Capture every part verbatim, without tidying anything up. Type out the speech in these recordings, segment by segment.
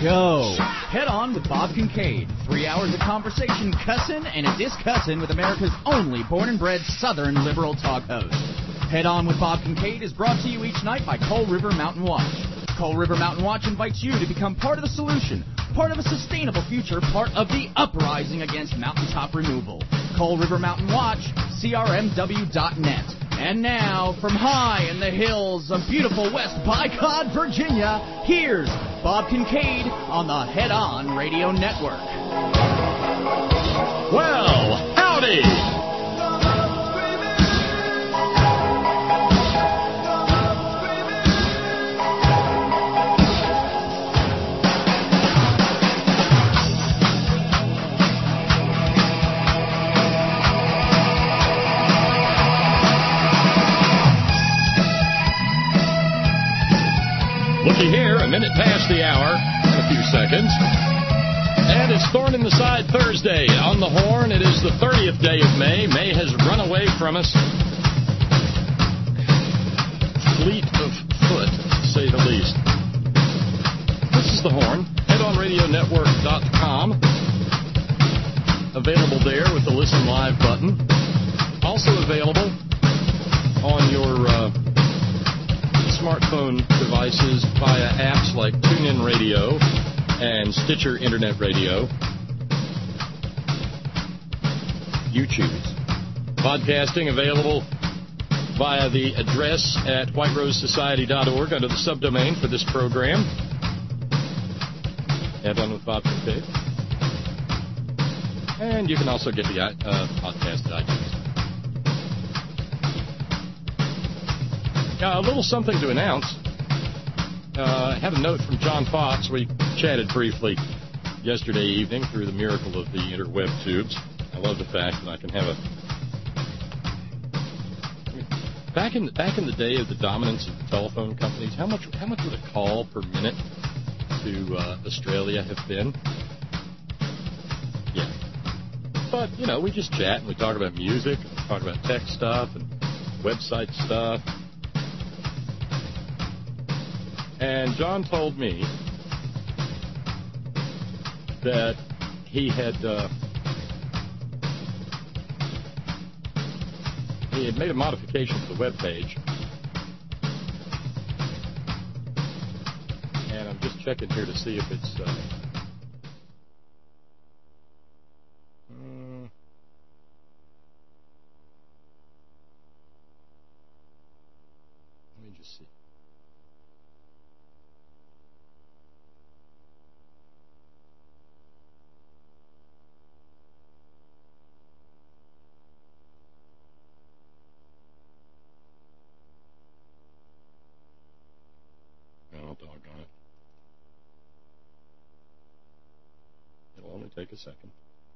go. Head On with Bob Kincaid. Three hours of conversation, cussin' and a discussin' with America's only born-and-bred Southern liberal talk host. Head On with Bob Kincaid is brought to you each night by Coal River Mountain Watch. Coal River Mountain Watch invites you to become part of the solution, part of a sustainable future, part of the uprising against mountaintop removal. Coal River Mountain Watch, C R M W dot net. And now, from high in the hills of beautiful West Bicod, Virginia, here's Bob Kincaid on the Head On Radio Network. Well, howdy! Looky here, a minute past the hour in a few seconds. And it's Thorn in the Side Thursday. On the horn, it is the thirtieth day of May. May has run away from us. Fleet of foot, to say the least. This is the horn. head on radio network dot com. Available there with the Listen Live button. Also available on your Uh, smartphone devices via apps like TuneIn Radio and Stitcher Internet Radio. You choose. Podcasting available via the address at white rose society dot org under the subdomain for this program. Head On with Bob Kincaid. And you can also get the uh, podcast at iTunes. Uh, a little something to announce. Uh, I had a note from John Fox. We chatted briefly yesterday evening through the miracle of the interweb tubes. I love the fact that I can have a... I mean, back in back in the day of the dominance of the telephone companies, how much how much would a call per minute to uh, Australia have been? Yeah. But, you know, we just chat and we talk about music, and we talk about tech stuff and website stuff. And John told me that he had uh, he had made a modification to the web page, and I'm just checking here to see if it's. Uh, mm, let me just see. Doggone it. It'll only take a second.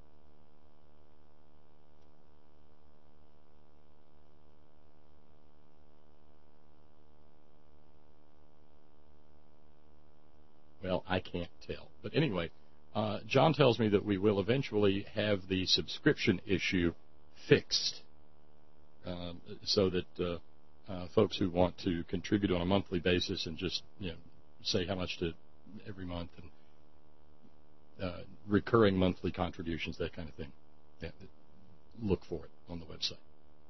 Well, I can't tell. But anyway, uh, John tells me that we will eventually have the subscription issue fixed uh, so that uh, uh, folks who want to contribute on a monthly basis and just, you know, say how much to every month and uh, recurring monthly contributions, that kind of thing. Yeah, look for it on the website.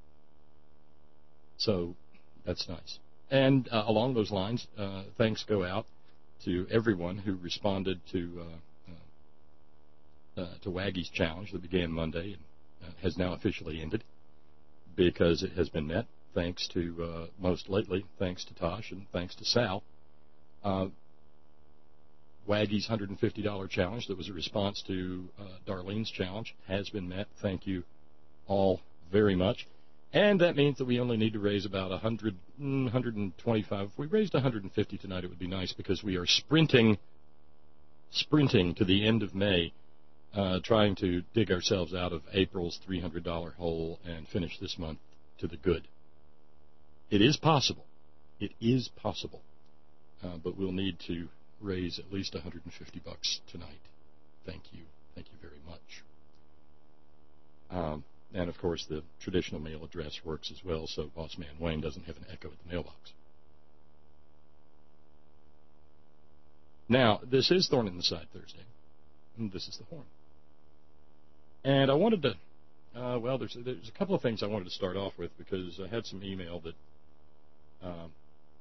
So that's nice. And uh, along those lines, uh, thanks go out to everyone who responded to uh, uh, uh, to Waggy's challenge that began Monday and uh, has now officially ended because it has been met. Thanks to uh, most lately, thanks to Tosh and thanks to Sal. Uh, Waggy's one hundred fifty dollars challenge that was a response to uh, Darlene's challenge has been met. Thank you all very much. And that means that we only need to raise about one hundred, one hundred twenty-five. If we raised one hundred fifty tonight, it would be nice because we are sprinting, sprinting to the end of May, uh, trying to dig ourselves out of April's three hundred dollars hole and finish this month to the good. It is possible. It is possible. Uh, but we'll need to raise at least one hundred fifty bucks tonight. Thank you. Thank you very much. Um, and, of course, the traditional mail address works as well, so Boss Man Wayne doesn't have an echo at the mailbox. Now, this is Thorn in the Side Thursday, and this is the Horn. And I wanted to, uh, well, there's, there's a couple of things I wanted to start off with because I had some email that um,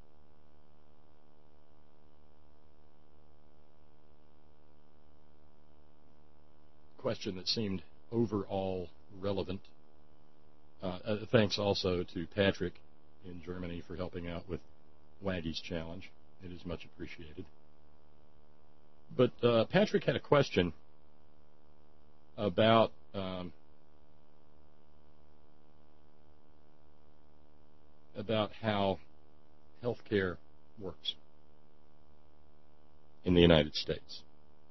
question that seemed overall relevant. Uh, uh, thanks also to Patrick in Germany for helping out with Waggy's challenge. It is much appreciated. But uh, Patrick had a question about um, about how health care works in the United States.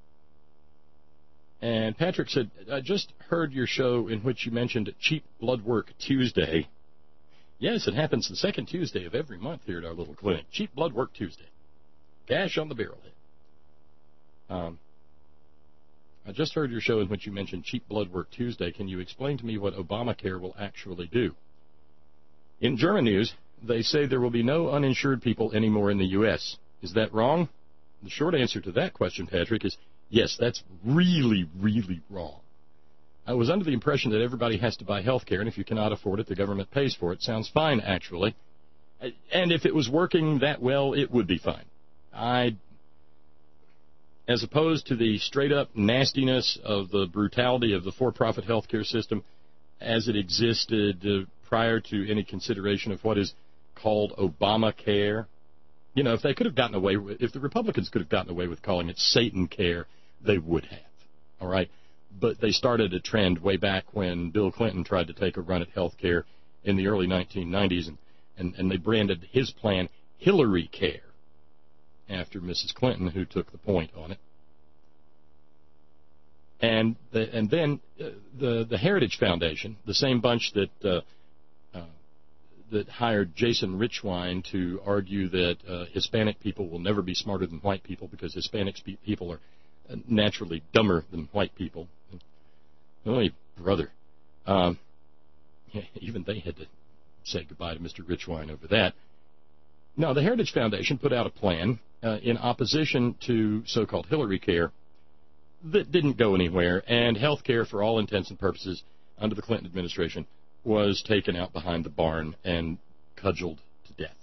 And Patrick said, I just heard your show in which you mentioned Cheap Blood Work Tuesday. Yes, it happens the second Tuesday of every month here at our little clinic. Cheap Blood Work Tuesday. Cash on the barrelhead. Um, I just heard your show in which you mentioned Cheap Blood Work Tuesday. Can you explain to me what Obamacare will actually do? In German news, they say there will be no uninsured people anymore in the U S Is that wrong? The short answer to that question, Patrick, is yes, that's really, really wrong. I was under the impression that everybody has to buy health care, and if you cannot afford it, the government pays for it. Sounds fine, actually. And if it was working that well, it would be fine. I, as opposed to the straight-up nastiness of the brutality of the for-profit health care system as it existed uh, prior to any consideration of what is called Obamacare. You know, if they could have gotten away with, if the Republicans could have gotten away with calling it Satan care, they would have, all right? But they started a trend way back when Bill Clinton tried to take a run at health care in the early nineteen nineties, and, and, and they branded his plan Hillary Care after Missus Clinton, who took the point on it. And the, and then uh, the the Heritage Foundation, the same bunch that uh, uh, that hired Jason Richwine to argue that uh, Hispanic people will never be smarter than white people because Hispanic people are naturally dumber than white people. Oh, brother. Um, yeah, even they had to say goodbye to Mister Richwine over that. No, the Heritage Foundation put out a plan uh, in opposition to so-called Hillary Care that didn't go anywhere, and health care, for all intents and purposes, under the Clinton administration, was taken out behind the barn and cudgeled to death.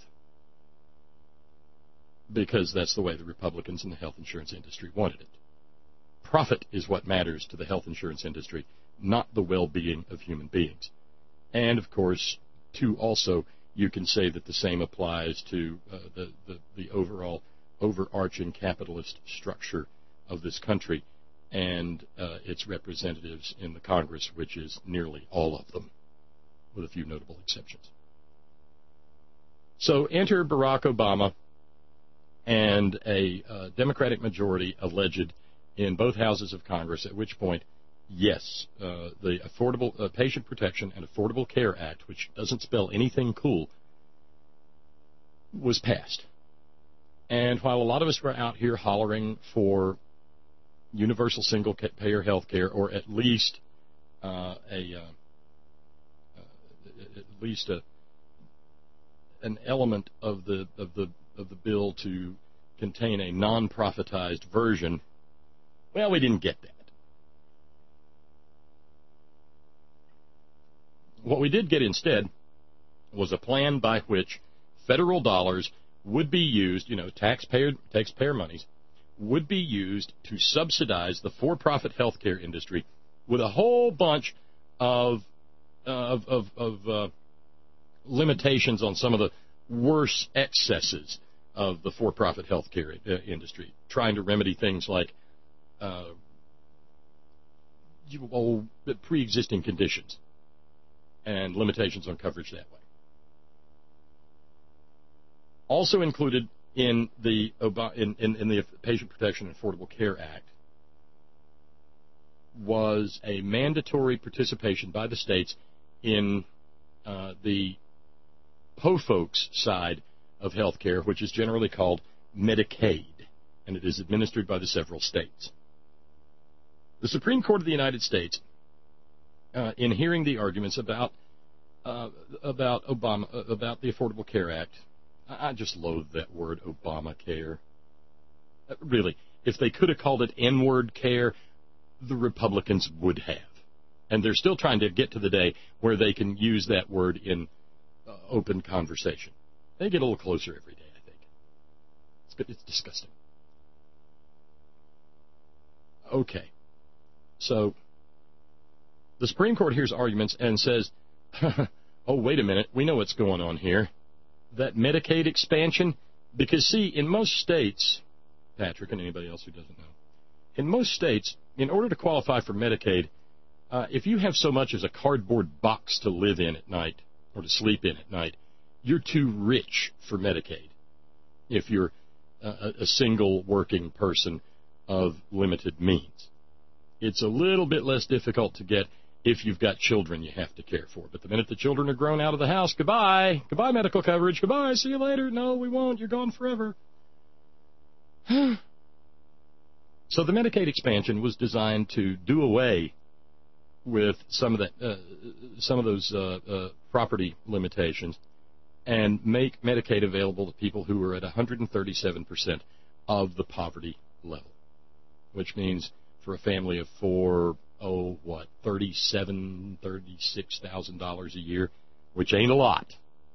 Because that's the way the Republicans in the health insurance industry wanted it. Profit is what matters to the health insurance industry, not the well-being of human beings. And, of course, too, also, you can say that the same applies to uh, the, the, the overall overarching capitalist structure of this country and uh, its representatives in the Congress, which is nearly all of them, with a few notable exceptions. So enter Barack Obama and a uh, Democratic majority alleged in both houses of Congress, at which point, yes, uh, the Affordable uh, Patient Protection and Affordable Care Act, which doesn't spell anything cool, was passed. And while a lot of us were out here hollering for universal single-payer health care, or at least uh, a uh, uh, at least a an element of the of the of the bill to contain a non-profitized version, well, we didn't get that. What we did get instead was a plan by which federal dollars would be used, you know, taxpayer taxpayer monies, would be used to subsidize the for-profit healthcare industry with a whole bunch of uh, of of, of uh, limitations on some of the worse excesses of the for-profit healthcare uh, industry, trying to remedy things like uh, old, pre-existing conditions and limitations on coverage that way. Also included in the in, in, in the Patient Protection and Affordable Care Act was a mandatory participation by the states in uh, the po folks side of health care, which is generally called Medicaid, and it is administered by the several states. The Supreme Court of the United States, uh, in hearing the arguments about uh, about Obama about the Affordable Care Act, I just loathe that word, Obamacare. Uh, really, if they could have called it N-word care, the Republicans would have. And they're still trying to get to the day where they can use that word in uh, open conversation. They get a little closer every day, I think. It's, it's disgusting. Okay. So the Supreme Court hears arguments and says, oh, wait a minute, we know what's going on here. That Medicaid expansion, because, see, in most states, Patrick and anybody else who doesn't know, in most states, in order to qualify for Medicaid, uh, if you have so much as a cardboard box to live in at night or to sleep in at night, you're too rich for Medicaid if you're uh, a single working person of limited means. It's a little bit less difficult to get if you've got children you have to care for. But the minute the children are grown out of the house, goodbye. Goodbye, medical coverage. Goodbye. See you later. No, we won't. You're gone forever. So the Medicaid expansion was designed to do away with some of that, uh, some of those uh, uh, property limitations and make Medicaid available to people who are at one hundred thirty-seven percent of the poverty level, which means for a family of four, oh, what, thirty-seven, thirty-six thousand dollars a year, which ain't a lot,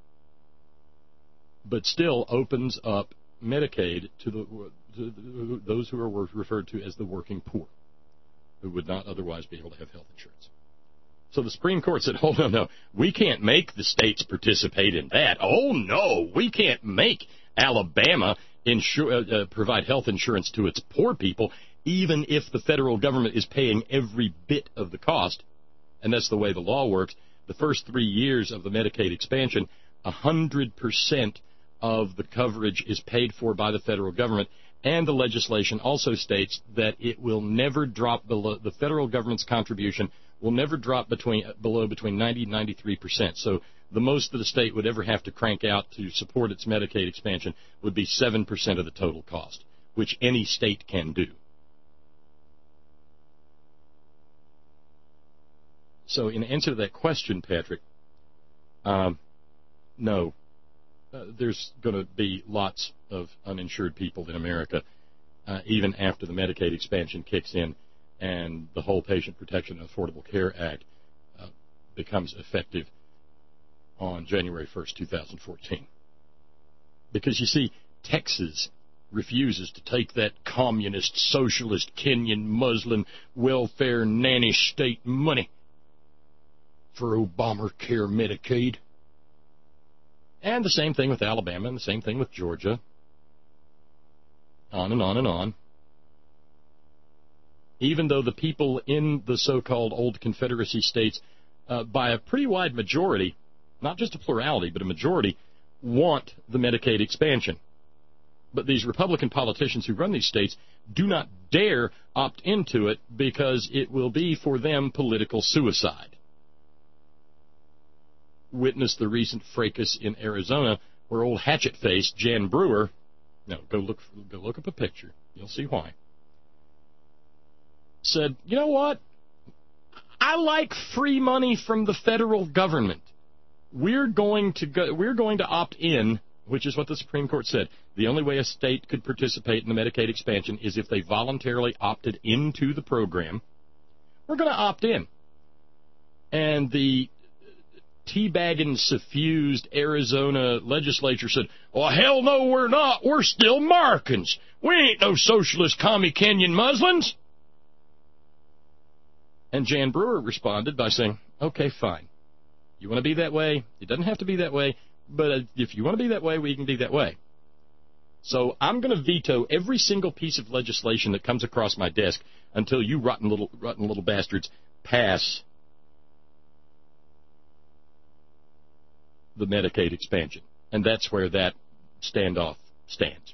but still opens up Medicaid to the to those who are referred to as the working poor, who would not otherwise be able to have health insurance. So the Supreme Court said, oh, no, no, we can't make the states participate in that. Oh, no, we can't make Alabama insure, uh, provide health insurance to its poor people, even if the federal government is paying every bit of the cost. And that's the way the law works. The first three years of the Medicaid expansion, one hundred percent of the coverage is paid for by the federal government, and the legislation also states that it will never drop below, the federal government's contribution will never drop between below between ninety and ninety-three percent. So the most that the state would ever have to crank out to support its Medicaid expansion would be seven percent of the total cost, which any state can do. So in answer to that question, Patrick, um, no. Uh, there's going to be lots of uninsured people in America, uh, even after the Medicaid expansion kicks in and the whole Patient Protection and Affordable Care Act uh, becomes effective on January first, two thousand fourteen. Because, you see, Texas refuses to take that communist, socialist, Kenyan, Muslim, welfare, nanny state money for Obamacare Medicaid. And the same thing with Alabama, and the same thing with Georgia. On and on and on. Even though the people in the so-called old Confederacy states, uh, by a pretty wide majority, not just a plurality, but a majority, want the Medicaid expansion. But these Republican politicians who run these states do not dare opt into it because it will be for them political suicide. Witness the recent fracas in Arizona where old hatchet-faced Jan Brewer, no, go look, go look up a picture, you'll see why, said, you know what, I like free money from the federal government. We're going to go, we're going to opt in, which is what the Supreme Court said. The only way a state could participate in the Medicaid expansion is if they voluntarily opted into the program. We're going to opt in. And the teabagging, suffused Arizona legislature said, well, hell no, we're not. We're still Americans. We ain't no socialist commie Kenyan Muslims. And Jan Brewer responded by saying, okay, fine. You want to be that way? It doesn't have to be that way, but if you want to be that way, we can be that way. So I'm going to veto every single piece of legislation that comes across my desk until you rotten little, rotten little bastards pass the Medicaid expansion. And that's where that standoff stands.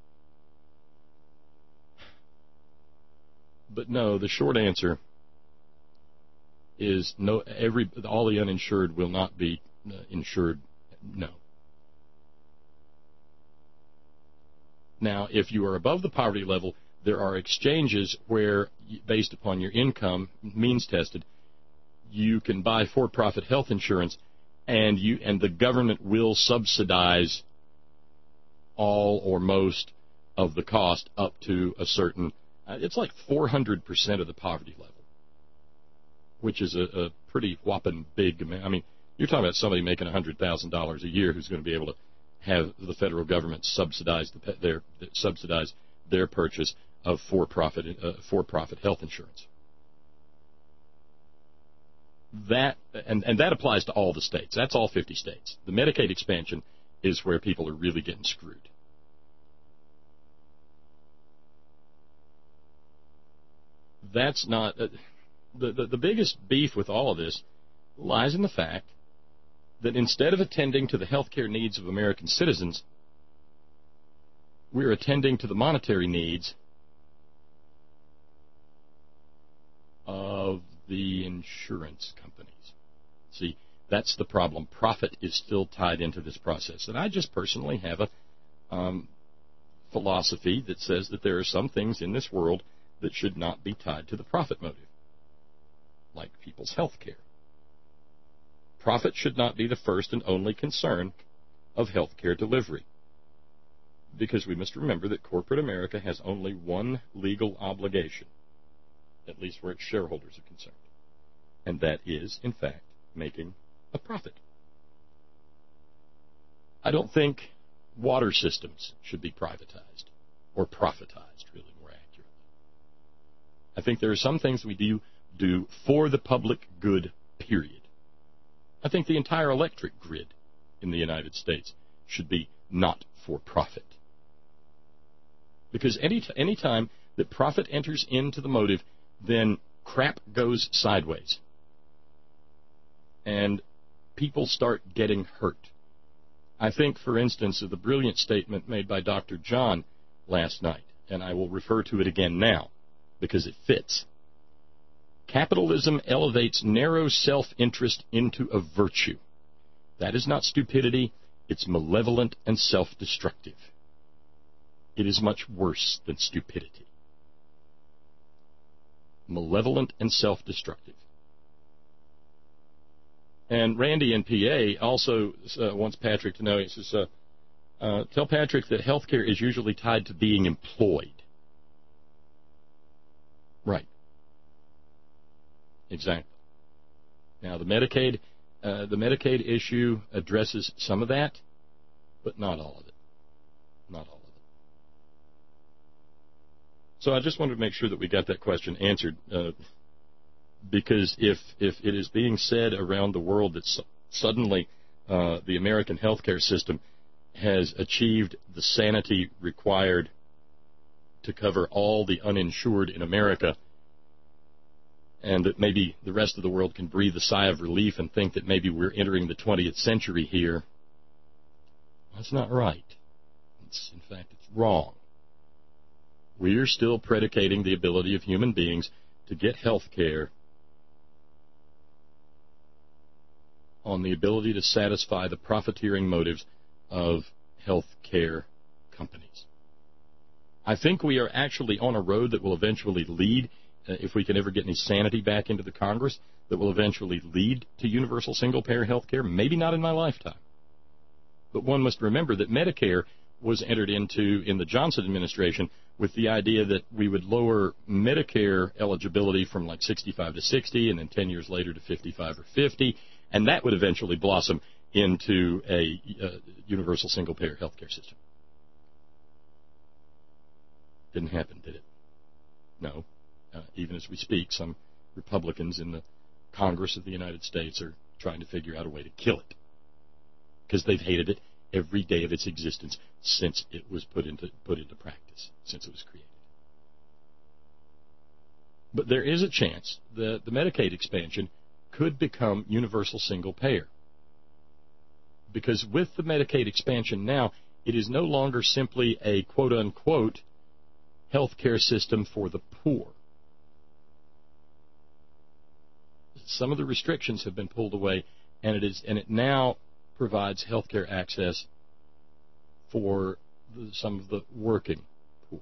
But no, the short answer is no. Every all the uninsured will not be uh, insured. No. Now, if you are above the poverty level, there are exchanges where, based upon your income, means tested, you can buy for-profit health insurance, and you and the government will subsidize all or most of the cost up to a certain, uh, it's like four hundred percent of the poverty level, which is a, a pretty whopping big amount. I mean, you're talking about somebody making one hundred thousand dollars a year who's going to be able to have the federal government subsidize the, their subsidize their purchase of for-profit uh, for-profit health insurance. That and, and that applies to all the states. That's all fifty states. The Medicaid expansion is where people are really getting screwed. That's not uh, the, the the biggest beef with all of this lies in the fact that instead of attending to the health care needs of American citizens, we're attending to the monetary needs of the insurance companies. See, that's the problem. Profit is still tied into this process. And I just personally have a um, philosophy that says that there are some things in this world that should not be tied to the profit motive, like people's health care. Profit should not be the first and only concern of health care delivery, because we must remember that corporate America has only one legal obligation, at least where its shareholders are concerned, and that is, in fact, making a profit. I don't think water systems should be privatized, or profitized, really more accurately. I think there are some things we do do for the public good, period. I think the entire electric grid in the United States should be not for profit. Because any t- any time that profit enters into the motive, then crap goes sideways. And people start getting hurt. I think, for instance, of the brilliant statement made by Doctor John last night, and I will refer to it again now because it fits. Capitalism elevates narrow self-interest into a virtue. That is not stupidity. It's malevolent and self-destructive. It is much worse than stupidity. Malevolent and self-destructive. And Randy in P A also uh, wants Patrick to know, he says, uh, uh, tell Patrick that health care is usually tied to being employed. Right. Exactly. Now, the Medicaid, uh, the Medicaid issue addresses some of that, but not all of it. Not all of it. So I just wanted to make sure that we got that question answered, uh, because if if it is being said around the world that su- suddenly uh, the American healthcare system has achieved the sanity required to cover all the uninsured in America, and that maybe the rest of the world can breathe a sigh of relief and think that maybe we're entering the twentieth century here, that's not right. It's, in fact, it's wrong. We are still predicating the ability of human beings to get health care on the ability to satisfy the profiteering motives of health care companies. I think we are actually on a road that will eventually lead, uh, if we can ever get any sanity back into the Congress, that will eventually lead to universal single-payer health care. Maybe not in my lifetime. But one must remember that Medicare was entered into in the Johnson administration with the idea that we would lower Medicare eligibility from like sixty-five to sixty, and then ten years later to fifty-five or fifty, and that would eventually blossom into a uh, universal single-payer health care system. Didn't happen, did it? No. Uh, even as we speak, some Republicans in the Congress of the United States are trying to figure out a way to kill it, because they've hated it every day of its existence since it was put into put into practice, since it was created. But there is a chance that the Medicaid expansion could become universal single payer, because with the Medicaid expansion now, it is no longer simply a quote-unquote health care system for the poor. Some of the restrictions have been pulled away, and it is and it now provides health care access for the, some of the working poor.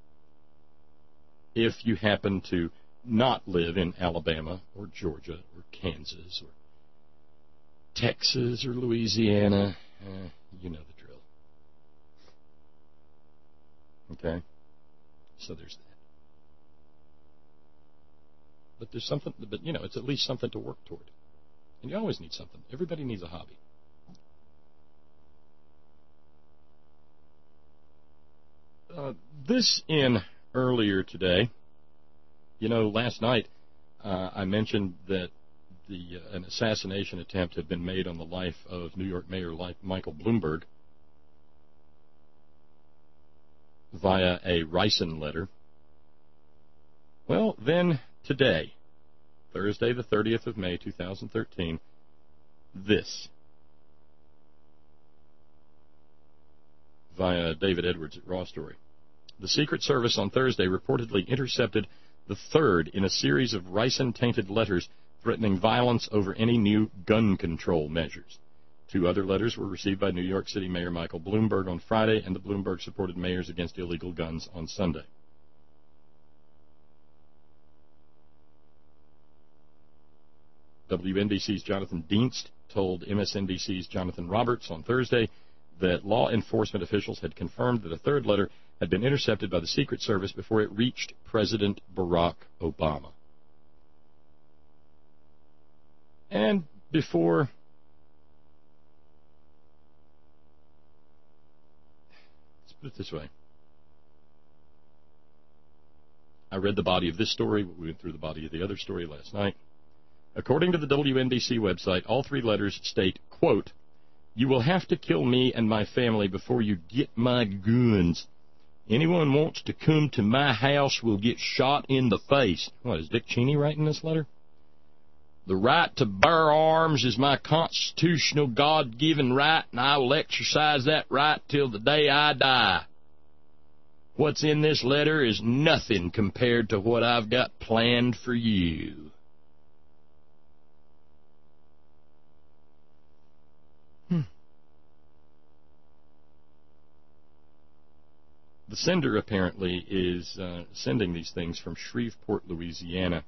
If you happen to not live in Alabama or Georgia or Kansas or Texas or Louisiana, eh, you know the drill. Okay. Okay? So there's that. But there's something, but you know, it's at least something to work toward. And you always need something. Everybody needs a hobby. Uh, this in earlier today. You know, last night uh, I mentioned that the uh, an assassination attempt had been made on the life of New York Mayor Michael Bloomberg via a ricin letter. Well, then today, Thursday the thirtieth of May, two thousand thirteen, this via David Edwards at Raw Story. The Secret Service on Thursday reportedly intercepted the third in a series of ricin-tainted letters threatening violence over any new gun control measures. Two other letters were received by New York City Mayor Michael Bloomberg on Friday, and the Bloomberg supported Mayors Against Illegal Guns on Sunday. W N B C's Jonathan Dienst told M S N B C's Jonathan Roberts on Thursday that law enforcement officials had confirmed that a third letter had been intercepted by the Secret Service before it reached President Barack Obama. And before let's put it this way. I read the body of this story. We went through the body of the other story last night. According to the W N B C website, all three letters state, quote, "You will have to kill me and my family before you get my guns. Anyone wants to come to my house will get shot in the face." What, is Dick Cheney writing this letter? "The right to bear arms is my constitutional God-given right, and I will exercise that right till the day I die. What's in this letter is nothing compared to what I've got planned for you." Hmm. The sender apparently is uh, sending these things from Shreveport, Louisiana,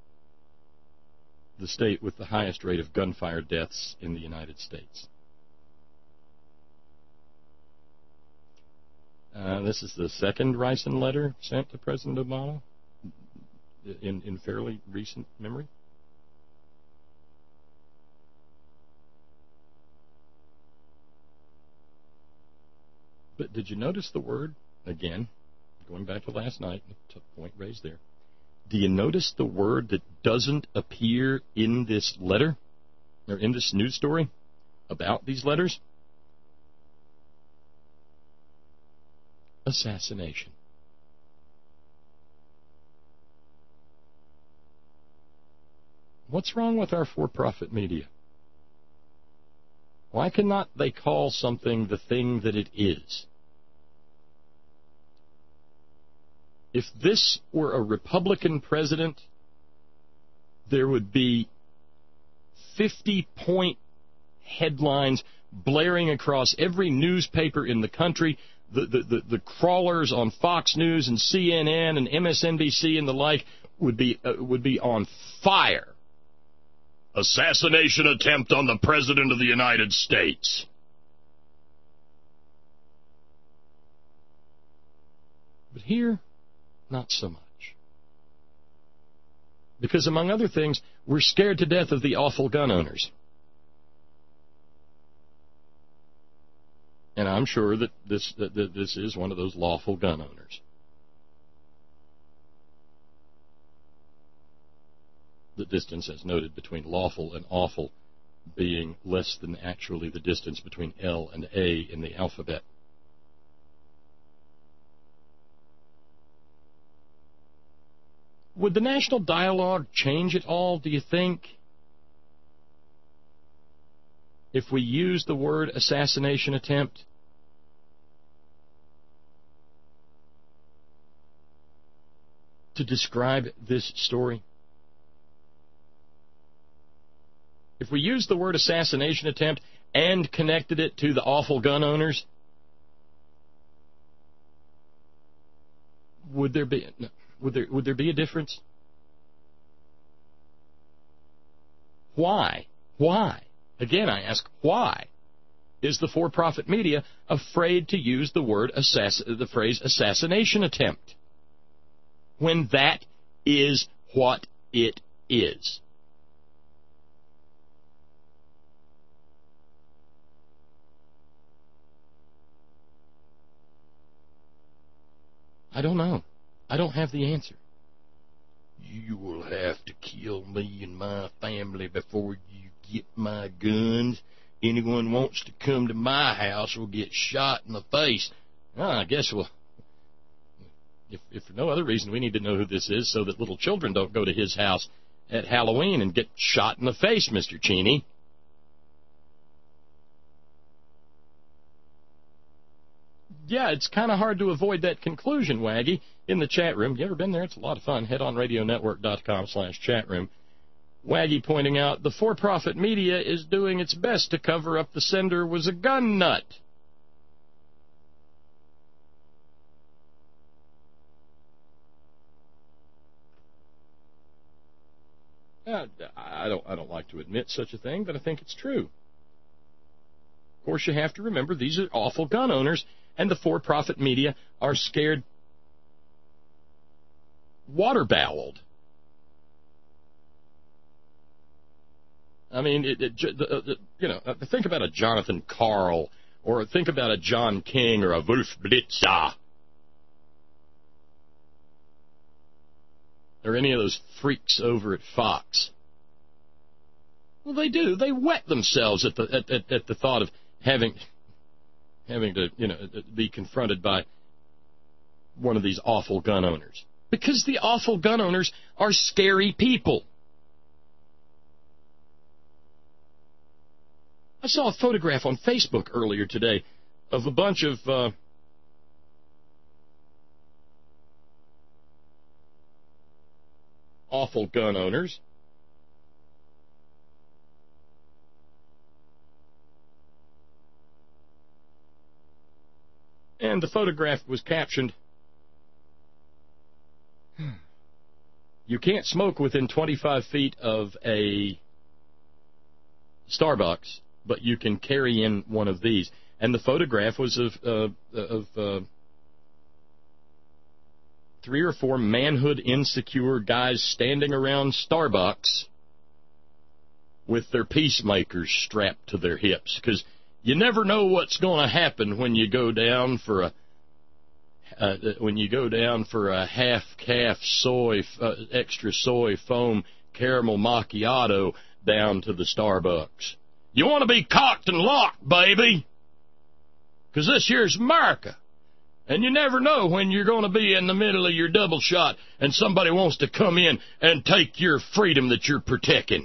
the state with the highest rate of gunfire deaths in the United States. Uh, this is the second ricin letter sent to President Obama in, in fairly recent memory. But did you notice the word, again, going back to last night, the point raised there, do you notice the word that doesn't appear in this letter, or in this news story about these letters? Assassination. What's wrong with our for-profit media? Why cannot they call something the thing that it is? If this were a Republican president, there would be fifty-point headlines blaring across every newspaper in the country. The, the, the, the crawlers on Fox News and C N N and M S N B C and the like would be uh, would be on fire. Assassination attempt on the President of the United States. But here, not so much. Because, among other things, we're scared to death of the awful gun owners. And I'm sure that this that, that this is one of those lawful gun owners. The distance, as noted, between lawful and awful being less than actually the distance between L and A in the alphabet. Would the national dialogue change at all, do you think, if we use the word assassination attempt? To describe this story? If we used the word assassination attempt and connected it to the awful gun owners, would there be would there would there be a difference? Why? Why? Again, I ask, why? is the for-profit media afraid to use the word assass- the phrase assassination attempt, when that is what it is? I don't know. I don't have the answer. You will have to kill me and my family before you get my guns. Anyone wants to come to my house will get shot in the face. Well, I guess we'll, if, if for no other reason, we need to know who this is so that little children don't go to his house at Halloween and get shot in the face, Mister Cheney. Yeah, it's kind of hard to avoid that conclusion, Waggy. In the chat room, you ever been there? It's a lot of fun. Head on radio network dot com slash chat room. Waggy pointing out the for-profit media is doing its best to cover up the sender was a gun nut. Uh, I don't. I don't like to admit such a thing, but I think it's true. Of course, you have to remember these are awful gun owners, and the for-profit media are scared water-bowled. I mean, it, it, the, the, you know, think about a Jonathan Karl, or think about a John King, or a Wolf Blitzer, or any of those freaks over at Fox. Well, they do. They wet themselves at the at, at, at the thought of having having to, you know, be confronted by one of these awful gun owners. Because the awful gun owners are scary people. I saw a photograph on Facebook earlier today of a bunch of uh, awful gun owners. And the photograph was captioned, "You can't smoke within twenty-five feet of a Starbucks, but you can carry in one of these." And the photograph was of uh, of uh, three or four manhood insecure guys standing around Starbucks with their peacemakers strapped to their hips, because you never know what's going to happen when you go down for a uh, when you go down for a half calf soy uh, extra soy foam caramel macchiato down to the Starbucks. You want to be cocked and locked, baby, because this here's America. And you never know when you're going to be in the middle of your double shot and somebody wants to come in and take your freedom that you're protecting.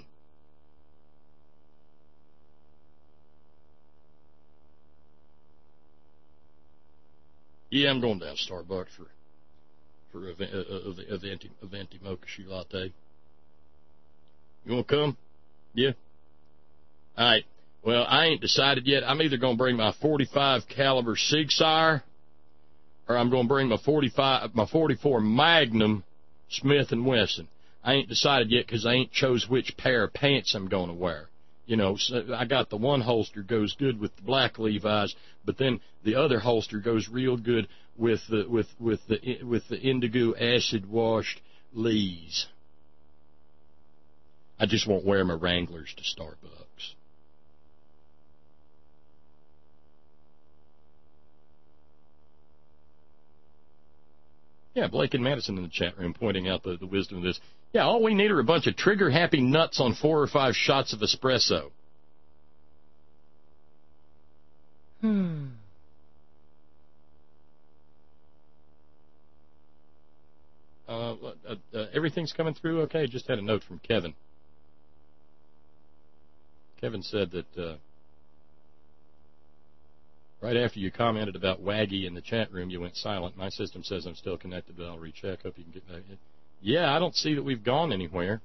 Yeah, I'm going down to Starbucks for for a, a, a, a venti, a venti mocha shoe latte. You want to come? Yeah. All right. Well, I ain't decided yet. I'm either going to bring my forty-five caliber Sig Sauer, or I'm going to bring my forty-five, my forty-four Magnum Smith and Wesson. I ain't decided yet because I ain't chose which pair of pants I'm going to wear. You know, so I got the one holster goes good with the black Levi's, but then the other holster goes real good with the with with the with the indigo acid washed Lees. I just won't wear my Wranglers to Starbucks. Yeah, Blake and Madison in the chat room pointing out the, the wisdom of this. Yeah, all we need are a bunch of trigger-happy nuts on four or five shots of espresso. Hmm. Uh, uh, uh, everything's coming through okay? Just had a note from Kevin. Kevin said that uh, right after you commented about Waggy in the chat room, you went silent. My system says I'm still connected, but I'll recheck. Hope you can get back in. Yeah, I don't see that we've gone anywhere.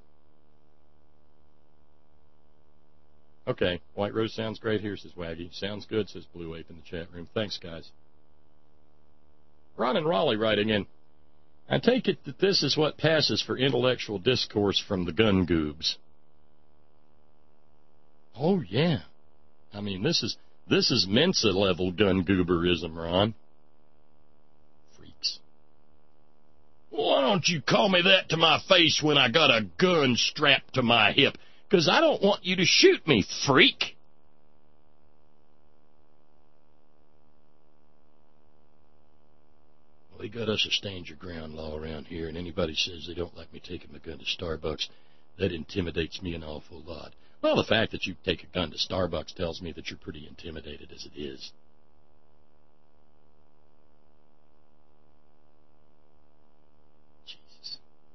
Okay, White Rose sounds great here, says Waggy. Sounds good, says Blue Ape in the chat room. Thanks, guys. Ron and Raleigh writing in, I take it that this is what passes for intellectual discourse from the gun goobs. Oh, yeah. I mean, this is This is Mensa-level gun gooberism, Ron. Freaks. Why don't you call me that to my face when I got a gun strapped to my hip? Because I don't want you to shoot me, freak. We got us a stand your ground law around here, and anybody says they don't like me taking my gun to Starbucks, that intimidates me an awful lot. Well, the fact that you take a gun to Starbucks tells me that you're pretty intimidated as it is. Jesus.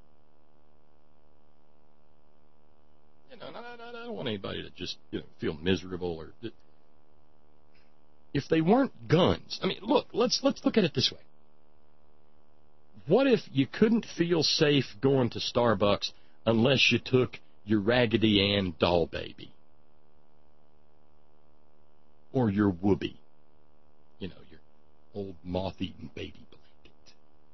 You know, I, I don't want anybody to just, you know, feel miserable or. If they weren't guns, I mean, look, let's let's look at it this way. What if you couldn't feel safe going to Starbucks unless you took your Raggedy Ann doll baby? Or your Whoopee? You know, your old moth-eaten baby blanket.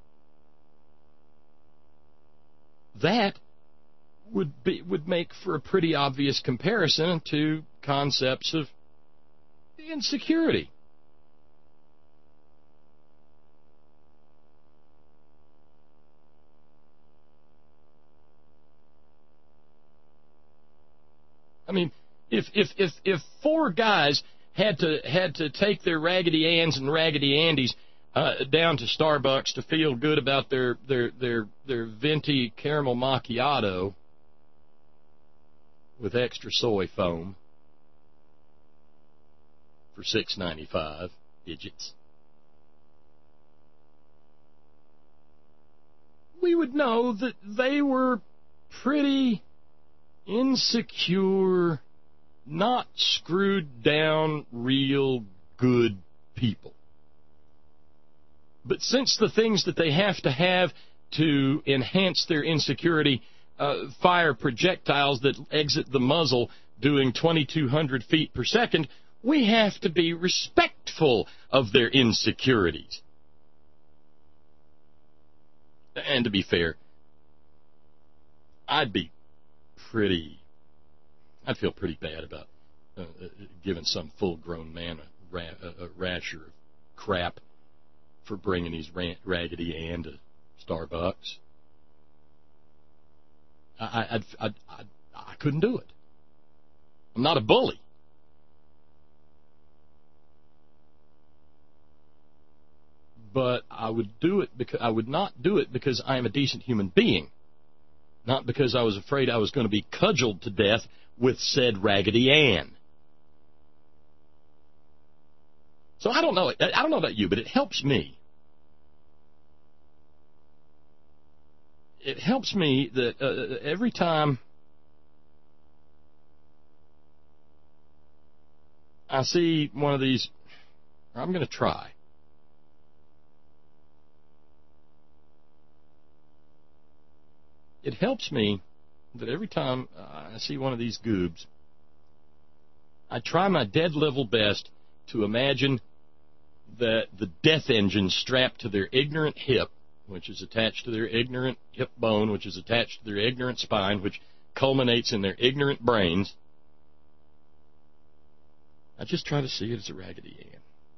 That would be would make for a pretty obvious comparison to concepts of insecurity. I mean, if if if if four guys had to had to take their Raggedy Anns and Raggedy Andys uh, down to Starbucks to feel good about their their their their venti caramel macchiato with extra soy foam for six ninety-five digits, we would know that they were pretty insecure, not screwed down, real good people. But since the things that they have to have to enhance their insecurity uh, fire projectiles that exit the muzzle doing twenty-two hundred feet per second, we have to be respectful of their insecurities. And to be fair, I'd be pretty, I'd feel pretty bad about uh, giving some full-grown man a, ra- a rasher of crap for bringing his ran- Raggedy Ann to Starbucks. I, I'd, I'd, I'd, I couldn't do it. I'm not a bully. But I would do it because I would not do it because I am a decent human being. Not because I was afraid I was going to be cudgeled to death with said Raggedy Ann. So I don't know. I don't know about you, but it helps me. It helps me that uh, every time I see one of these, I'm going to try. It helps me that every time I see one of these goobs, I try my dead level best to imagine that the death engine strapped to their ignorant hip, which is attached to their ignorant hip bone, which is attached to their ignorant spine, which culminates in their ignorant brains, I just try to see it as a Raggedy Ann.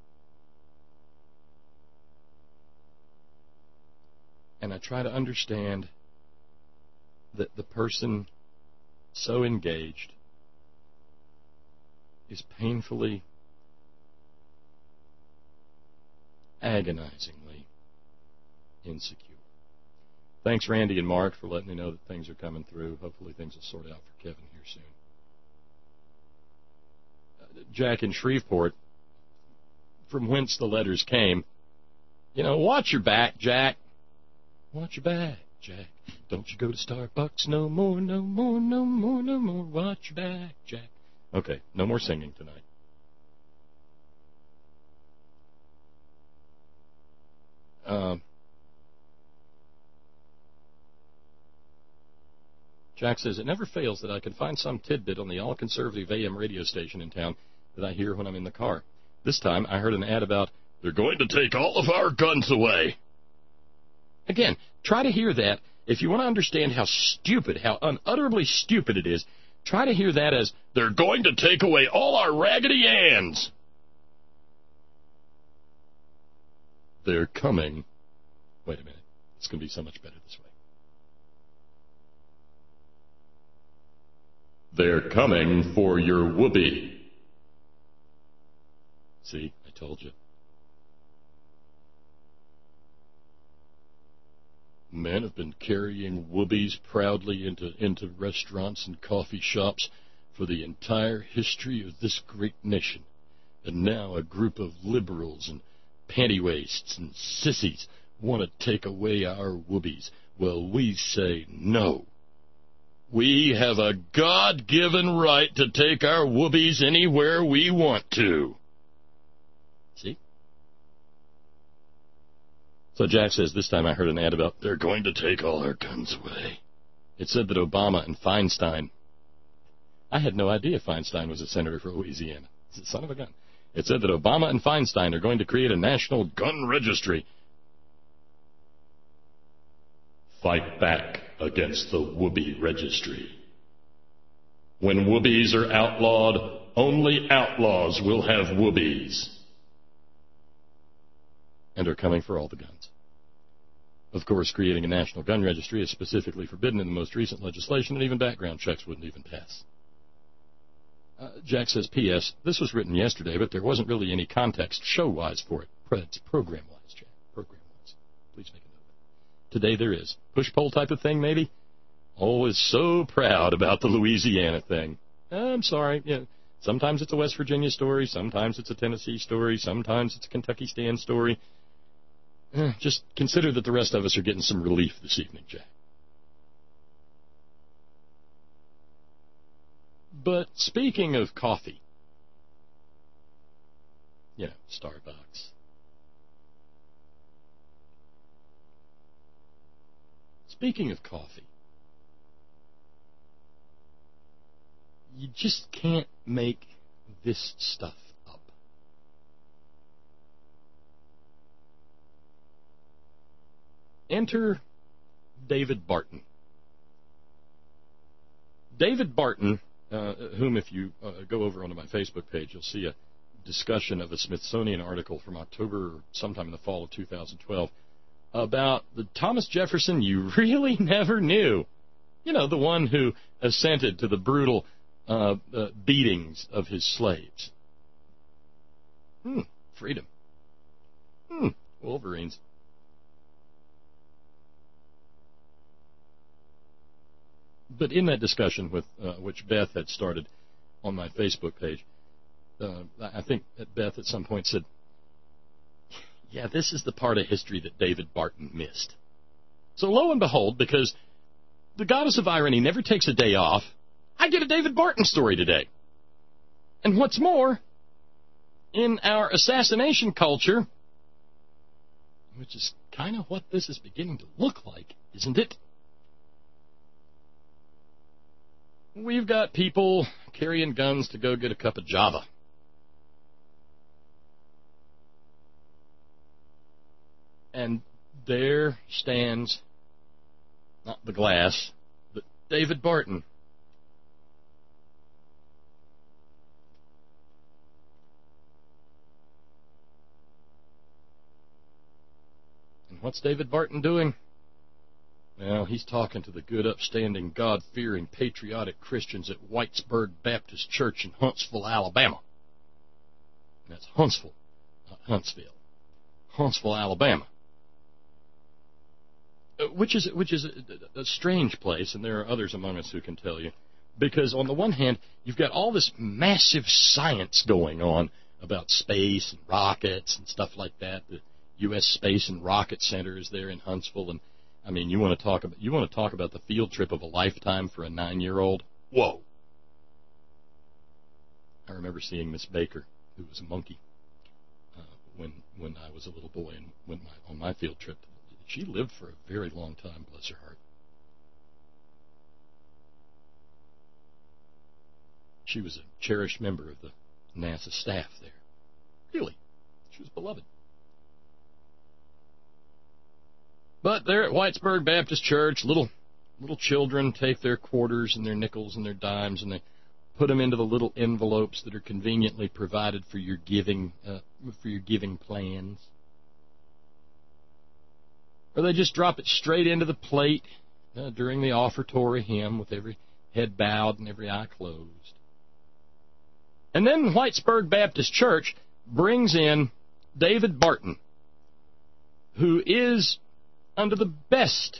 And I try to understand that the person so engaged is painfully, agonizingly insecure. Thanks, Randy and Mark, for letting me know that things are coming through. Hopefully things will sort out for Kevin here soon. Uh, Jack in Shreveport, from whence the letters came, you know, watch your back, Jack. Watch your back, Jack. Don't you go to Starbucks no more, no more, no more, no more. Watch your back, Jack. Okay, no more singing tonight. Um, Jack says, it never fails that I can find some tidbit on the all-conservative A M radio station in town that I hear when I'm in the car. This time I heard an ad about, they're going to take all of our guns away. Again, try to hear that. If you want to understand how stupid, how unutterably stupid it is, try to hear that as, they're going to take away all our Raggedy Anns. They're coming. Wait a minute. It's going to be so much better this way. They're coming for your whoopee. See, I told you. Men have been carrying whoopies proudly into, into restaurants and coffee shops for the entire history of this great nation. And now a group of liberals and pantywaists and sissies want to take away our whoopies. Well, we say no. We have a God-given right to take our whoopies anywhere we want to. See? So Jack says, this time I heard an ad about, they're going to take all our guns away. It said that Obama and Feinstein, I had no idea Feinstein was a senator for Louisiana. It's a son of a gun. It said that Obama and Feinstein are going to create a national gun registry. Fight back against the whoopee registry. When whoopies are outlawed, only outlaws will have whoopies. And are coming for all the guns. Of course, creating a national gun registry is specifically forbidden in the most recent legislation, and even background checks wouldn't even pass. Uh, Jack says, P S This was written yesterday, but there wasn't really any context show-wise for it. It's program-wise, Jack. Program-wise. Please make a note of it. Today there is. Push-pull type of thing, maybe? Always so proud about the Louisiana thing. I'm sorry. Yeah. Sometimes it's a West Virginia story. Sometimes it's a Tennessee story. Sometimes it's a Kentucky Stand story. Eh, just consider that the rest of us are getting some relief this evening, Jack. But speaking of coffee, you know, Starbucks. Speaking of coffee, you just can't make this stuff up. Enter David Barton. David Barton, uh, whom if you uh, go over onto my Facebook page, you'll see a discussion of a Smithsonian article from October or sometime in the fall of two thousand twelve about the Thomas Jefferson you really never knew. You know, the one who assented to the brutal uh, uh, beatings of his slaves. Hmm, freedom. Hmm, Wolverines. But in that discussion, with uh, which Beth had started on my Facebook page, uh, I think that Beth at some point said, yeah, this is the part of history that David Barton missed. So lo and behold, because the goddess of irony never takes a day off, I get a David Barton story today. And what's more, in our assassination culture, which is kind of what this is beginning to look like, isn't it? We've got people carrying guns to go get a cup of Java. And there stands, not the glass, but David Barton. And what's David Barton doing? Well, he's talking to the good, upstanding, God-fearing, patriotic Christians at Whitesburg Baptist Church in Huntsville, Alabama. That's Huntsville, not Huntsville. Huntsville, Alabama. Which is which is a, a strange place, and there are others among us who can tell you. Because on the one hand, you've got all this massive science going on about space and rockets and stuff like that. The U S Space and Rocket Center is there in Huntsville, and I mean, you want to talk about you want to talk about the field trip of a lifetime for a nine-year-old? Whoa! I remember seeing Miss Baker, who was a monkey, uh, when when I was a little boy and went my, on my field trip. She lived for a very long time, bless her heart. She was a cherished member of the NASA staff there. Really, she was beloved. But there at Whitesburg Baptist Church, little little children take their quarters and their nickels and their dimes, and they put them into the little envelopes that are conveniently provided for your giving uh, for your giving plans. or they just drop it straight into the plate uh, during the offertory hymn with every head bowed and every eye closed. And then Whitesburg Baptist Church brings in David Barton, who is, under the best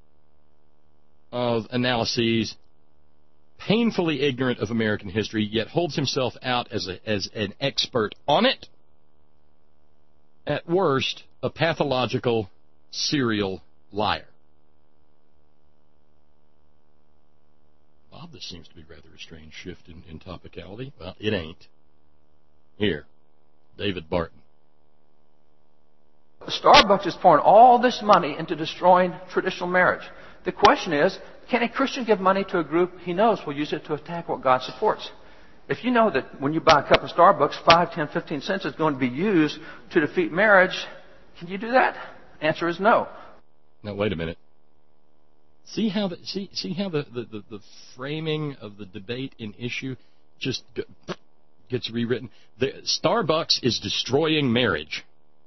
of analyses, painfully ignorant of American history, yet holds himself out as a, as an expert on it. At worst, a pathological serial liar. Bob, this seems to be rather a strange shift in, in topicality. Well, it ain't. Here, David Barton. Starbucks is pouring all this money into destroying traditional marriage. The question is, can a Christian give money to a group he knows will use it to attack what God supports? If you know that when you buy a cup of Starbucks, five, ten, fifteen cents is going to be used to defeat marriage, can you do that? Answer is no. Now, wait a minute. See how the see see how the, the, the, the framing of the debate in issue just gets rewritten? The, Starbucks is destroying marriage.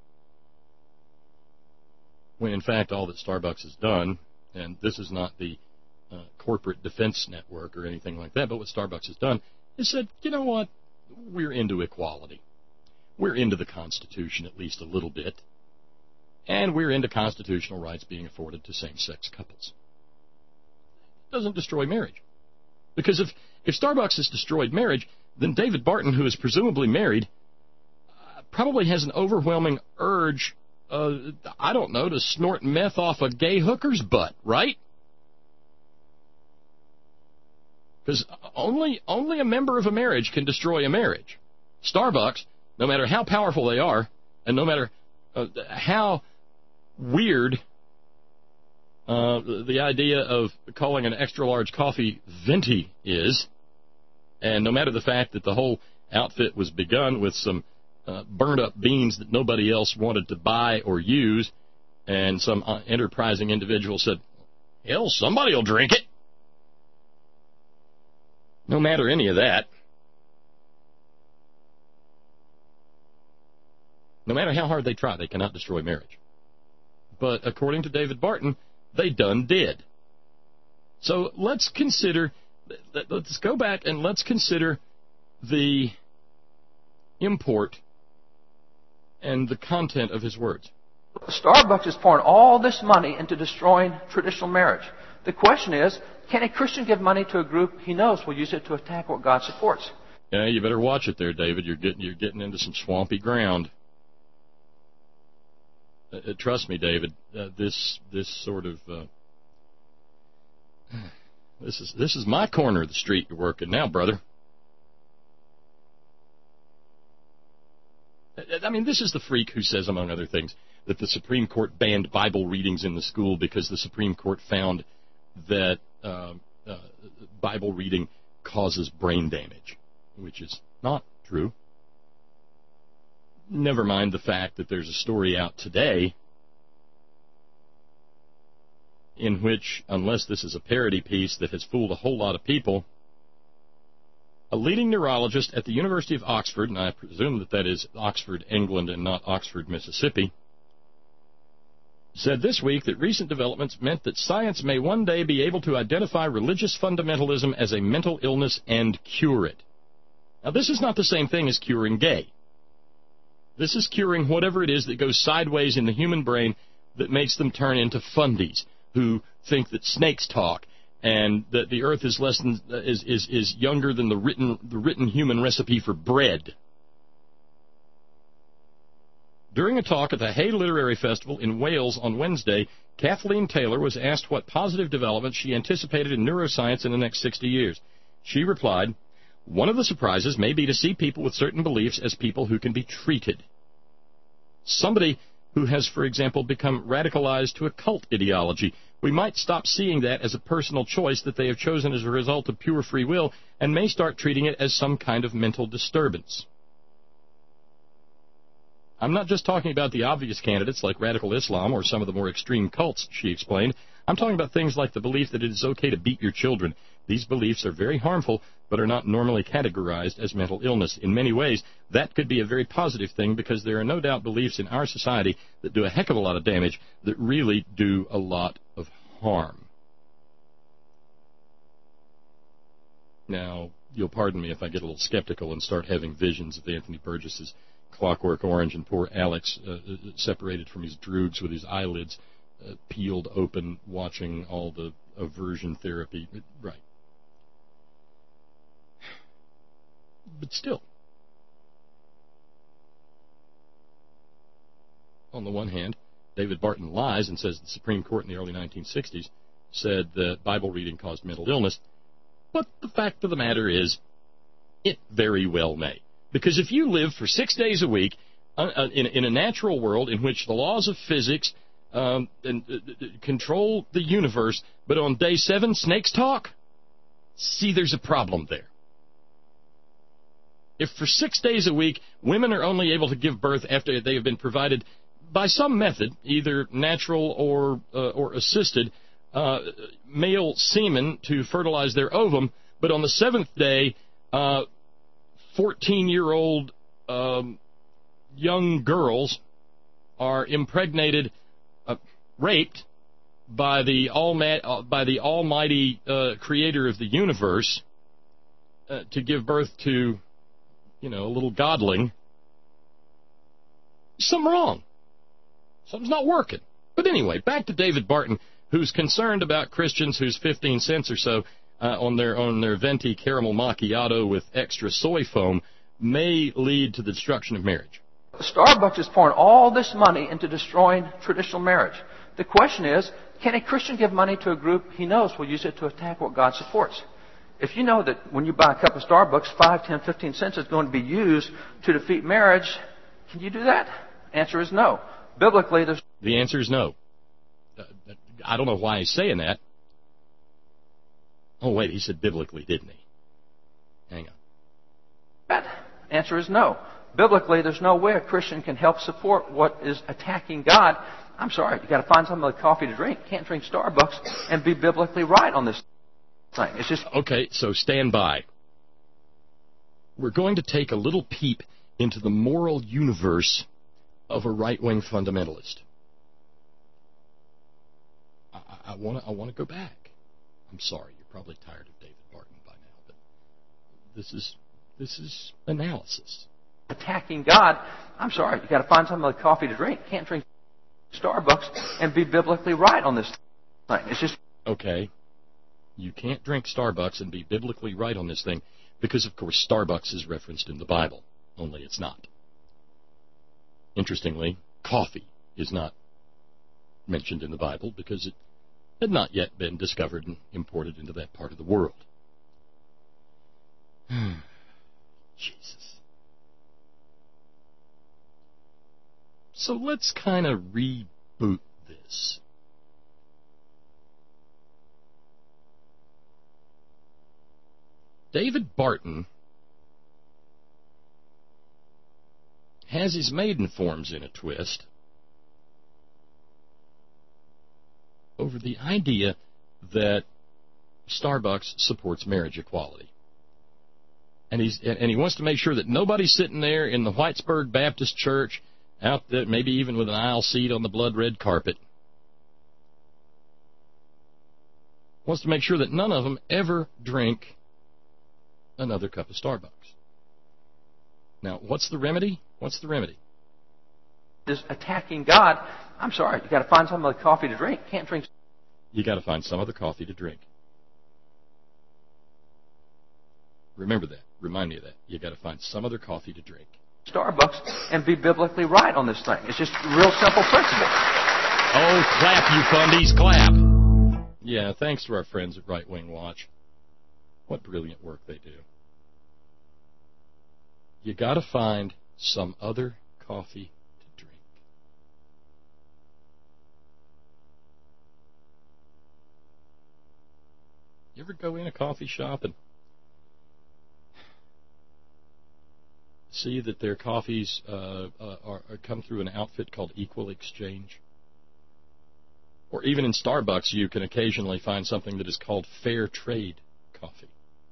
When, in fact, all that Starbucks has done, and this is not the uh, corporate defense network or anything like that, but what Starbucks has done is said, you know what, we're into equality. We're into the Constitution at least a little bit, and we're into constitutional rights being afforded to same-sex couples. It doesn't destroy marriage. Because if, if Starbucks has destroyed marriage, then David Barton, who is presumably married, uh, probably has an overwhelming urge Uh, I don't know, to snort meth off a gay hooker's butt, right? Because only only a member of a marriage can destroy a marriage. Starbucks, no matter how powerful they are, and no matter uh, how weird uh, the idea of calling an extra-large coffee venti is, and no matter the fact that the whole outfit was begun with some Uh, burned-up beans that nobody else wanted to buy or use, and some uh, enterprising individual said, hell, somebody will drink it. No matter any of that, no matter how hard they try, they cannot destroy marriage. But according to David Barton, they done did. So let's consider, let's go back and let's consider the import and the content of his words. Starbucks is pouring all this money into destroying traditional marriage. The question is, can a Christian give money to a group he knows will use it to attack what God supports? Yeah, you better watch it there, David. You're getting you're getting into some swampy ground. Uh, trust me, David. Uh, this this sort of uh, this is this is my corner of the street you're working now, brother. I mean, this is the freak who says, among other things, that the Supreme Court banned Bible readings in the school because the Supreme Court found that uh, uh, Bible reading causes brain damage, which is not true. Never mind the fact that there's a story out today in which, unless this is a parody piece that has fooled a whole lot of people, a leading neurologist at the University of Oxford, and I presume that that is Oxford, England, and not Oxford, Mississippi, said this week that recent developments meant that science may one day be able to identify religious fundamentalism as a mental illness and cure it. Now, this is not the same thing as curing gay. This is curing whatever it is that goes sideways in the human brain that makes them turn into fundies who think that snakes talk, and that the earth is less than is, is is younger than the written the written human recipe for bread. During a talk at the Hay Literary Festival in Wales on Wednesday, Kathleen Taylor was asked what positive developments she anticipated in neuroscience in the next sixty years. She replied, "One of the surprises may be to see people with certain beliefs as people who can be treated. Somebody who has, for example, become radicalized to a cult ideology, we might stop seeing that as a personal choice that they have chosen as a result of pure free will and may start treating it as some kind of mental disturbance." I'm not just talking about the obvious candidates like radical Islam or some of the more extreme cults, she explained. I'm talking about things like the belief that it is okay to beat your children. These beliefs are very harmful, but are not normally categorized as mental illness. In many ways, that could be a very positive thing because there are no doubt beliefs in our society that do a heck of a lot of damage that really do a lot of harm. Now, you'll pardon me if I get a little skeptical and start having visions of Anthony Burgess's Clockwork Orange and poor Alex uh, separated from his droogs with his eyelids uh, peeled open, watching all the aversion therapy. Right. But still, on the one hand, David Barton lies and says the Supreme Court in the early nineteen sixties said that Bible reading caused mental illness. But the fact of the matter is, it very well may. Because if you live for six days a week uh, uh, in, in a natural world in which the laws of physics um, and, uh, control the universe, but on day seven, snakes talk, see, there's a problem there. If for six days a week, women are only able to give birth after they have been provided by some method, either natural or uh, or assisted, uh, male semen to fertilize their ovum, but on the seventh day, uh, fourteen-year-old um, young girls are impregnated, uh, raped by the alma- uh, by the almighty uh, creator of the universe uh, to give birth to, you know, a little godling. Something wrong. Something's not working. But anyway, back to David Barton, who's concerned about Christians whose fifteen cents or so uh, on their on their venti caramel macchiato with extra soy foam may lead to the destruction of marriage. Starbucks is pouring all this money into destroying traditional marriage. The question is, can a Christian give money to a group he knows will use it to attack what God supports? If you know that when you buy a cup of Starbucks, five, ten, fifteen cents is going to be used to defeat marriage, can you do that? Answer is no. Biblically, there's... The answer is no. Uh, I don't know why he's saying that. Oh, wait, he said biblically, didn't he? Hang on. That answer is no. Biblically, there's no way a Christian can help support what is attacking God. I'm sorry, you got to find some of the coffee to drink. Can't drink Starbucks and be biblically right on this thing. It's just... Okay, so stand by. We're going to take a little peep into the moral universe of a right-wing fundamentalist. I, I want to I want to go back. I'm sorry, you're probably tired of David Barton by now, but this is this is analysis. Attacking God. I'm sorry, you got to find some of the coffee to drink. Can't drink Starbucks and be biblically right on this thing. It's just... Okay, you can't drink Starbucks and be biblically right on this thing because, of course, Starbucks is referenced in the Bible, only it's not. Interestingly, coffee is not mentioned in the Bible because it had not yet been discovered and imported into that part of the world. Jesus. So let's kind of reboot this. David Barton has his maiden forms in a twist over the idea that Starbucks supports marriage equality. And he's and he wants to make sure that nobody's sitting there in the Whitesburg Baptist Church, out there, maybe even with an aisle seat on the blood-red carpet, wants to make sure that none of them ever drink another cup of Starbucks. Now, what's the remedy? What's the remedy? Is attacking God. I'm sorry, you got to find some of the coffee to drink. Can't drink. You got to find some other coffee to drink. Remember that. Remind me of that. You got to find some other coffee to drink. Starbucks and be biblically right on this thing. It's just a real simple principle. Oh, clap, you fundies, clap. Yeah, thanks to our friends at Right Wing Watch. What brilliant work they do. You got to find some other coffee to drink. You ever go in a coffee shop and see that their coffees uh, uh, are, are come through an outfit called Equal Exchange? Or even in Starbucks, you can occasionally find something that is called Fair Trade coffee.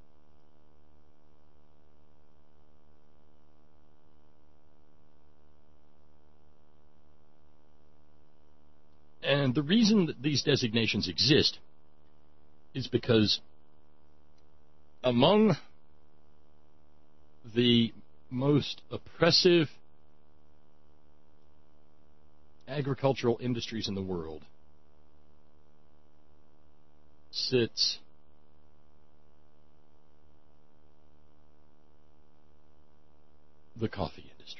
And the reason that these designations exist is because among the most oppressive agricultural industries in the world sits the coffee industry.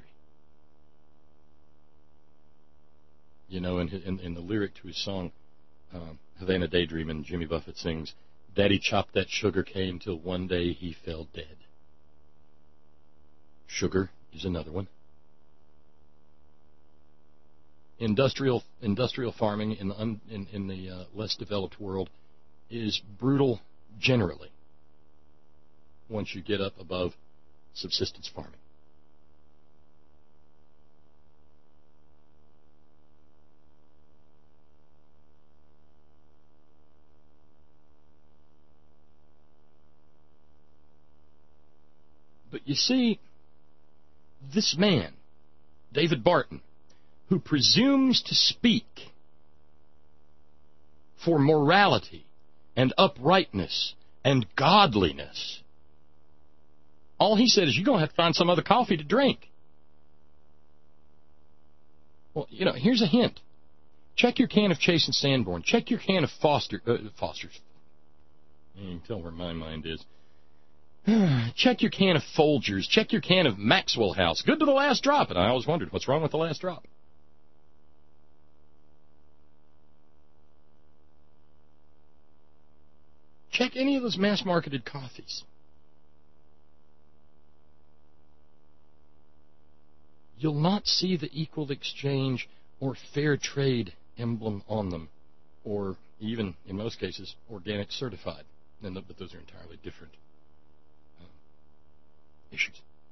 You know, in, in, in the lyric to his song, um, Havana Daydreamin', Jimmy Buffett sings, "Daddy chopped that sugar cane till one day he fell dead." Sugar is another one. Industrial industrial farming in the un, in, in the uh, less developed world is brutal generally once you get up above subsistence farming. But you see, this man, David Barton, who presumes to speak for morality and uprightness and godliness, all he said is, you're going to have to find some other coffee to drink. Well, you know, here's a hint. Check your can of Chase and Sanborn. Check your can of Foster, uh, Foster's. You can tell where my mind is. Check your can of Folgers. Check your can of Maxwell House. Good to the last drop. And I always wondered, what's wrong with the last drop? Check any of those mass-marketed coffees. You'll not see the Equal Exchange or Fair Trade emblem on them, or even, in most cases, organic certified. But those are entirely different um, issues.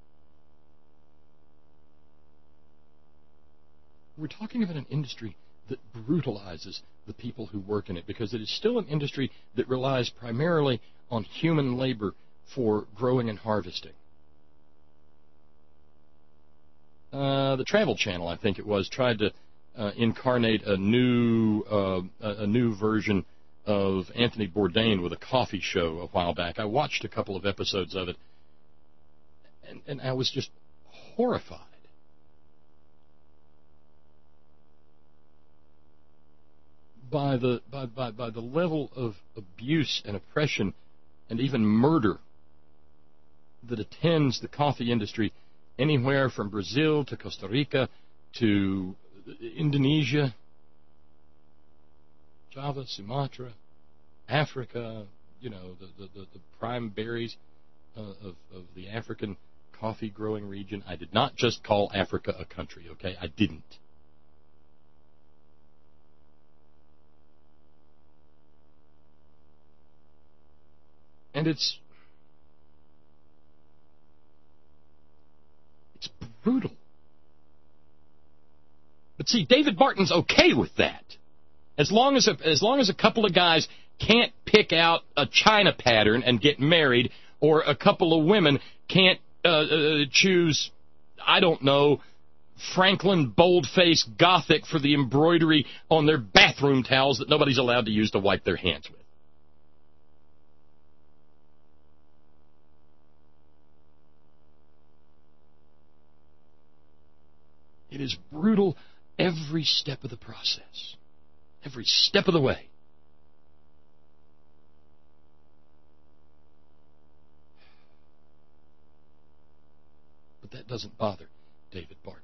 We're talking about an industry that brutalizes the people who work in it, because it is still an industry that relies primarily on human labor for growing and harvesting. Uh, the Travel Channel, I think it was, tried to uh, incarnate a new uh, a new version of Anthony Bourdain with a coffee show a while back. I watched a couple of episodes of it, and, and I was just horrified by the by, by, by the level of abuse and oppression and even murder that attends the coffee industry anywhere from Brazil to Costa Rica to Indonesia, Java, Sumatra, Africa, you know, the, the, the, the prime berries uh, of, of the African coffee growing region. I did not just call Africa a country, okay? I didn't. And it's it's brutal. But see, David Barton's okay with that. As long as a, as long as a couple of guys can't pick out a China pattern and get married, or a couple of women can't uh, uh, choose, I don't know, Franklin boldface Gothic for the embroidery on their bathroom towels that nobody's allowed to use to wipe their hands with. It is brutal every step of the process, every step of the way. But that doesn't bother David Barton.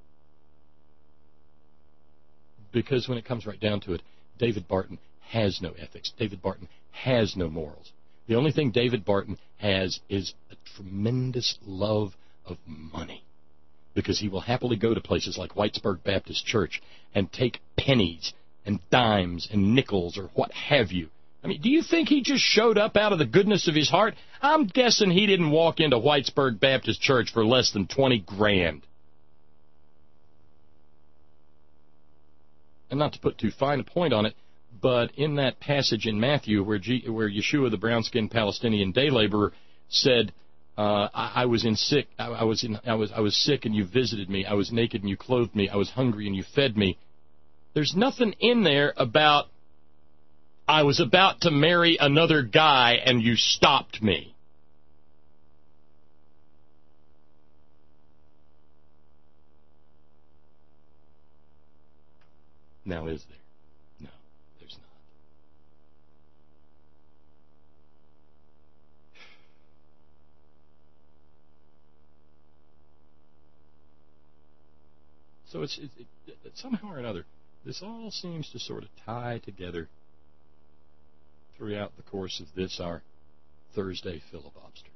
Because when it comes right down to it, David Barton has no ethics. David Barton has no morals. The only thing David Barton has is a tremendous love of money, because he will happily go to places like Whitesburg Baptist Church and take pennies and dimes and nickels or what have you I mean, do you think he just showed up out of the goodness of his heart? I'm guessing he didn't walk into Whitesburg Baptist Church for less than twenty grand. And not to put too fine a point on it, but in that passage in Matthew where, G, where Yeshua, the brown-skinned Palestinian day laborer, said, uh, I, I was in sick, I, I was in, I was, I was sick and you visited me. I was naked and you clothed me. I was hungry and you fed me. There's nothing in there about, I was about to marry another guy and you stopped me. Now, is there? No, there's not. So it's it, it, it, somehow or another, this all seems to sort of tie together throughout the course of this, our Thursday filibuster.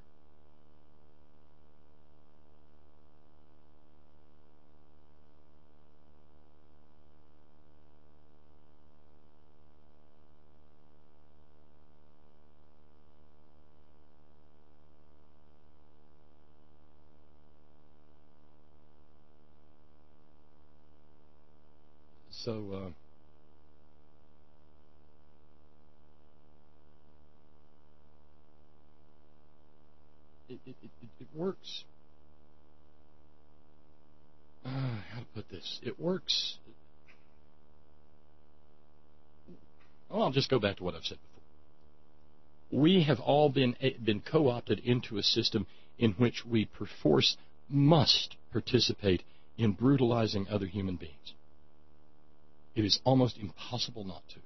So, uh, it, it, it, it works. Uh, how to put this? It works. Well, I'll just go back to what I've said before. We have all been been co-opted into a system in which we perforce must participate in brutalizing other human beings. It is almost impossible not to.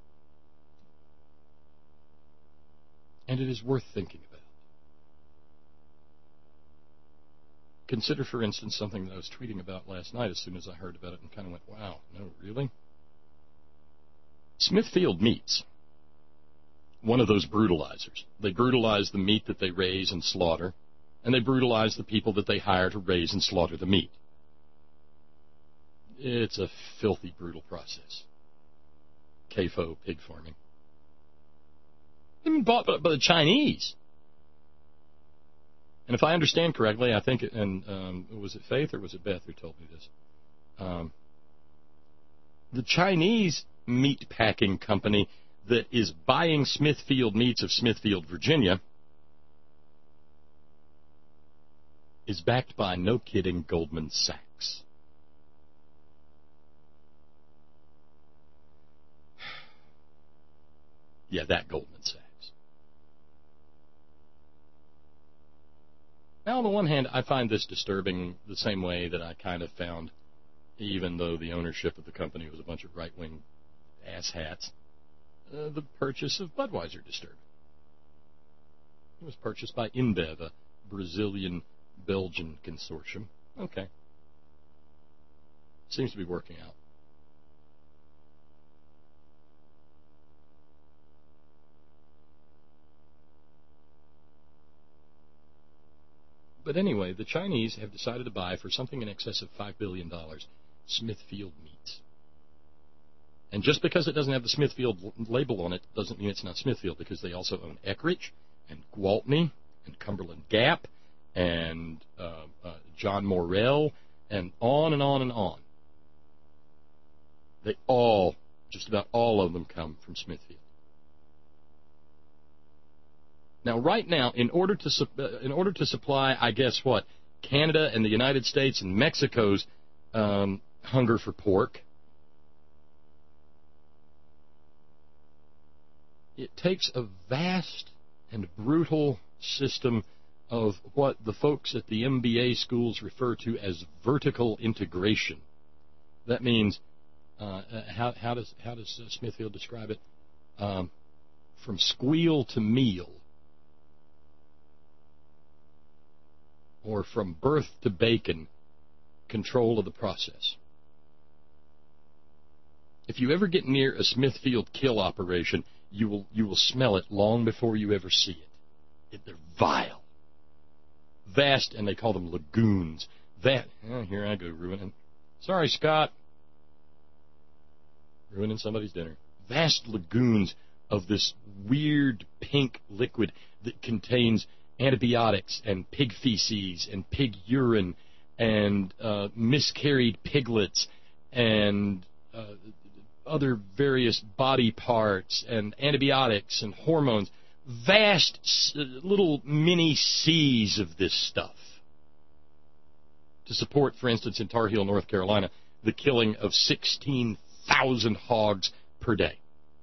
And it is worth thinking about. Consider, for instance, something that I was tweeting about last night as soon as I heard about it and kind of went, wow, no, really? Smithfield Meats, one of those brutalizers. They brutalize the meat that they raise and slaughter, and they brutalize the people that they hire to raise and slaughter the meat. It's a filthy, brutal process. C A F O, pig farming. They've been bought by, by the Chinese. And if I understand correctly, I think, it, and um, was it Faith or was it Beth who told me this? Um, the Chinese meat packing company that is buying Smithfield Meats of Smithfield, Virginia, is backed by, no kidding, Goldman Sachs. Yeah, that Goldman Sachs. Now, on the one hand, I find this disturbing the same way that I kind of found, even though the ownership of the company was a bunch of right-wing asshats, uh, the purchase of Budweiser disturbing. It was purchased by InBev, a Brazilian-Belgian consortium. Okay. Seems to be working out. But anyway, the Chinese have decided to buy, for something in excess of five billion dollars, Smithfield Meats. And just because it doesn't have the Smithfield label on it doesn't mean it's not Smithfield, because they also own Eckrich and Gwaltney and Cumberland Gap and uh, uh, John Morrell and on and on and on. They all, just about all of them, come from Smithfield. Now, right now, in order to su- uh, in order to supply, I guess what, Canada and the United States and Mexico's um, hunger for pork, it takes a vast and brutal system of what the folks at the M B A schools refer to as vertical integration. That means, uh, how, how does how does uh, Smithfield describe it? Um, from squeal to meal. Or from birth to bacon, control of the process. If you ever get near a Smithfield kill operation, you will you will smell it long before you ever see it. it they're vile, vast, and they call them lagoons. That oh, here I go ruining. Sorry, Scott, ruining somebody's dinner. Vast lagoons of this weird pink liquid that contains antibiotics and pig feces and pig urine and uh, miscarried piglets and uh, other various body parts and antibiotics and hormones, vast little mini seas of this stuff to support, for instance, in Tar Heel, North Carolina, the killing of sixteen thousand hogs per day.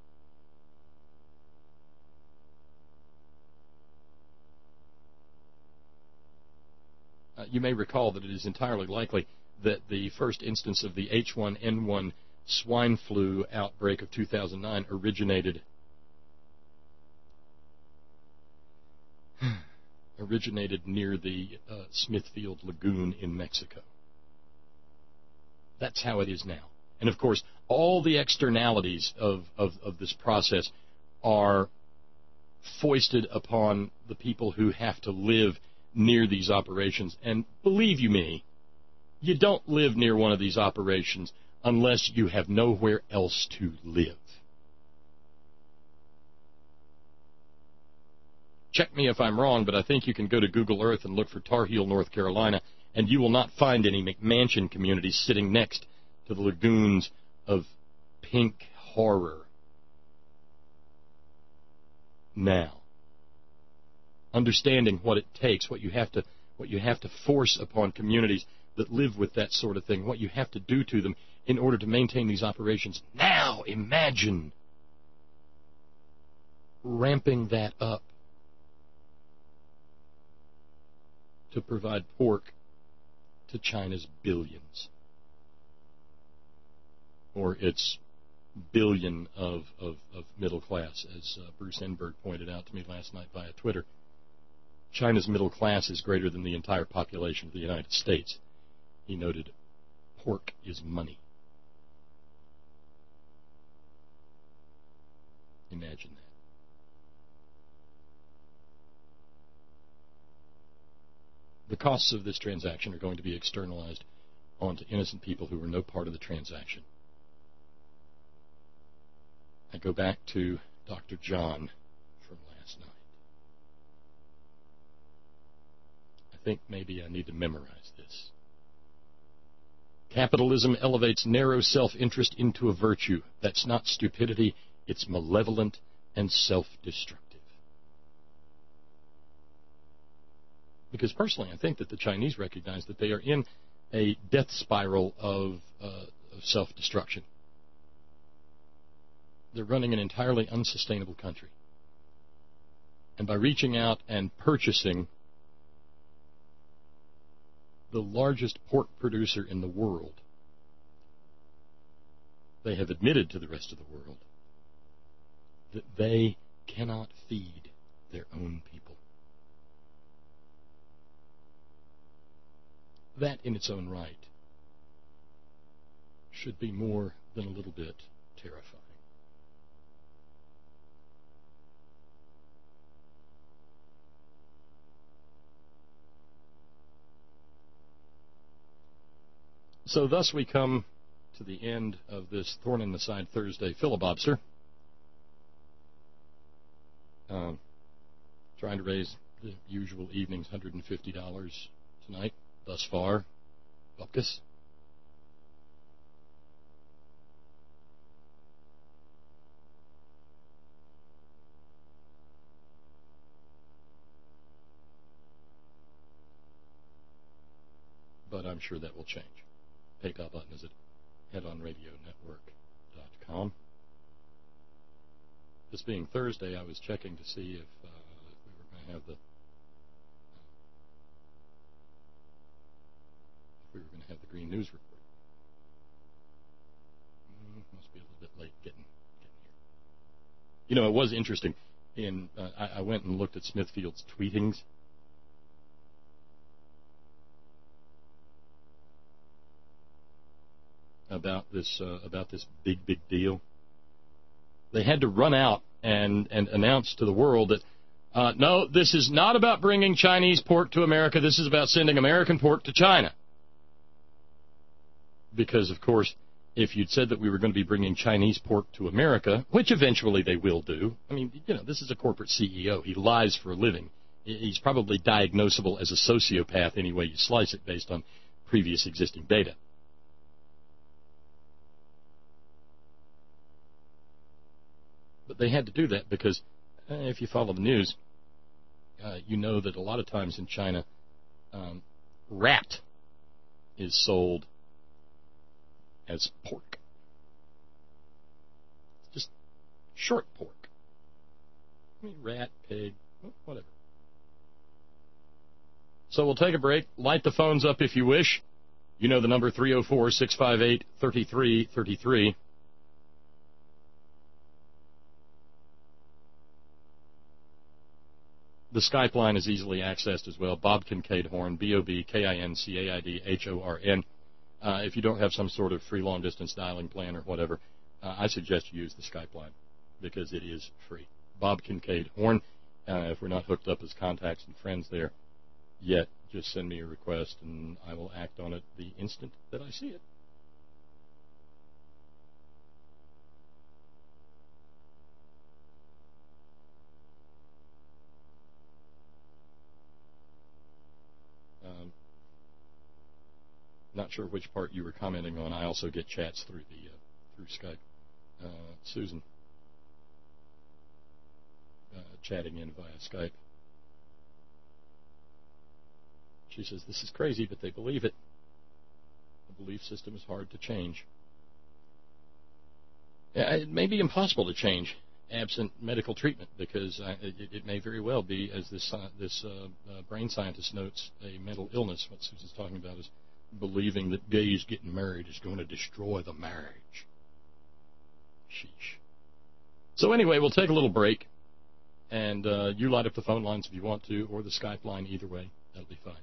Uh, you may recall that it is entirely likely that the first instance of the H one N one swine flu outbreak of two thousand nine originated originated near the uh, Smithfield Lagoon in Mexico. That's how it is now. And, of course, all the externalities of, of, of this process are foisted upon the people who have to live near these operations. And believe you me, you don't live near one of these operations unless you have nowhere else to live. Check me if I'm wrong, but I think you can go to Google Earth and look for Tar Heel, North Carolina, and you will not find any McMansion communities sitting next to the lagoons of pink horror. Now, understanding what it takes, what you have to, what you have to force upon communities that live with that sort of thing, what you have to do to them in order to maintain these operations. Now, imagine ramping that up to provide pork to China's billions, or its billion of, of, of middle class, as uh, Bruce Enberg pointed out to me last night via Twitter. China's middle class is greater than the entire population of the United States. He noted, pork is money. Imagine that. The costs of this transaction are going to be externalized onto innocent people who were no part of the transaction. I go back to Doctor John from last night. I think maybe I need to memorize this. Capitalism elevates narrow self-interest into a virtue. That's not stupidity, it's malevolent and self-destructive. Because personally, I think that the Chinese recognize that they are in a death spiral of, uh, of self-destruction. They're running an entirely unsustainable country. And by reaching out and purchasing the largest pork producer in the world, they have admitted to the rest of the world that they cannot feed their own people. That in its own right should be more than a little bit terrifying. So thus we come to the end of this Thorn in the Side Thursday filibuster. Um, trying to raise the usual evening's one hundred fifty dollars tonight. Thus far, Bupkis. But I'm sure that will change. PayPal button is at head on radio network dot com. This being Thursday, I was checking to see if, uh, if we were going to have the we were going to have the Green News Report. Mm, must be a little bit late getting, getting here. You know, it was interesting. In uh, I, I went and looked at Smithfield's tweetings. About this uh, about this big big deal. They had to run out and and announce to the world that uh, no, this is not about bringing Chinese pork to America. This is about sending American pork to China. Because, of course, if you'd said that we were going to be bringing Chinese pork to America, which eventually they will do. I mean, you know, this is a corporate C E O. He lies for a living. He's probably diagnosable as a sociopath any way you slice it based on previous existing data. But they had to do that because uh, if you follow the news, uh, you know that a lot of times in China, um, rat is sold as pork. Just short pork. I mean, rat, pig, whatever. So we'll take a break. Light the phones up if you wish. You know the number, three oh four, six five eight, three three three three. The Skype line is easily accessed as well. Bob Kincaid Horn, B O B K I N C A I D H O R N. Uh, if you don't have some sort of free long-distance dialing plan or whatever, uh, I suggest you use the Skype line because it is free. Bob Kincaid Horn. Uh, if we're not hooked up as contacts and friends there yet, just send me a request and I will act on it the instant that I see it. Um, Not sure which part you were commenting on. I also get chats through the uh, through Skype. Uh, Susan uh, chatting in via Skype. She says, this is crazy, but they believe it. The belief system is hard to change. Yeah, it may be impossible to change absent medical treatment because uh, it, it may very well be, as this uh, this uh, uh, brain scientist notes, a mental illness. What Susan's talking about is believing that gays getting married is going to destroy the marriage. Sheesh. So anyway, we'll take a little break, and uh, you light up the phone lines if you want to, or the Skype line, either way. That'll be fine.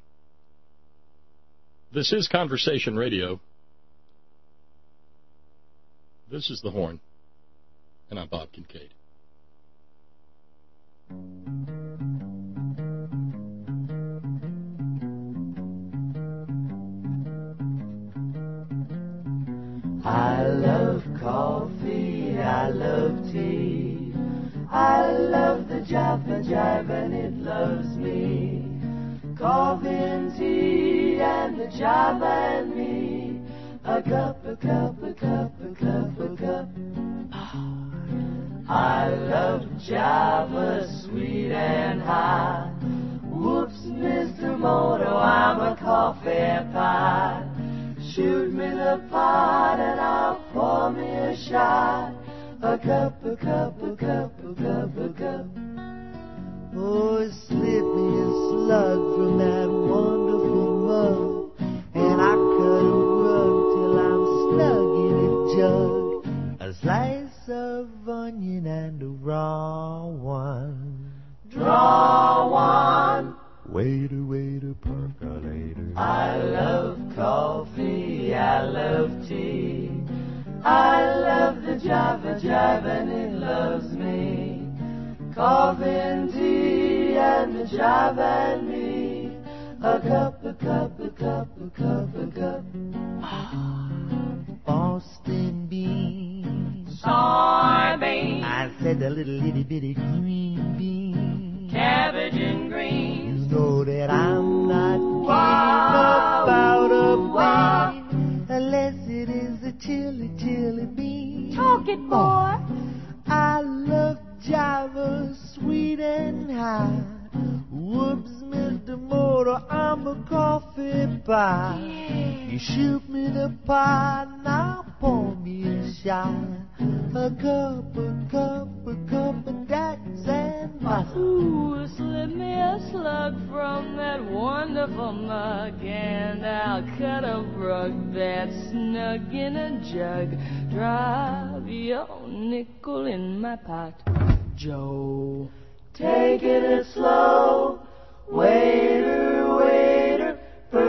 This is Conversation Radio. This is The Horn, and I'm Bob Kincaid. I love coffee, I love tea, I love the Java Jive and it loves me. Coffee and tea and the Java and me, a cup, a cup, a cup, a cup, a cup. I love Java, sweet and high. Whoops, Mister Moto, I'm a coffee pie. Shoot me the pot and I'll pour me a shot. A cup, a cup, a cup, a cup, a cup. Oh, slip me a slug from that wonderful mug, and I cut a rug till I'm snug in a jug. A slice of onion and a raw one. Draw one. Waiter, waiter, percolator. I love coffee, I love tea, I love the Java Jive and it loves me. Coffee and tea and the Java and me, a cup, a cup, a cup, a cup, a cup. Boston beans, soybeans, I said a little itty bitty green bean, cabbage and greens. You know that I'm not keen about a bean unless it is a chili, chili bean. Talk it, boy. I love Java, sweet and high. Whoops, Mister Motor, I'm a coffee pie. Yeah. You shoot me the pie, now pour me a shot. A cup, a cup, a cup of Dats and Massa. Ooh, slip me a slug from that wonderful mug, and I'll cut a rug that's snug in a jug. Drive your nickel in my pot, Joe. Take it slow, waiter, waiter,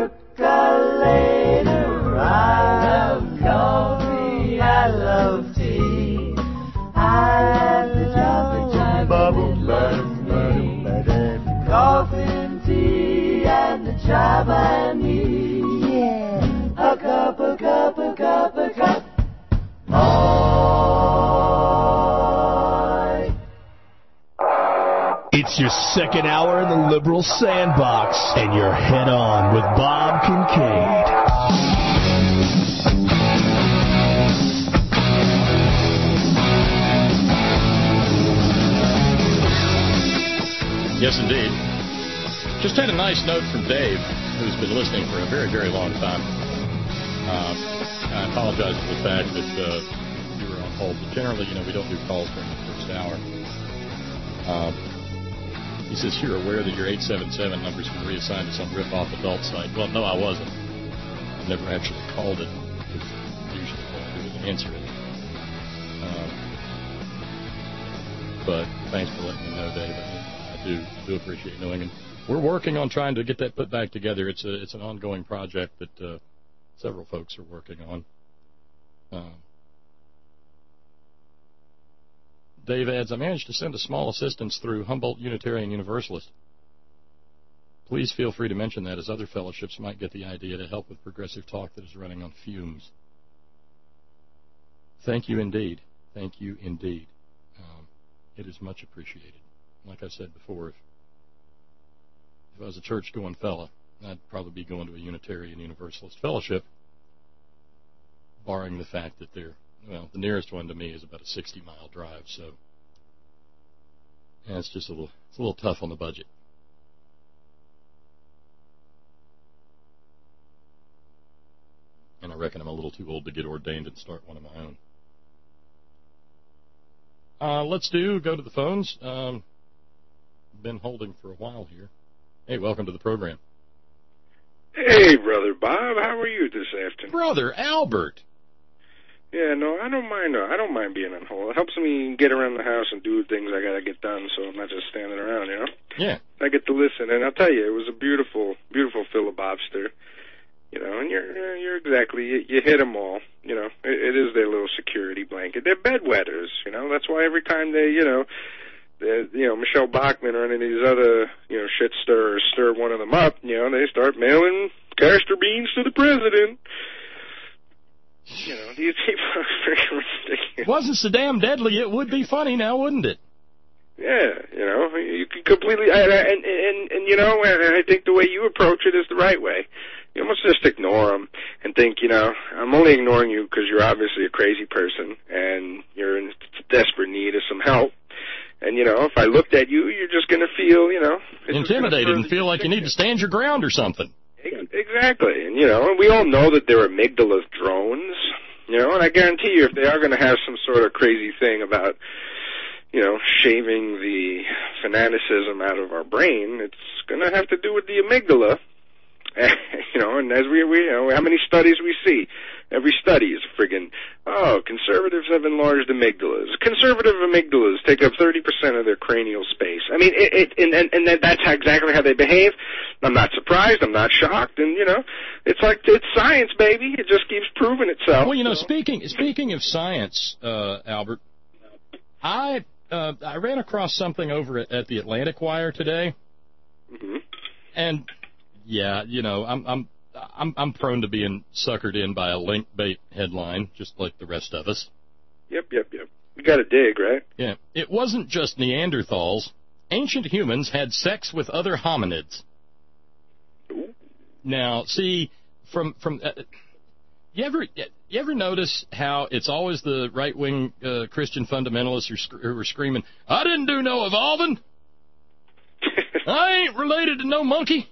percolator. I love coffee, I love tea, I love the Java, it loves me. Coffee and tea and the Java and me. Yeah, a cup, a cup, a cup, a cup. It's your second hour in the liberal sandbox, and you're head on with Bob Kincaid. Yes, indeed. Just had a nice note from Dave, who's been listening for a very, very long time. Uh, I apologize for the fact that uh, you were on hold, but generally, you know, we don't do calls during the first hour. Um, he says, you're aware that your eight seven seven number's been reassigned to some rip-off adult site. Well, no, I wasn't. I never actually called it, because usually what I do is answer it. Um, but thanks for letting me know, Dave. I do, do appreciate knowing. And we're working on trying to get that put back together. It's a, it's an ongoing project that uh, several folks are working on. Uh, Dave adds, I managed to send a small assistance through Humboldt Unitarian Universalist. Please feel free to mention that, as other fellowships might get the idea to help with progressive talk that is running on fumes. Thank you indeed. Thank you indeed. Um, it is much appreciated. Like I said before, if, if I was a church-going fella, I'd probably be going to a Unitarian Universalist fellowship, barring the fact that they're, well, the nearest one to me is about a sixty-mile drive, so yeah, it's just a little, it's a little tough on the budget. And I reckon I'm a little too old to get ordained and start one of my own. Uh, let's do, go to the phones. Um, been holding for a while here. Hey, welcome to the program. Hey, Brother Bob, how are you this afternoon? Brother Albert. Yeah, no, I don't mind. Uh, I don't mind being on hold. It helps me get around the house and do things I gotta get done, so I'm not just standing around, you know. Yeah. I get to listen, and I'll tell you, it was a beautiful, beautiful filibobster. You know, and you're you're exactly you, you hit them all. You know, it, it is their little security blanket. They're bedwetters. You know, that's why every time they, you know. The, you know, Michelle Bachmann or any of these other, you know, shit stirrers stir one of them up, you know, they start mailing castor beans to the president. You know, these people are freaking ridiculous. Wasn't so damn deadly, it would be funny now, wouldn't it? Yeah, you know, you can completely, and, and, and, and you know, and I think the way you approach it is the right way. You almost just ignore them and think, you know, I'm only ignoring you because you're obviously a crazy person and you're in desperate need of some help. And, you know, if I looked at you, you're just going to feel, you know... intimidated and feel like you need to stand your ground or something. Exactly. And, you know, we all know that they're amygdala drones, you know, and I guarantee you if they are going to have some sort of crazy thing about, you know, shaving the fanaticism out of our brain, it's going to have to do with the amygdala. You know, and as we, we, you know, how many studies we see? Every study is friggin', oh, conservatives have enlarged amygdalas. Conservative amygdalas take up thirty percent of their cranial space. I mean, it, it and, and, and that's exactly how they behave. I'm not surprised. I'm not shocked. And, you know, it's like, it's science, baby. It just keeps proving itself. Well, you know, so. speaking speaking of science, uh, Albert, I uh, I ran across something over at, at the Atlantic Wire today. Mm-hmm. And... yeah, you know, I'm I'm I'm I'm prone to being suckered in by a link bait headline, just like the rest of us. Yep, yep, yep. You got to dig, right? Yeah. It wasn't just Neanderthals. Ancient humans had sex with other hominids. Ooh. Now, see, from from uh, you ever you ever notice how it's always the right wing uh, Christian fundamentalists who, sc- who are screaming, "I didn't do no evolving. I ain't related to no monkey."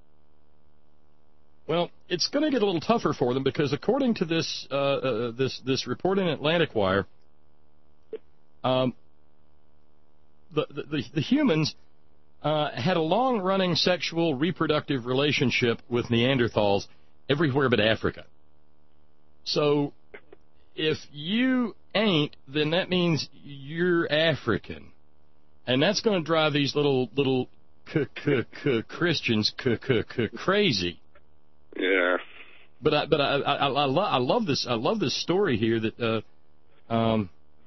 Well, it's going to get a little tougher for them because, according to this uh, uh, this this report in Atlantic Wire, um, the, the the humans uh, had a long-running sexual reproductive relationship with Neanderthals everywhere but Africa. So, if you ain't, then that means you're African, and that's going to drive these little little c- c- c- Christians c- c- c- crazy. Yeah, but I, but I, I, I, I, lo- I love this. I love this story here that uh, um,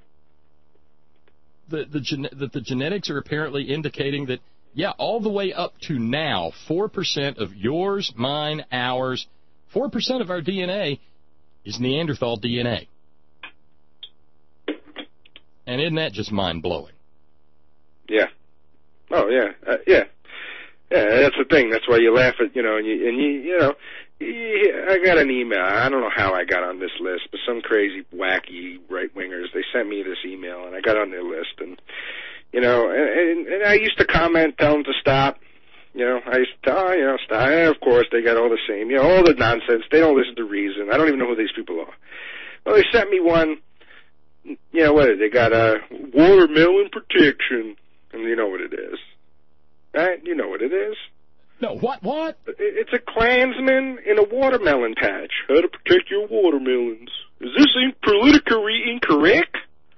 the the gen- that the genetics are apparently indicating that yeah, all the way up to now, four percent of yours, mine, ours, four percent of our D N A is Neanderthal D N A. And isn't that just mind blowing? Yeah. Oh, yeah, uh, yeah. Yeah, that's the thing. That's why you laugh at, you know, and you, and you, you know, you, I got an email. I don't know how I got on this list, but some crazy, wacky right-wingers, they sent me this email, and I got on their list. And, you know, and, and I used to comment, tell them to stop. You know, I used to tell, oh, you know, stop. And of course, they got all the same, you know, all the nonsense. They don't listen to reason. I don't even know who these people are. Well, they sent me one, you know, what is it? They got a watermelon protection, and you know what it is. Right? You know what it is. No, what, what? It's a Klansman in a watermelon patch. How to protect your watermelons. Is this in- politically incorrect?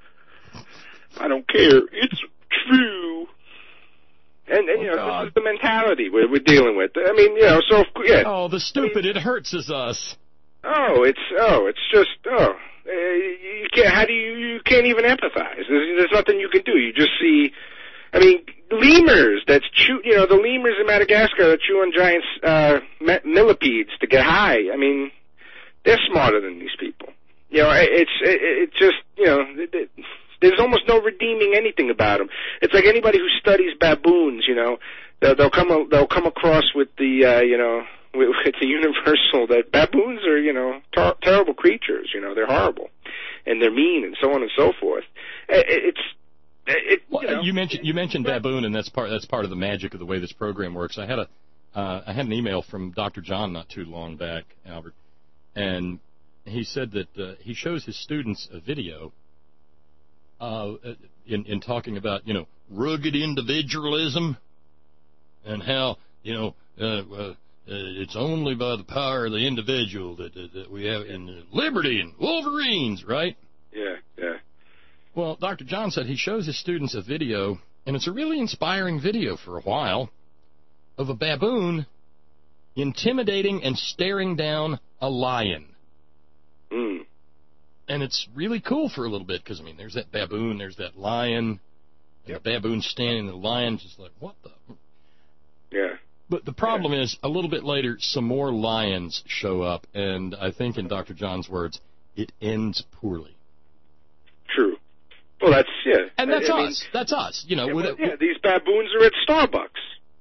I don't care. It's true. And, and you oh, know, God. this is the mentality we're, we're dealing with. I mean, you know, so, yeah. Oh, the stupid, I mean, it hurts us. us. Oh, it's, oh, it's just, oh. Uh, you can't, how do you, you can't even empathize. There's, there's nothing you can do. You just see, I mean, lemurs that chew, you know, the lemurs in Madagascar that chew on giant uh, millipedes to get high. I mean, they're smarter than these people. You know, it's it, it just, you know, it, it, there's almost no redeeming anything about them. It's like anybody who studies baboons, you know, they'll, they'll come they'll come across with the, uh, you know, with, with the universal that baboons are, you know, ter- terrible creatures. You know, they're horrible and they're mean and so on and so forth. It, it's It, well, you, know, you mentioned you mentioned baboon, and that's part that's part of the magic of the way this program works. I had a uh, I had an email from Doctor John not too long back, Albert, and he said that uh, he shows his students a video uh, in in talking about you know rugged individualism and how you know uh, uh, it's only by the power of the individual that that, that we have in liberty and Wolverines, right? Yeah, yeah. Well, Doctor John said he shows his students a video, and it's a really inspiring video for a while, of a baboon intimidating and staring down a lion. Mm. And it's really cool for a little bit, because, I mean, there's that baboon, there's that lion, and yep. the baboon standing, and the lion's just like, what the? Yeah. But the problem yeah. is, a little bit later, some more lions show up, and I think, in Doctor John's words, it ends poorly. True. Well, that's, yeah. And that's I, I us. mean, that's us. You know, yeah, with well, it, yeah, these baboons are at Starbucks.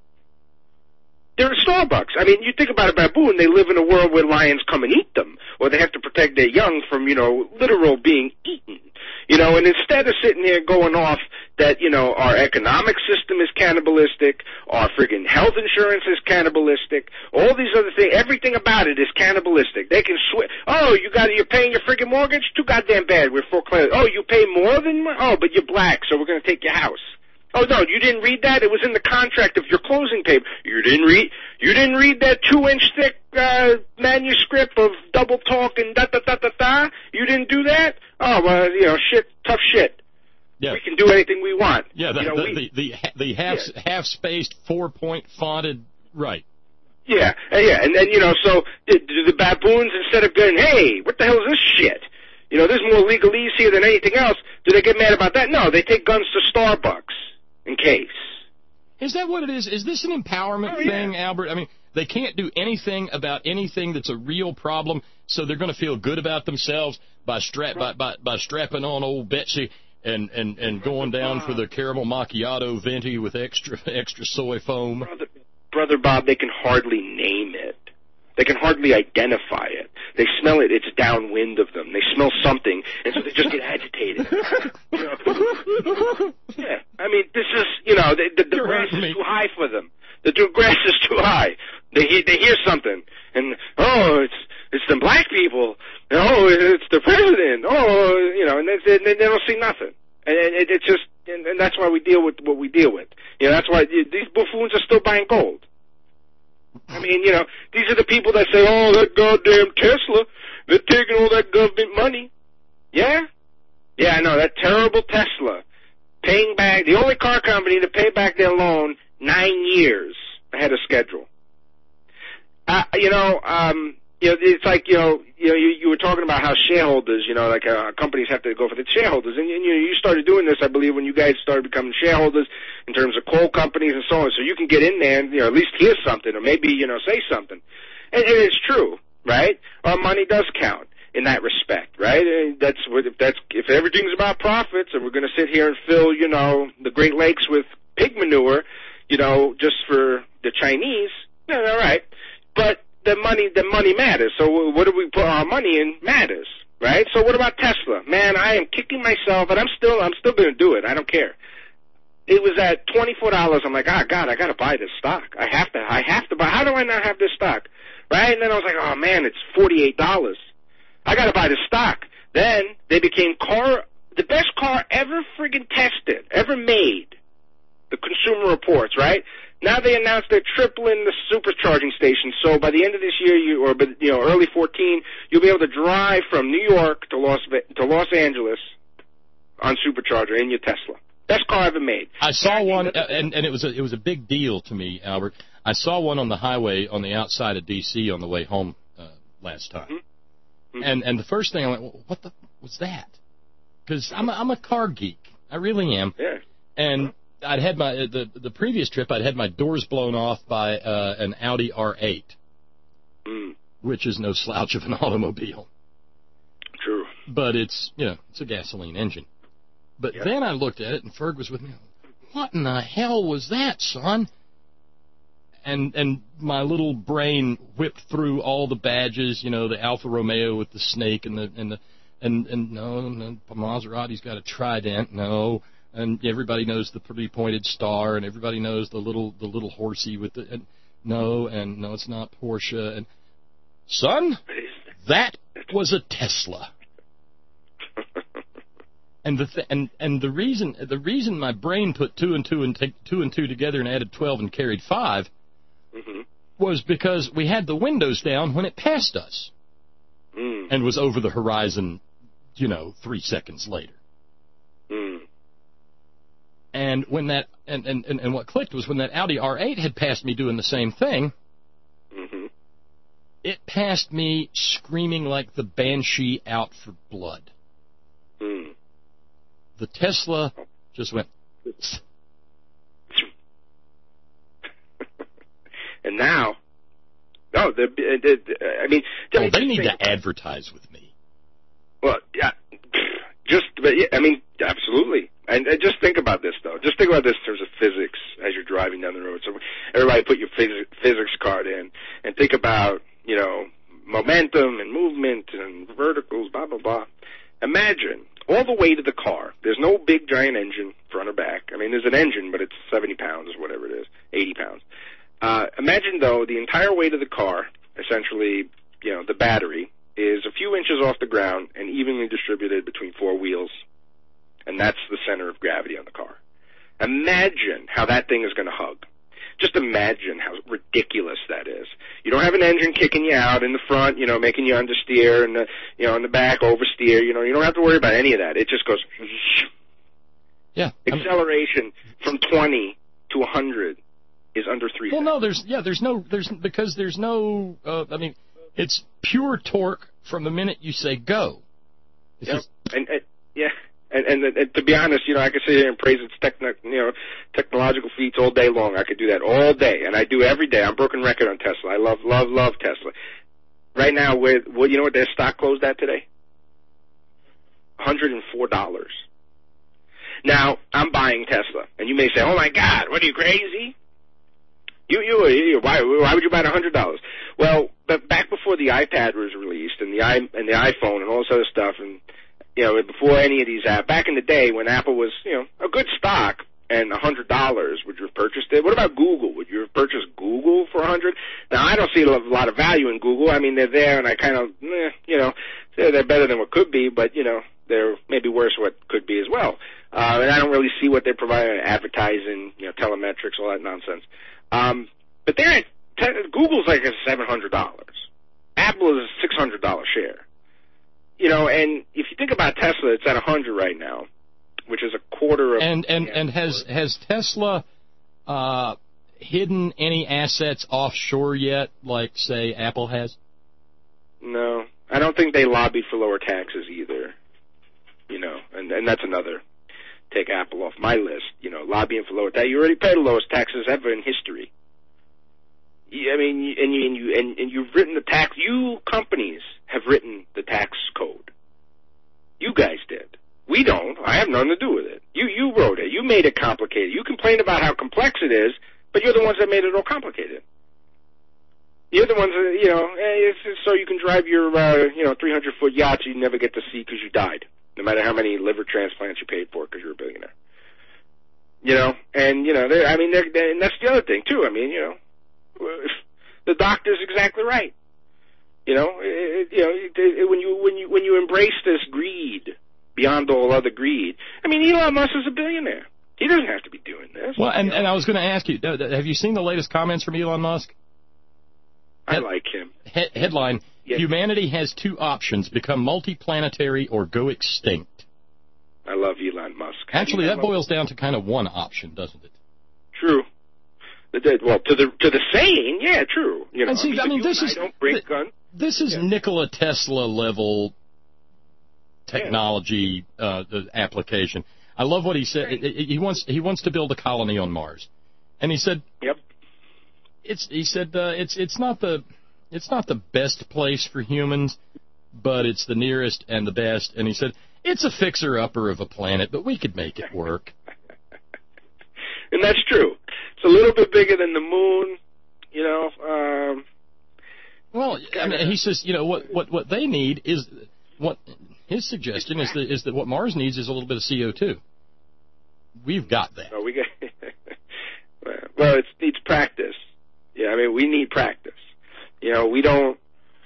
They're at Starbucks. I mean, you think about a baboon, they live in a world where lions come and eat them, or they have to protect their young from, you know, literal being eaten. You know, and instead of sitting here going off that, you know, our economic system is cannibalistic, our friggin' health insurance is cannibalistic, all these other things, everything about it is cannibalistic. They can switch. Oh, you got you're paying your friggin' mortgage? Too goddamn bad. We're foreclosed. Oh, you pay more than oh, but you're black, so we're going to take your house. Oh no, you didn't read that? It was in the contract of your closing paper. You didn't read. You didn't read that two-inch thick uh, manuscript of double talk and da da da da da. You didn't do that? Oh well, you know, shit, tough shit. Yeah. We can do anything we want. Yeah, the you know, the, we, the the the half yeah. half spaced four point fonted right. Yeah, uh, yeah, and then you know, so do the baboons instead of going, hey, what the hell is this shit? You know, there's more legalese here than anything else. Do they get mad about that? No, they take guns to Starbucks. In case. Is that what it is? Is this an empowerment oh, yeah. thing, Albert? I mean, they can't do anything about anything that's a real problem, so they're going to feel good about themselves by strap by, by by strapping on old Betsy and, and, and going down for the caramel macchiato venti with extra extra soy foam. Brother, Brother Bob, they can hardly name it. They can hardly identify it. They smell it, it's downwind of them. They smell something, and so they just get agitated. You know? Yeah, I mean, this is, you know, the, the, the grass is too high for them. The grass is too high. They hear, they hear something, and, oh, it's it's the black people. Oh, it's the president. Oh, you know, and they, they, they don't see nothing. And it, it's just, and, and that's why we deal with what we deal with. You know, that's why these buffoons are still buying gold. I mean, you know, these are the people that say, oh, that goddamn Tesla, they're taking all that government money. Yeah? Yeah, I know, that terrible Tesla, paying back, the only car company to pay back their loan nine years ahead of schedule. Uh, you know, um, you know, it's like, you know, you know, you, you were talking about how shareholders, you know, like uh, companies have to go for the shareholders, and, and you know, you started doing this, I believe, when you guys started becoming shareholders in terms of coal companies and so on, so you can get in there and, you know, at least hear something, or maybe, you know, say something. And, and it's true, right? Our money does count in that respect, right? And that's what, if that's, if everything's about profits, and we're going to sit here and fill, you know, the Great Lakes with pig manure, you know, just for the Chinese, yeah, all right. But the money, the money matters. So what do we put our money in matters, right? So what about Tesla? Man, I am kicking myself, and I'm still, I'm still going to do it. I don't care. It was at twenty-four dollars. I'm like, ah, oh, God, I got to buy this stock. I have to, I have to buy. How do I not have this stock, right? And then I was like, oh man, it's forty-eight dollars. I got to buy this stock. Then they became car, the best car ever friggin' tested, ever made. The Consumer Reports, right? Now they announced they're tripling the supercharging stations. So by the end of this year, you or you know early fourteen, you'll be able to drive from New York to Los to Los Angeles on supercharger in your Tesla. Best car ever made. I saw one, uh, and and it was a it was a big deal to me, Albert. I saw one on the highway on the outside of D C on the way home uh, last time, mm-hmm. and and the first thing I went, well, what the was that? Because I'm a, I'm a car geek, I really am, yeah, and. I'd had my the the previous trip. I'd had my doors blown off by uh, an Audi R eight, mm. which is no slouch of an automobile. True, but it's you know it's a gasoline engine. But yeah. Then I looked at it, and Ferg was with me. What in the hell was that, son? And and my little brain whipped through all the badges. You know, the Alfa Romeo with the snake and the and the and and no, no Maserati's got a trident. No. And everybody knows the pretty pointed star, and everybody knows the little the little horsey with the and no, and no, it's not Porsche. And son, that was a Tesla. And the th- and and the reason the reason my brain put two and two and t- two and two together and added twelve and carried five mm-hmm. was because we had the windows down when it passed us, mm. and was over the horizon, you know, three seconds later. Mm. And when that and, and, and what clicked was when that Audi R eight had passed me doing the same thing, mm-hmm. it passed me screaming like the banshee out for blood. Mm. The Tesla just went. And now, no, the, the, the I mean, oh, they need to advertise with me. Well, yeah, just, but yeah, I mean, absolutely. And, and just think about this, though. Just think about this in terms of physics as you're driving down the road. So everybody put your phys- physics card in and think about, you know, momentum and movement and verticals, blah, blah, blah. Imagine all the weight of the car. There's no big, giant engine, front or back. I mean, there's an engine, but it's seventy pounds or whatever it is, eighty pounds. Uh, imagine, though, the entire weight of the car, essentially, you know, the battery, is a few inches off the ground and evenly distributed between four wheels. And that's the center of gravity on the car. Imagine how that thing is going to hug. Just imagine how ridiculous that is. You don't have an engine kicking you out in the front, you know, making you understeer, and the, you know, in the back oversteer. You know, you don't have to worry about any of that. It just goes. Yeah. Acceleration from twenty to one hundred is under three. Well, seconds. no, there's yeah, there's no there's because there's no. Uh, I mean, it's pure torque from the minute you say go. It's yep. just, and, and yeah. And, and, and to be honest, you know, I could sit here and praise its techno, you know, technological feats all day long. I could do that all day, and I do every day. I'm broken record on Tesla. I love, love, love Tesla. Right now, with well, you know what their stock closed at today? one hundred four dollars. Now, I'm buying Tesla, and you may say, "Oh my God, what are you crazy? You, you, you why, why would you buy at one hundred dollars?" Well, but back before the iPad was released and the i and the iPhone and all this other stuff, and you know, before any of these apps, back in the day when Apple was, you know, a good stock and one hundred dollars, would you have purchased it? What about Google? Would you have purchased Google for one hundred dollars? Now, I don't see a lot of value in Google. I mean, they're there, and I kind of, eh, you know, they're better than what could be, but, you know, they're maybe worse what could be as well. Uh, and I don't really see what they're providing, advertising, you know, telemetrics, all that nonsense. Um, but they're at, Google's like a seven hundred dollars. Apple is a six hundred dollars share. You know, and if you think about Tesla, it's at one hundred right now, which is a quarter of. And and and has has Tesla uh, hidden any assets offshore yet, like say Apple has? No, I don't think they lobbied for lower taxes either. You know, and and that's another. Take Apple off my list. You know, lobbying for lower taxes. You already pay the lowest taxes ever in history. I mean, and you and you and, and you've written the tax. You companies have written the tax code. You guys did. We don't. I have nothing to do with it. You you wrote it. You made it complicated. You complain about how complex it is. but you're the ones that made it all complicated. You're the ones that, you know, it's, it's so you can drive your, uh, you know, three hundred foot yachts you never get to see because you died, no matter how many liver transplants you paid for because you're a billionaire. You know, and, you know, I mean, they're, they're, and that's the other thing, too. I mean, you know, the doctor's exactly right. You know, it, you know, it, it, when you when you when you embrace this greed beyond all other greed, I mean, Elon Musk is a billionaire. He doesn't have to be doing this. Well, and, you know? and I was going to ask you, have you seen the latest comments from Elon Musk? I like him. He- headline, yes. Humanity has two options, become multiplanetary or go extinct. I love Elon Musk. Actually, Elon that boils down to kind of one option, doesn't it? True. Well, to the to the saying, yeah, true. You know, and see, I mean, this is I don't break th- gun. This is yeah. Nikola Tesla level technology yeah. uh, the application. I love what he said. Right. He wants he wants to build a colony on Mars, and he said, "Yep." It's he said uh, it's it's not the it's not the best place for humans, but it's the nearest and the best. And he said it's a fixer upper of a planet, but we could make it work. And that's true. It's a little bit bigger than the moon, you know. Um, well, I mean, he says, you know, what, what, what they need is what his suggestion is that is that what Mars needs is a little bit of C O two. We've got that. Oh, we got. Well, it needs practice. Yeah, I mean, we need practice. You know, we don't.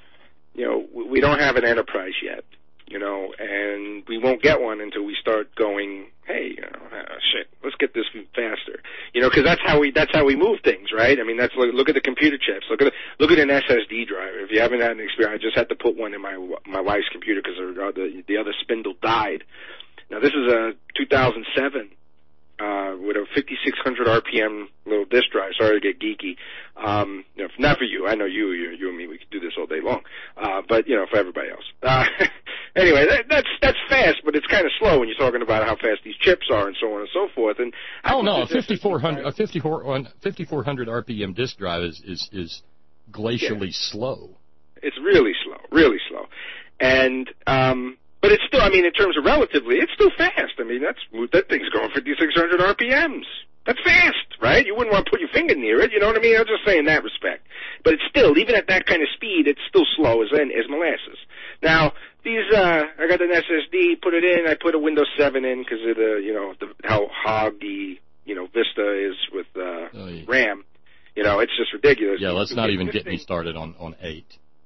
You know, we don't have an enterprise yet. You know, and we won't get one until we start going, hey, you know, uh, shit, let's get this faster. You know, because that's how we that's how we move things, right? I mean, that's look, look at the computer chips. Look at look at an S S D drive. If you haven't had an experience, I just had to put one in my my wife's computer because the the other spindle died. Now this is a two thousand seven uh, with a fifty-six hundred R P M little disk drive. Sorry to get geeky. Um, you know, not for you. I know you, you, you and me. We could do this all day long. Uh, but you know, for everybody else. Uh, Anyway, that, that's that's fast, but it's kind of slow when you're talking about how fast these chips are and so on and so forth. And oh no, a fifty-four hundred a fifty-four hundred R P M disk drive is is, is glacially yeah. slow. It's really slow, really slow, and um, but it's still. I mean, in terms of relatively, it's still fast. I mean, that's that thing's going fifty-six hundred R P Ms. That's fast, right? You wouldn't want to put your finger near it. You know what I mean? I'm just saying in that respect. But it's still, even at that kind of speed, it's still slow as as molasses. Now. These, uh, I got an S S D, put it in, I put a Windows seven in because of the, you know, the, how hoggy, you know, Vista is with, uh, oh, yeah. RAM. You know, it's just ridiculous. Yeah, let's not even get me started on, on eight.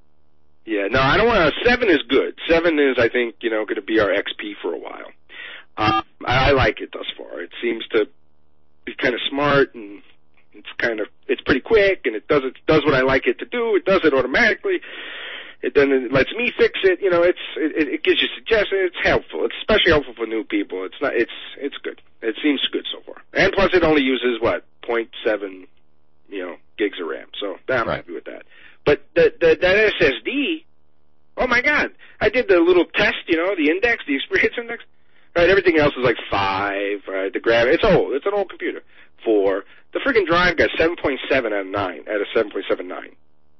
Yeah, no, I don't want to, seven is good. seven is, I think, you know, going to be our X P for a while. Um, I, I like it thus far. It seems to be kind of smart and it's kind of, it's pretty quick and it does, it does what I like it to do. It does it automatically. It then it lets me fix it. You know, it's it, it gives you suggestions. It's helpful. It's especially helpful for new people. It's not. It's it's good. It seems good so far. And plus, it only uses what zero point seven, you know, gigs of RAM. So I'm right. happy with that. But the, the that S S D, oh my God! I did the little test. You know, the index, the experience index. Right. Everything else is like five. Right. The grab. It's old. It's an old computer. Four. The friggin' drive got seven point seven out of nine. Out of seven point seven nine.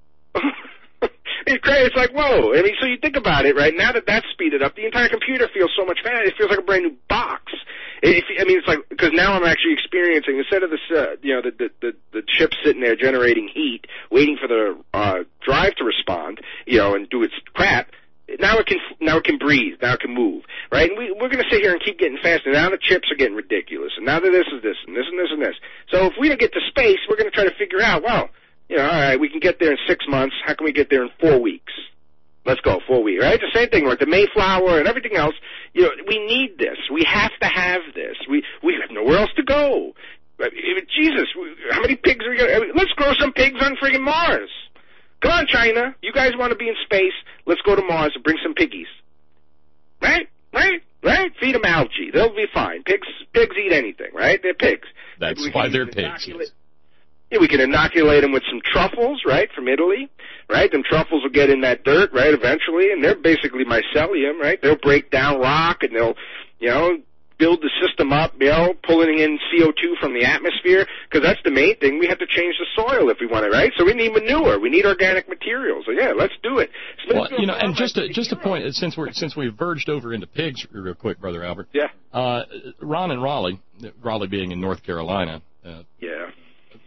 It's crazy. It's like, whoa. I mean, so you think about it, right? Now that that's speeded up, the entire computer feels so much faster. It feels like a brand new box. It, I mean, it's like, because now I'm actually experiencing, instead of this, uh, you know, the, the, the, the chip sitting there generating heat, waiting for the uh, drive to respond, you know, and do its crap, now it can, now it can breathe, now it can move, right? And we, we're going to sit here and keep getting faster. Now the chips are getting ridiculous, and now that this is this, and this and this and this. So if we don't get to space, we're going to try to figure out, well, you know, all right, we can get there in six months. How can we get there in four weeks? Let's go, four weeks, right? The same thing, like the Mayflower and everything else. You know, we need this. We have to have this. We we have nowhere else to go. Jesus, how many pigs are we going to... Let's grow some pigs on friggin' Mars. Come on, China. You guys want to be in space. Let's go to Mars and bring some piggies. Right? Right? Right? Feed them algae. They'll be fine. Pigs pigs eat anything, right? They're pigs. That's why they're pigs, yes. Yeah, we can inoculate them with some truffles, right, from Italy, right? Them truffles will get in that dirt, right, eventually, and they're basically mycelium, right? They'll break down rock, and they'll, you know, build the system up, you know, pulling in C O two from the atmosphere, because that's the main thing. We have to change the soil if we want it, right? So we need manure. We need organic materials. So, yeah, let's do it. Well, you know, and just a, just a point, since we're since we've verged over into pigs real quick, Brother Albert. Yeah. Uh, Ron and Raleigh, Raleigh being in North Carolina. Uh, yeah.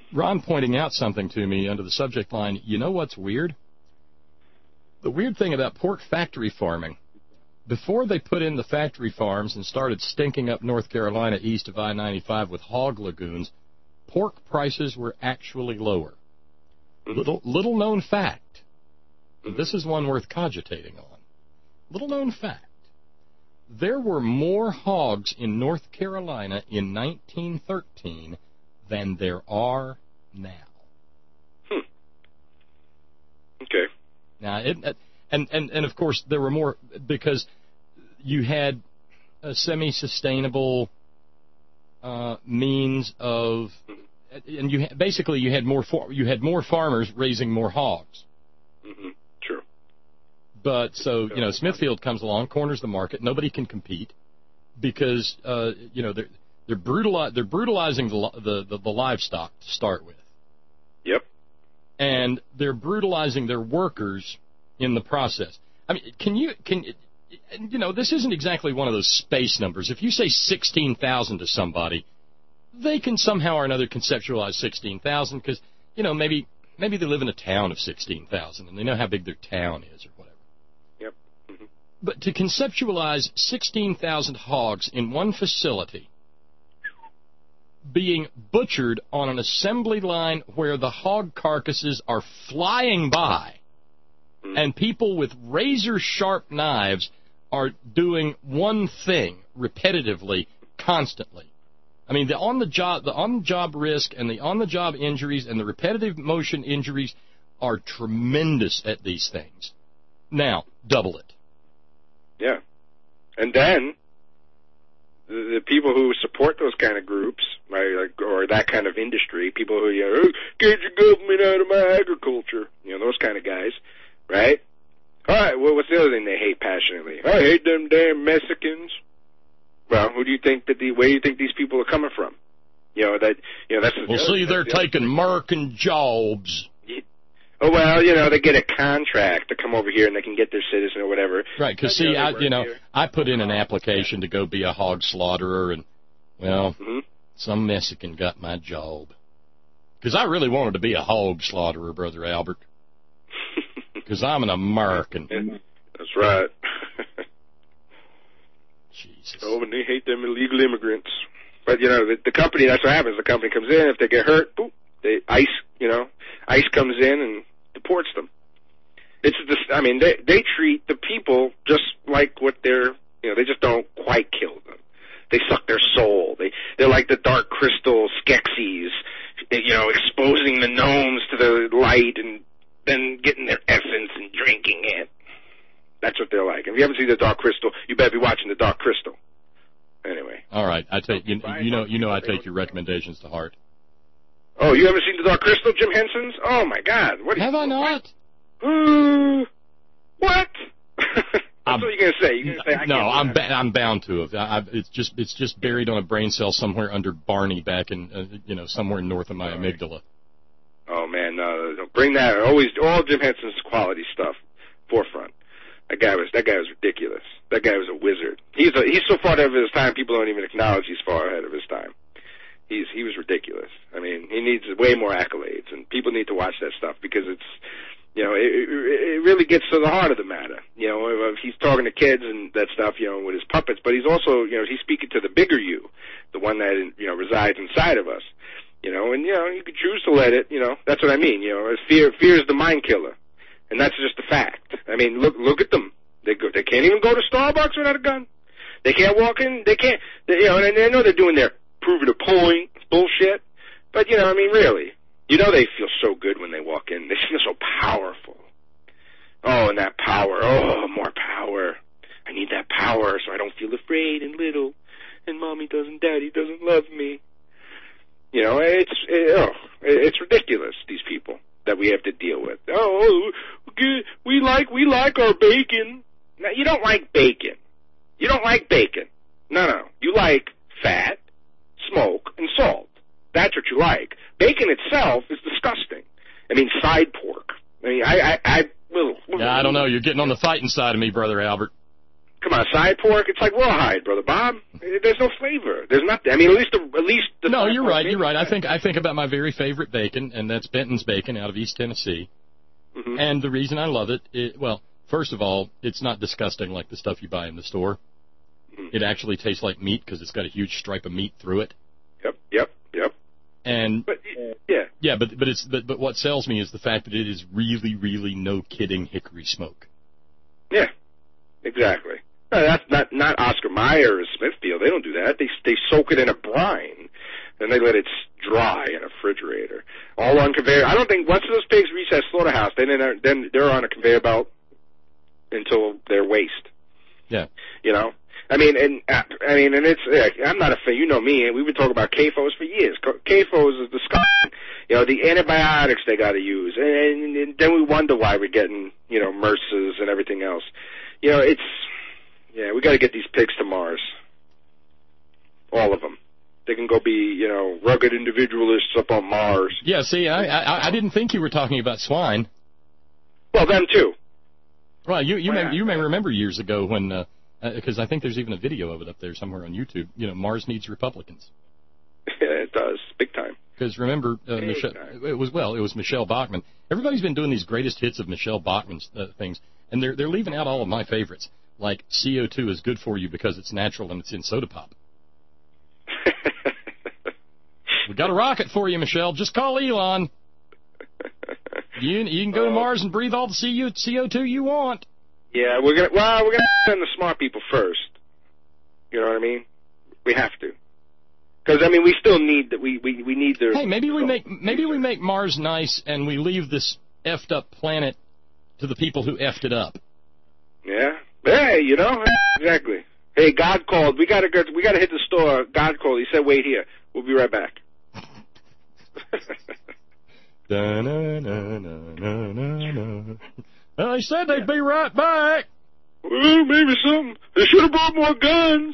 Ron pointing out something to me under the subject line, you know what's weird? The weird thing about pork factory farming, before they put in the factory farms and started stinking up North Carolina east of I ninety-five with hog lagoons, pork prices were actually lower. Little, little known fact. This is one worth cogitating on. Little known fact. There were more hogs in North Carolina in nineteen thirteen than there are now. Hmm. Okay. Now, it, and, and, and of course, there were more because you had a semi-sustainable uh, means of, and you basically you had more you had more farmers raising more hogs. Mm-hmm. True. But so you know, Smithfield comes along, corners the market. Nobody can compete because uh, you know they're they're brutali- they're brutalizing the, the the the livestock to start with. Yep. And they're brutalizing their workers in the process. I mean, can you can you know this isn't exactly one of those space numbers. If you say sixteen thousand to somebody, they can somehow or another conceptualize sixteen thousand because you know maybe maybe they live in a town of sixteen thousand and they know how big their town is or whatever. Yep. Mm-hmm. But to conceptualize sixteen thousand hogs in one facility being butchered on an assembly line where the hog carcasses are flying by mm-hmm. and people with razor-sharp knives are doing one thing repetitively, constantly. I mean, the on-the-job the on-the-job risk and the on-the-job injuries and the repetitive motion injuries are tremendous at these things. Now, double it. Yeah. And then the, the people who support those kind of groups, right, like, or that kind of industry, people who, you know, oh, get your government out of my agriculture, you know, those kind of guys, right? All right, well, what's the other thing they hate passionately? I hate them damn Mexicans. Well, who do you think that the where do you think these people are coming from? You know that you know that's. Well, see, they're the taking American jobs. Yeah. Oh well, you know they get a contract to come over here and they can get their citizen or whatever. Right, because see, I you know here. I put in an application to go be a hog slaughterer, and well, mm-hmm. some Mexican got my job because I really wanted to be a hog slaughterer, Brother Albert. Because I'm an American. Yeah, that's right. Jesus. Oh, and they hate them illegal immigrants. But, you know, the, the company, that's what happens. The company comes in. If they get hurt, boop, they, ICE, you know, ICE comes in and deports them. It's just, I mean, they, they treat the people just like what they're, you know, they just don't quite kill them. They suck their soul. They, they're like the Dark Crystal Skeksis, you know, exposing the gnomes to the light and then getting their essence and drinking it. That's what they're like. If you haven't seen the Dark Crystal, you better be watching the Dark Crystal. Anyway. All right. I take you, you know you know I take your recommendations to heart. Oh, you haven't seen the Dark Crystal, Jim Henson's? Oh my God! What have you, I not? Uh, what? That's I'm, what you're gonna say. You're gonna say I no, can't I'm ba- I'm bound to have. I, it's just it's just buried on a brain cell somewhere under Barney, back in uh, you know somewhere north of my all amygdala. Right. Oh man, uh, bring that. Always all Jim Henson's quality stuff forefront. That guy was that guy was ridiculous. That guy was a wizard. He's a, he's so far ahead of his time, people don't even acknowledge he's far ahead of his time. He's he was ridiculous. I mean, he needs way more accolades, and people need to watch that stuff because it's, you know, it, it really gets to the heart of the matter. You know, he's talking to kids and that stuff, you know, with his puppets, but he's also, you know, he's speaking to the bigger you, the one that, you know, resides inside of us. You know, and, you know, you could choose to let it, you know, that's what I mean, you know, fear fear is the mind killer. And that's just a fact. I mean, look look at them. They go, they can't even go to Starbucks without a gun. They can't walk in. They can't. They, you know, and I know they're doing their proving a point bullshit. But you know, I mean, really, you know, they feel so good when they walk in. They feel so powerful. Oh, and that power. Oh, more power. I need that power so I don't feel afraid and little. And mommy doesn't, daddy doesn't love me. You know, it's it, oh, it's ridiculous. These people that we have to deal with. Oh, we like we like our bacon. No, you don't like bacon. You don't like bacon. No, no. You like fat, smoke, and salt. That's what you like. Bacon itself is disgusting. I mean, side pork. I mean, I, I, I. Well, yeah, I don't know. You're getting on the fighting side of me, Brother Albert. Come on, side pork. It's like rawhide, brother Bob. There's no flavor. There's nothing. I mean, at least the, at least the. No, you're right. You're right. I think I think about my very favorite bacon, and that's Benton's bacon out of East Tennessee. Mm-hmm. And the reason I love it, it, well, first of all, it's not disgusting like the stuff you buy in the store. Mm-hmm. It actually tastes like meat because it's got a huge stripe of meat through it. Yep. Yep. Yep. And but, yeah, yeah, but but it's but but what sells me is the fact that it is really, really no kidding hickory smoke. Yeah, exactly. No, that's not not Oscar Mayer or Smithfield. They don't do that. They they soak it in a brine, and they let it dry in a refrigerator, all on conveyor. I don't think once those pigs reach that slaughterhouse, then they're, then they're on a conveyor belt until they're waste. Yeah, you know. I mean, and I mean, and it's. I'm not a fan. You know me, and we've been talking about C A F Os for years. C A F Os is disgusting. You know, the antibiotics they got to use, and, and then we wonder why we're getting, you know, MRSAs and everything else. You know, it's. Yeah, we got to get these pigs to Mars. All of them. They can go be, you know, rugged individualists up on Mars. Yeah. See, I I, I didn't think you were talking about swine. Well, them too. Well, you you may you may remember years ago when. Uh, Because uh, I think there's even a video of it up there somewhere on YouTube. You know, Mars needs Republicans. Yeah, it does, big time. Because remember, uh, Michelle, it was well, it was Michelle Bachmann. Everybody's been doing these greatest hits of Michelle Bachmann's uh, things, and they're they're leaving out all of my favorites, like C O two is good for you because it's natural and it's in soda pop. We got a rocket for you, Michelle. Just call Elon. You you can go to Mars and breathe all the C O two you want. Yeah, we're gonna. Well, we're gonna send the smart people first. You know what I mean? We have to, because I mean, we still need that. We, we we need their. Hey, maybe we make maybe we make Mars nice, and we leave this effed up planet to the people who effed it up. Yeah. Hey, you know exactly. Hey, God called. We gotta go. We gotta hit the store. God called. He said, "Wait here. We'll be right back." Da, na, na, na, na, na, na. Well, they said they'd be right back. Well, maybe something. They should have brought more guns.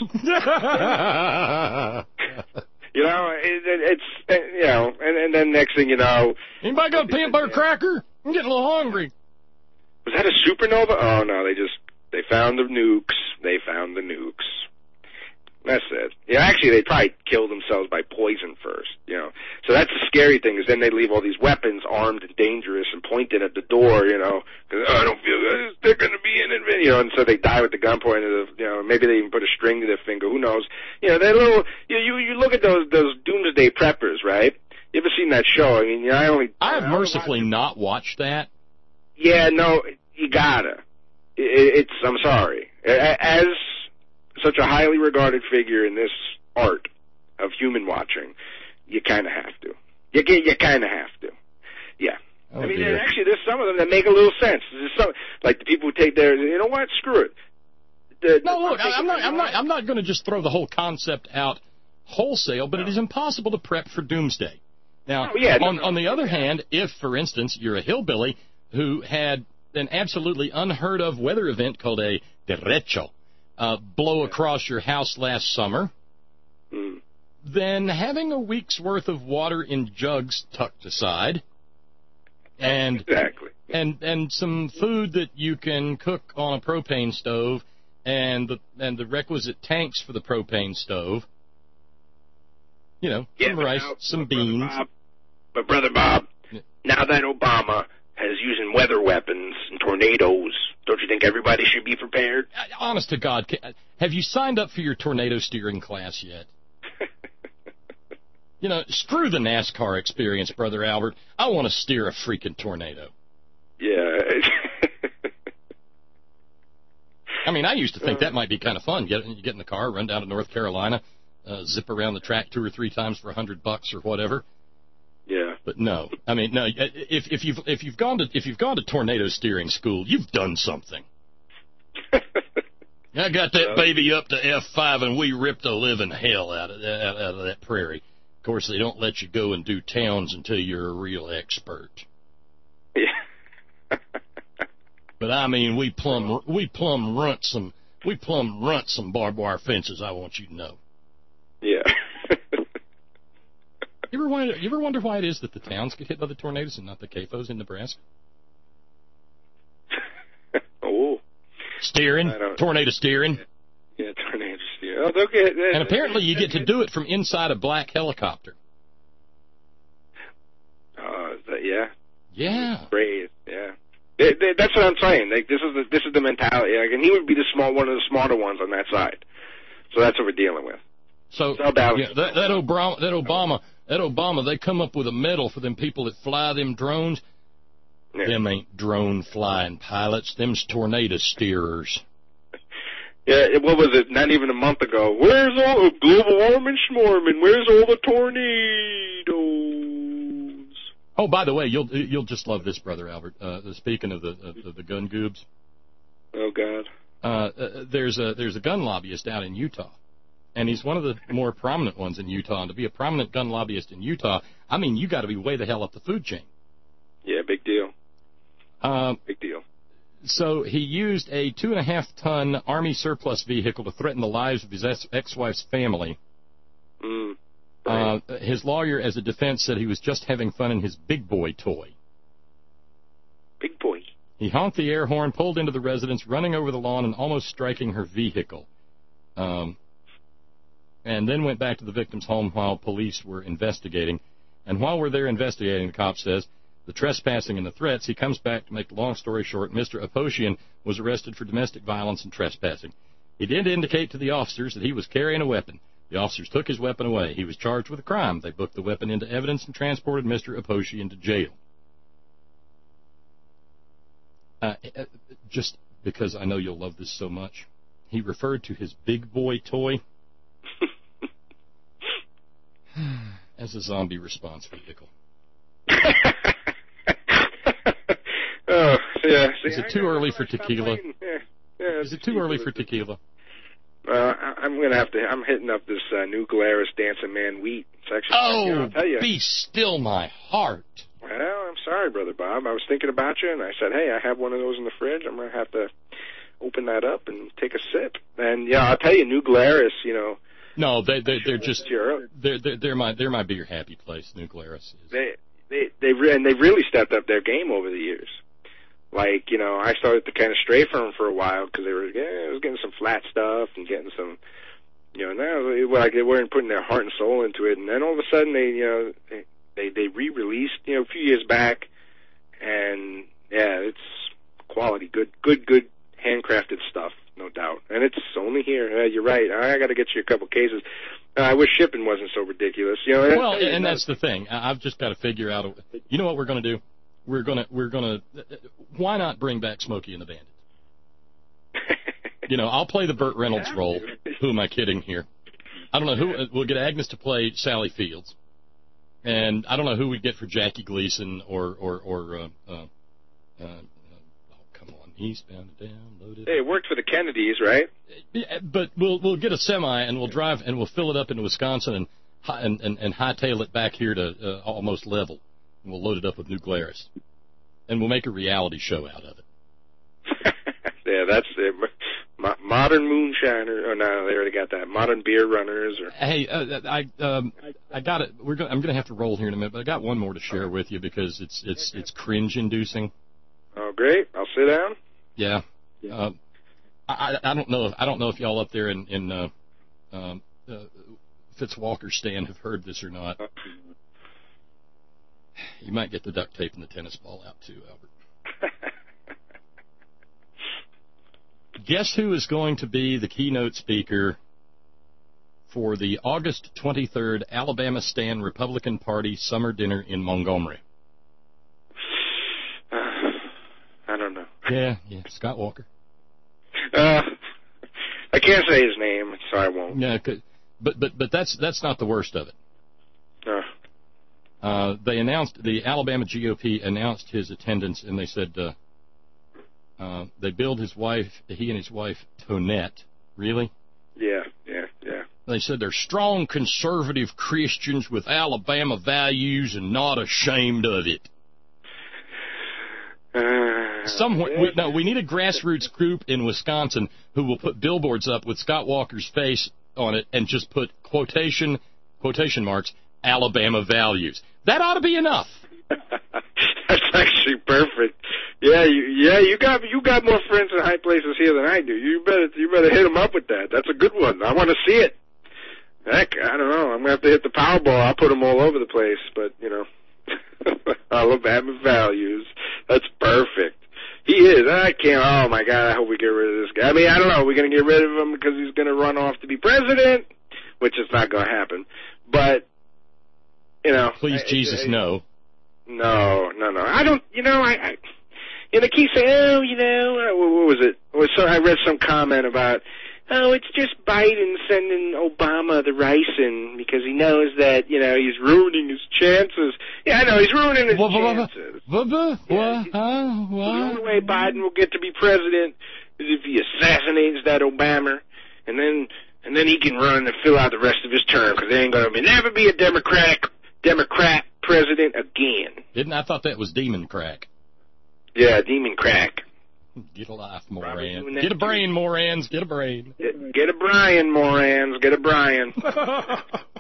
You know, it, it, it's, you know, and, and then next thing you know. Anybody got a peanut butter cracker? I'm getting a little hungry. Was that a supernova? Oh, no, they just, they found the nukes. They found the nukes. That's it. Yeah, actually, they probably killed themselves by poison first, you know. So that's the scary thing, is then they leave all these weapons armed and dangerous and pointed at the door, you know, because, oh, I don't feel good, they're going to be in it, you know, and so they die with the gun pointed at the, you know, maybe they even put a string to their finger, who knows. You know, they're little, you know, you, you look at those, those doomsday preppers, right? You ever seen that show? I mean, you know, I only... I have I mercifully watch not watched that. Yeah, no, you gotta. It, it's, I'm sorry. As such a highly regarded figure in this art of human watching, you kind of have to. You you kind of have to. Yeah. Oh, I mean, dear. actually, there's some of them that make a little sense. There's some, like the people who take their, you know what? Screw it. The, no, look, I, I'm not. I'm not. I'm not going to just throw the whole concept out wholesale, but no. It is impossible to prep for doomsday. Now, oh, yeah, on, no, on the other hand, if, for instance, you're a hillbilly who had an absolutely unheard of weather event called a derecho uh, blow across your house last summer, mm. then having a week's worth of water in jugs tucked aside, and exactly. and and some food that you can cook on a propane stove, and the and the requisite tanks for the propane stove. You know, yeah, some rice, now, some but beans. Brother Bob, but Brother Bob, yeah. Now that Obama has using weather weapons and tornadoes, don't you think everybody should be prepared? Honest to God, have you signed up for your tornado steering class yet? You know, screw the NASCAR experience, Brother Albert. I want to steer a freaking tornado. Yeah. I mean, I used to think that might be kind of fun. Get you get in the car, run down to North Carolina, uh, zip around the track two or three times for a hundred bucks or whatever. Yeah. But no, I mean, no. If if you've if you've gone to if you've gone to tornado steering school, you've done something. I got that baby up to F five, and we ripped the living hell out of that, out of that prairie. Of course, they don't let you go and do towns until you're a real expert. Yeah. But I mean, we plumb we plumb runt some we plumb runt some barbed wire fences. I want you to know. Yeah. You ever wonder, you ever wonder why it is that the towns get hit by the tornadoes and not the C A F Os in Nebraska? Oh. Steering, tornado steering. Yeah, tornadoes. Yeah. Oh, they'll get, they, and apparently you get to do it from inside a black helicopter. Uh, yeah. Yeah. Great. Yeah. They, they, that's what I'm saying. Like, this is the this is the mentality. Like, and he would be the small one of the smarter ones on that side. So that's what we're dealing with. So yeah, that, that Obama, that Obama, that Obama, they come up with a medal for them people that fly them drones. Yeah. Them ain't drone flying pilots. Them's tornado steerers. Yeah, what was it? Not even a month ago. Where's all the global warming schmorming? Where's all the tornadoes? Oh, by the way, you'll you'll just love this, Brother Albert. Uh, speaking of the of the gun goobs. Oh God. Uh, uh, there's a there's a gun lobbyist out in Utah, and he's one of the more prominent ones in Utah. And to be a prominent gun lobbyist in Utah, I mean, you got to be way the hell up the food chain. Yeah, big deal. Um, big deal. So he used a two and a half ton Army surplus vehicle to threaten the lives of his ex-wife's family. Mm, right. uh, his lawyer, as a defense, said he was just having fun in his big boy toy. Big boy. He honked the air horn, pulled into the residence, running over the lawn and almost striking her vehicle. Um, and then went back to the victim's home while police were investigating. And while we're there investigating, the cop says, the trespassing and the threats, he comes back to make the long story short. Mister Aposhian was arrested for domestic violence and trespassing. He did indicate to the officers that he was carrying a weapon. The officers took his weapon away. He was charged with a crime. They booked the weapon into evidence and transported Mister Aposhian to jail. Uh, just because I know you'll love this so much, he referred to his big boy toy as a zombie response vehicle. Oh, yeah. See, Is it too early for tequila? Yeah, yeah, Is it too early for tequila? Uh, I'm gonna have to. I'm hitting up this uh, new Glarus Dancing Man wheat. It's actually. Oh, you know, I'll tell you. Be still my heart. Well, I'm sorry, Brother Bob. I was thinking about you, and I said, hey, I have one of those in the fridge. I'm gonna have to open that up and take a sip. And yeah, I'll tell you, new Glarus. You know. No, they they they're just they're they're, they're my they're my bigger happy place. New Glarus is. They they they re- and they've really stepped up their game over the years. Like, you know, I started to kind of stray from them for a while because they were, yeah, I was getting some flat stuff and getting some, you know, now like they weren't putting their heart and soul into it. And then all of a sudden they, you know, they they, they re-released, you know, a few years back, and yeah, it's quality, good, good, good handcrafted stuff, no doubt. And it's only here. Uh, you're right. I got to get you a couple cases. Uh, I wish shipping wasn't so ridiculous, you know. Well, and, and that's the thing. I've just got to figure out. A, you know what we're going to do? We're gonna, we're gonna. Why not bring back Smokey and the Bandit? You know, I'll play the Burt Reynolds role. Who am I kidding here? I don't know who. We'll get Agnes to play Sally Fields, and I don't know who we'd get for Jackie Gleason or or or. Uh, uh, uh, oh, come on, eastbound and downloaded. Hey, it worked for the Kennedys, right? But we'll we'll get a semi and we'll drive and we'll fill it up into Wisconsin and and and, and hightail it back here to uh, almost level. And we'll load it up with New Glarus. And we'll make a reality show out of it. Yeah, that's it. Modern moonshiner. Oh, no, they already got that. Modern beer runners. Or... Hey, uh, I um, I got it. We're gonna, I'm going to have to roll here in a minute, but I got one more to share with you because it's it's it's cringe-inducing. Oh, great. I'll sit down. Yeah. Uh, I I don't know if I don't know if y'all up there in in uh, um, uh, Fitzwalker stand have heard this or not. You might get the duct tape and the tennis ball out, too, Albert. Guess who is going to be the keynote speaker for the August twenty-third Alabama Stand Republican Party Summer Dinner in Montgomery? Uh, I don't know. Yeah, yeah, Scott Walker. Uh, I can't say his name, so I won't. Yeah, but but but that's that's not the worst of it. Uh. Uh, they announced, the Alabama G O P announced his attendance, and they said uh, uh, they billed his wife, he and his wife, Tonette. Really? Yeah, yeah, yeah. They said they're strong conservative Christians with Alabama values and not ashamed of it. Uh, Somewhere, we, no, we need a grassroots group in Wisconsin who will put billboards up with Scott Walker's face on it and just put quotation, quotation marks, Alabama values. That ought to be enough. That's actually perfect. Yeah, you, yeah, you got you got more friends in high places here than I do. You better you better hit them up with that. That's a good one. I want to see it. Heck, I don't know. I'm gonna have to hit the Powerball. I'll put them all over the place. But you know, Alabama values. That's perfect. He is. I can't. Oh my God. I hope we get rid of this guy. I mean, I don't know. We're gonna get rid of him because he's gonna run off to be president, which is not gonna happen. But you know, please, I, Jesus, I, no. No, no, no. I don't. You know, I. I You know, they keep saying, oh, you know, what was it? It was so, I read some comment about, oh, it's just Biden sending Obama the ricin because he knows that, you know, he's ruining his chances. Yeah, I know, he's ruining his chances. Yeah, the only way Biden will get to be president is if he assassinates that Obama, and then and then he can run and fill out the rest of his term because there ain't going to never be a Democratic Democrat president again. Didn't I thought that was demon crack? Yeah, demon crack. Get a life, Moran. Get a brain, too. Morans. Get a brain. Get, get a Brian, Morans. Get a Brian. uh,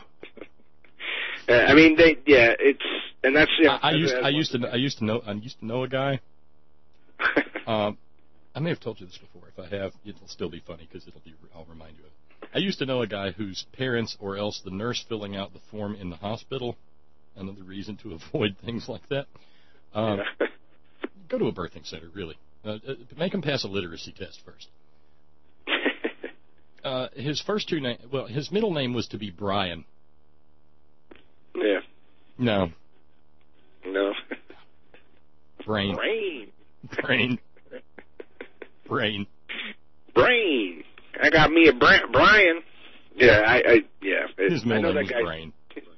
I mean, they. Yeah, it's and that's. Yeah, I, I used. I used to. I used to know. I used to know a guy. um, I may have told you this before. If I have, it'll still be funny because it'll be. I'll remind you of it. I used to know a guy whose parents, or else the nurse filling out the form in the hospital, another reason to avoid things like that. Um, yeah. Go to a birthing center, really. Uh, make him pass a literacy test first. uh, his first two names, well, his middle name was to be Brian. Yeah. No. No. Brain. Brain. Brain. Brain. Brain. I got me a Bra- Brian. Yeah, I, I yeah. It, his middle name was guy. Brain.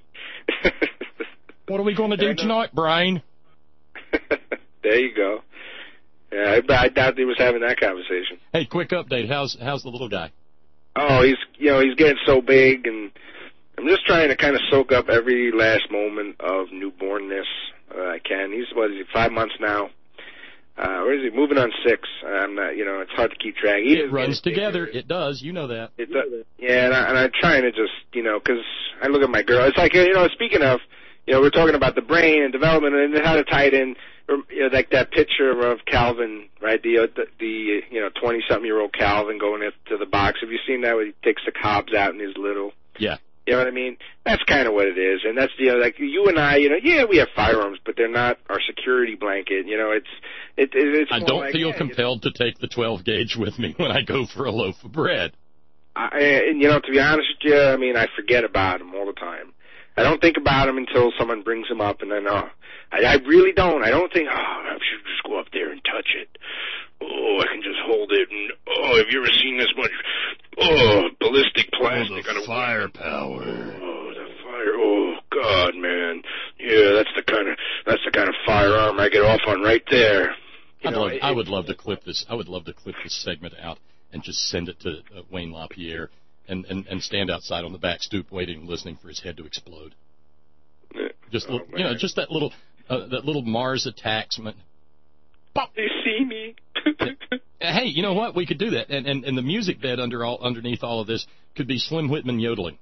What are we going to do tonight, Brain? There you go. Yeah, I, I doubt he was having that conversation. Hey, quick update. How's how's the little guy? Oh, he's you know he's getting so big, and I'm just trying to kind of soak up every last moment of newbornness uh, I can. He's what is he? Five months now. Uh, where is he? Moving on six. I'm not. You know, it's hard to keep track. He it runs together. It does. You know that. It does. Yeah, and, I, and I'm trying to just you know because I look at my girl. It's like you know speaking of. You know, we're talking about the brain and development and how to tie it in, you know, like that picture of Calvin, right? The, the, the you know, twenty-something-year-old Calvin going to the box. Have you seen that where he takes the cobs out and he's little? Yeah. You know what I mean? That's kind of what it is. And that's, you know, like you and I, you know, yeah, we have firearms, but they're not our security blanket. You know, it's, it, it's I don't like, feel yeah, compelled you know, to take the twelve gauge with me when I go for a loaf of bread. I, and, you know, to be honest with you, I mean, I forget about them all the time. I don't think about him until someone brings him up, and then, oh, I, I really don't. I don't think, oh, I should just go up there and touch it. Oh, I can just hold it, and, oh, have you ever seen this much, oh, ballistic plastic? Oh, the firepower. Oh, the fire, oh, God, man. Yeah, that's the kind of, that's the kind of firearm I get off on right there. You I'd know, love, it, I would love to clip this, I would love to clip this segment out and just send it to uh, Wayne LaPierre. And, and, and stand outside on the back stoop waiting, listening for his head to explode. Just oh, little, you know, just that little uh, that little Mars attachment. Pop. They see me. Hey, you know what? We could do that, and and, and the music bed under all underneath all of this could be Slim Whitman yodeling.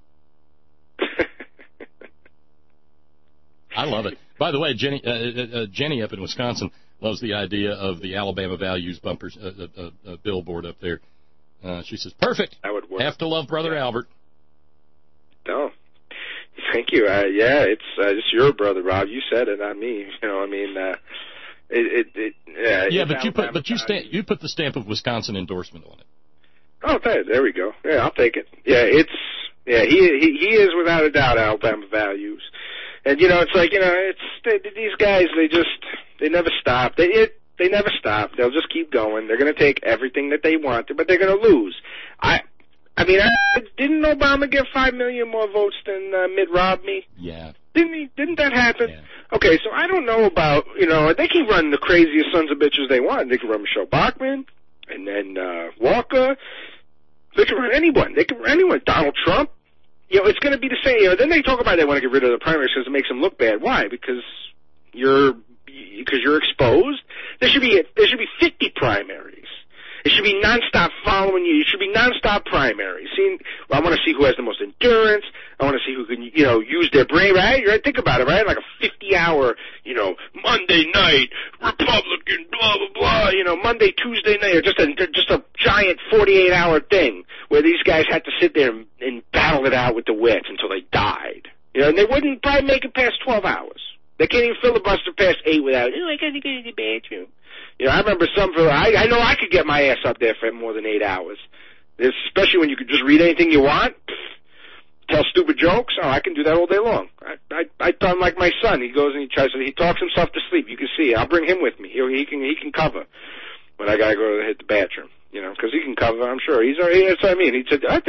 I love it. By the way, Jenny uh, uh, Jenny up in Wisconsin loves the idea of the Alabama Values bumpers uh, uh, uh, billboard up there. Uh, she says, perfect. That would work. Have to love Brother yeah. Albert. No. Thank you. Uh, yeah, it's uh, it's your brother, Rob. You said it, not me. You know, I mean, uh, it, it, it yeah. Yeah, but you put, but you stamp, you put the stamp of Wisconsin endorsement on it. Oh, there, there we go. Yeah, I'll take it. Yeah, it's, yeah, he, he, he is without a doubt Alabama Values. And, you know, it's like, you know, it's, they, these guys, they just, they never stop. They, it, They never stop. They'll just keep going. They're going to take everything that they want, but they're going to lose. I, I mean, I, didn't Obama get five million more votes than uh, Mitt Romney? Yeah. Didn't he? Didn't that happen? Yeah. Okay, so I don't know about, you know, they can run the craziest sons of bitches they want. They can run Michelle Bachmann, and then uh, Walker. They can run anyone. They can run anyone. Donald Trump. You know, it's going to be the same. You know, then they talk about they want to get rid of the primaries because it makes them look bad. Why? Because you're because you're exposed. There should be a, there should be fifty primaries, It should be nonstop following you. It should be nonstop primary. See, well, I want to see who has the most endurance. I want to see who can, you know, use their brain, right? Right? Think about it, right? Like a fifty-hour, you know, Monday night, Republican, blah, blah, blah, you know, Monday, Tuesday night, or just a, just a giant forty-eight hour thing where these guys had to sit there and, and battle it out with the wits until they died. You know, and they wouldn't probably make it past twelve hours. They can't even filibuster past eight without, oh, I got to go to the bathroom. You know, I remember some, for, I, I know I could get my ass up there for more than eight hours. Especially when you could just read anything you want, tell stupid jokes. Oh, I can do that all day long. I, I, I tell him like my son. He goes and he tries to, he talks himself to sleep. You can see it. I'll bring him with me. He, he can, he can cover when I got to go to hit the bathroom. You know, because he can cover, I'm sure. He's already, that's what I mean. He said, and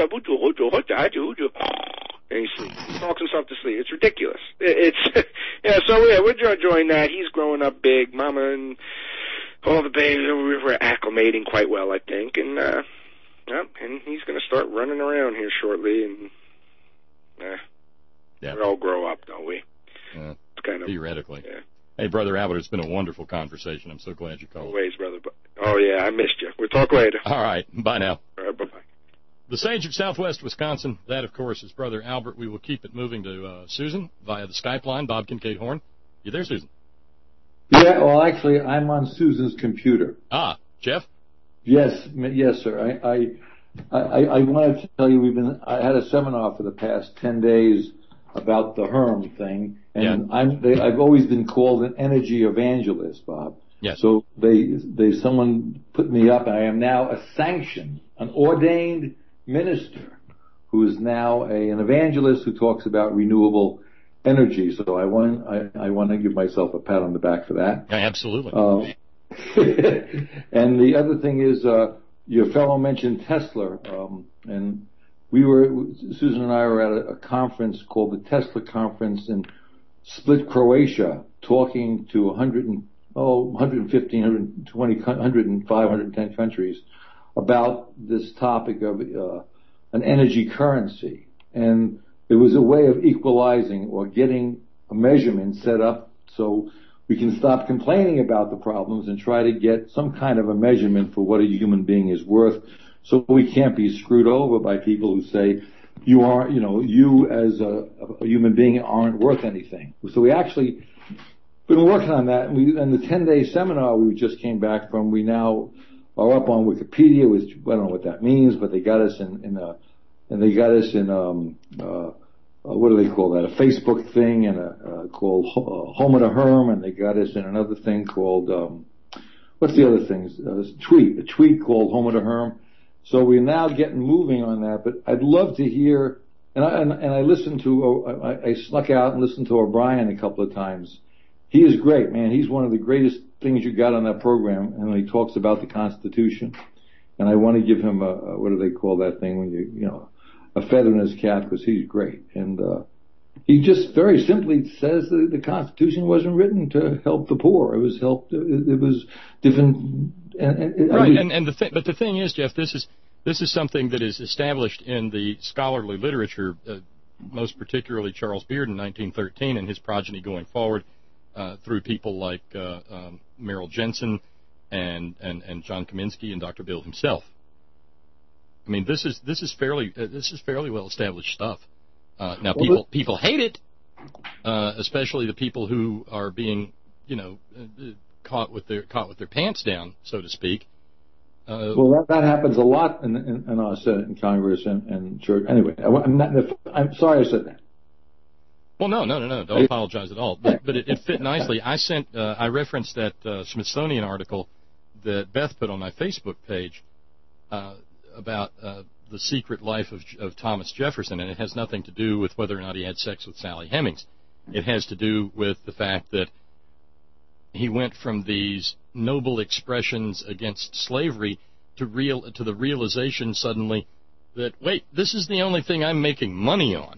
he sleeps. He talks himself to sleep. It's ridiculous. It's, yeah, so yeah, we're enjoying that. He's growing up big. Mama and all the babies, we're acclimating quite well, I think. And, uh, yeah, and he's going to start running around here shortly. And, uh, yeah. we all grow up, don't we? Uh, it's kind of, theoretically. Yeah. Hey, Brother Albert, it's been a wonderful conversation. I'm so glad you called. Always, brother. Oh, yeah, I missed you. We'll talk later. All right. Bye now. All right, bye-bye. The Sage of Southwest Wisconsin. That, of course, is Brother Albert. We will keep it moving to uh, Susan via the Skype line. Bob Kincaid Horn. You there, Susan? Yeah, well, actually, I'm on Susan's computer. Ah, Jeff? Yes, yes, sir. I, I, I, I wanted to tell you we've been. I had a seminar for the past ten days about the Herm thing, and yeah. I'm. They, I've always been called an energy evangelist, Bob. Yes. So they, they, someone put me up, and I am now a sanctioned, an ordained minister who is now a, an evangelist who talks about renewable energy. So I want, I, I want to give myself a pat on the back for that. Yeah, absolutely. Uh, and the other thing is, uh, your fellow mentioned Tesla, um, and we were, Susan and I were at a, a conference called the Tesla Conference in Split, Croatia, talking to one hundred and, oh, one hundred fifteen, one hundred twenty, one hundred five, one hundred ten countries about this topic of uh, an energy currency. And it was a way of equalizing or getting a measurement set up so we can stop complaining about the problems and try to get some kind of a measurement for what a human being is worth, so we can't be screwed over by people who say, you are, you know, you as a, a human being aren't worth anything. So we actually been working on that, and, we, and the ten-day seminar we just came back from, we now are up on Wikipedia, which I don't know what that means, but they got us in, in a, and they got us in, um, uh, Uh, what do they call that? A Facebook thing and a uh, called uh, Home of the Herm, and they got us in another thing called um, what's the other things? Uh, tweet, a tweet called Home of the Herm. So we're now getting moving on that. But I'd love to hear, and I and, and I listened to, uh, I, I snuck out and listened to O'Brien a couple of times. He is great, man. He's one of the greatest things you got on that program, and he talks about the Constitution. And I want to give him a, a what do they call that thing when you you know. a feather in his cap, because he's great. And uh, he just very simply says that the Constitution wasn't written to help the poor. It was helped. It, it was different. And, and, right. I mean, and and the th- but the thing is, Jeff, this is this is something that is established in the scholarly literature, uh, most particularly Charles Beard in nineteen thirteen and his progeny going forward uh, through people like uh, um, Merrill Jensen and, and and John Kaminsky and Doctor Bill himself. I mean, this is this is fairly uh, this is fairly well established stuff. Uh, now, people people hate it, uh, especially the people who are being, you know, uh, caught with their caught with their pants down, so to speak. Uh, well, that, that happens a lot in, in, in our Senate and Congress and, and church. Anyway, I, I'm not. I'm sorry I said that. Well, no, no, no, no. Don't apologize at all. But but it, it fit nicely. I sent uh, I referenced that uh, Smithsonian article that Beth put on my Facebook page. Uh, about uh, the secret life of, of Thomas Jefferson, and it has nothing to do with whether or not he had sex with Sally Hemings. It has to do with the fact that he went from these noble expressions against slavery to real to the realization suddenly that, wait, this is the only thing I'm making money on.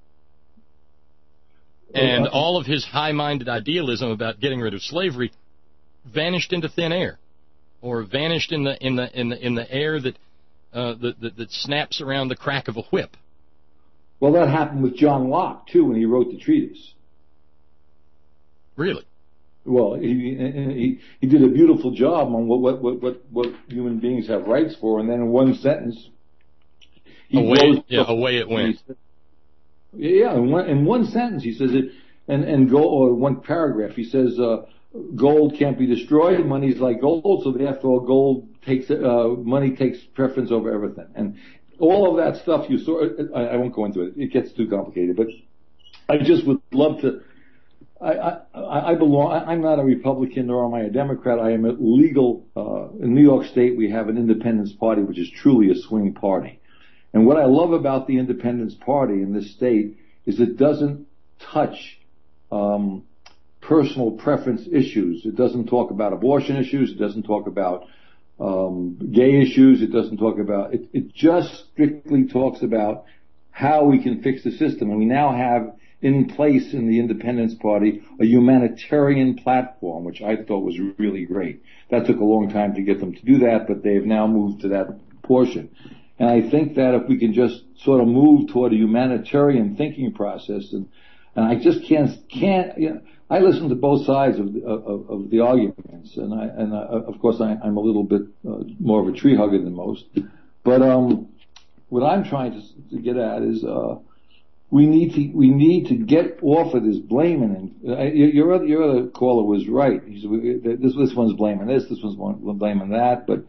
And all of his high-minded idealism about getting rid of slavery vanished into thin air, or vanished in the in the in the in the air that Uh, that, that, that snaps around the crack of a whip. Well, that happened with John Locke, too, when he wrote the treatise. Really? Well, he, he he did a beautiful job on what what what what, what human beings have rights for, and then in one sentence, he away yeah away it went. Said, yeah, in one, in one sentence he says it, and and go or one paragraph he says uh, gold can't be destroyed. Money's like gold, so therefore gold takes uh, money takes preference over everything, and all of that stuff you saw. I, I won't go into it; it gets too complicated. But I just would love to. I, I, I belong, I'm not a Republican nor am I a Democrat. I am a legal, uh, in New York State we have an Independence Party which is truly a swing party. And what I love about the Independence Party in this state is it doesn't touch, um, personal preference issues. It doesn't talk about abortion issues. It doesn't talk about, um, gay issues. It doesn't talk about, it, it just strictly talks about how we can fix the system. And we now have in place in the Independence Party a humanitarian platform, which I thought was really great. That took a long time to get them to do that, but they've now moved to that portion. And I think that if we can just sort of move toward a humanitarian thinking process, and, and I just can't, can't, you know, I listen to both sides of the, of, of the arguments, and I, and I, of course I, I'm a little bit uh, more of a tree hugger than most, but um, what I'm trying to, to get at is, uh, We need to we need to get off of this blaming. And your other your other caller was right. He said, this this one's blaming this, this one's blaming that. But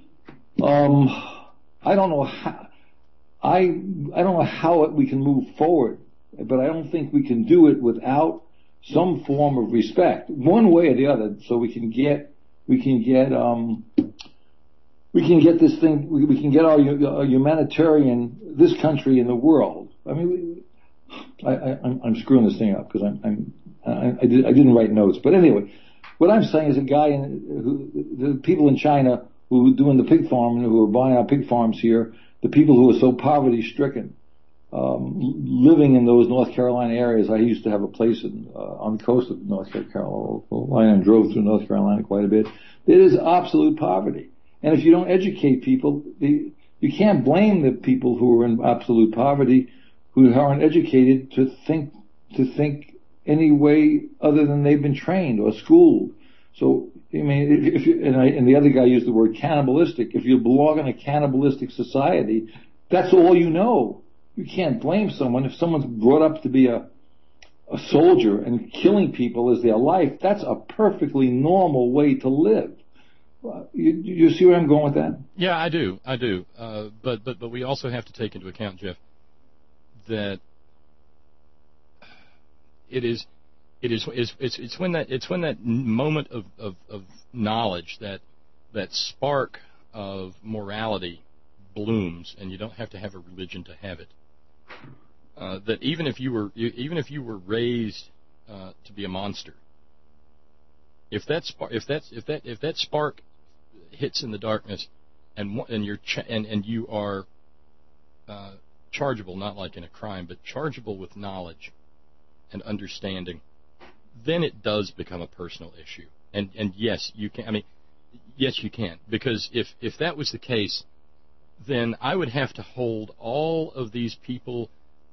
um, I don't know how I I don't know how we can move forward. But I don't think we can do it without some form of respect, one way or the other, so we can get we can get um we can get this thing we, we can get our, our humanitarian this country in the world. I mean. We, I, I, I'm, I'm screwing this thing up because I'm, I'm I, I, did, I didn't write notes. But anyway, what I'm saying is a guy in, who, the people in China who are doing the pig farming, who are buying our pig farms here, the people who are so poverty stricken, um, living in those North Carolina areas. I used to have a place in, uh, on the coast of North Carolina and drove through North Carolina quite a bit. It is absolute poverty. And if you don't educate people, the, you can't blame the people who are in absolute poverty who aren't educated to think to think any way other than they've been trained or schooled. So, I mean, if, if you, and, I, and the other guy used the word cannibalistic. If you belong in a cannibalistic society, that's all you know. You can't blame someone if someone's brought up to be a a soldier and killing people is their life. That's a perfectly normal way to live. You, you see where I'm going with that? Yeah, I do. I do. Uh, but but but we also have to take into account, Jeff, that it is, it is, it's, it's, it's when that, it's when that moment of, of, of knowledge, that, that spark of morality blooms, and you don't have to have a religion to have it. Uh, that even if you were, even if you were raised uh, to be a monster, if that spark, if that's, if that, if that spark hits in the darkness, and and you're ch- and and you are uh, chargeable, not like in a crime, but chargeable with knowledge and understanding, then it does become a personal issue. And and yes, you can. I mean, yes, you can. Because if if that was the case, then I would have to hold all of these people,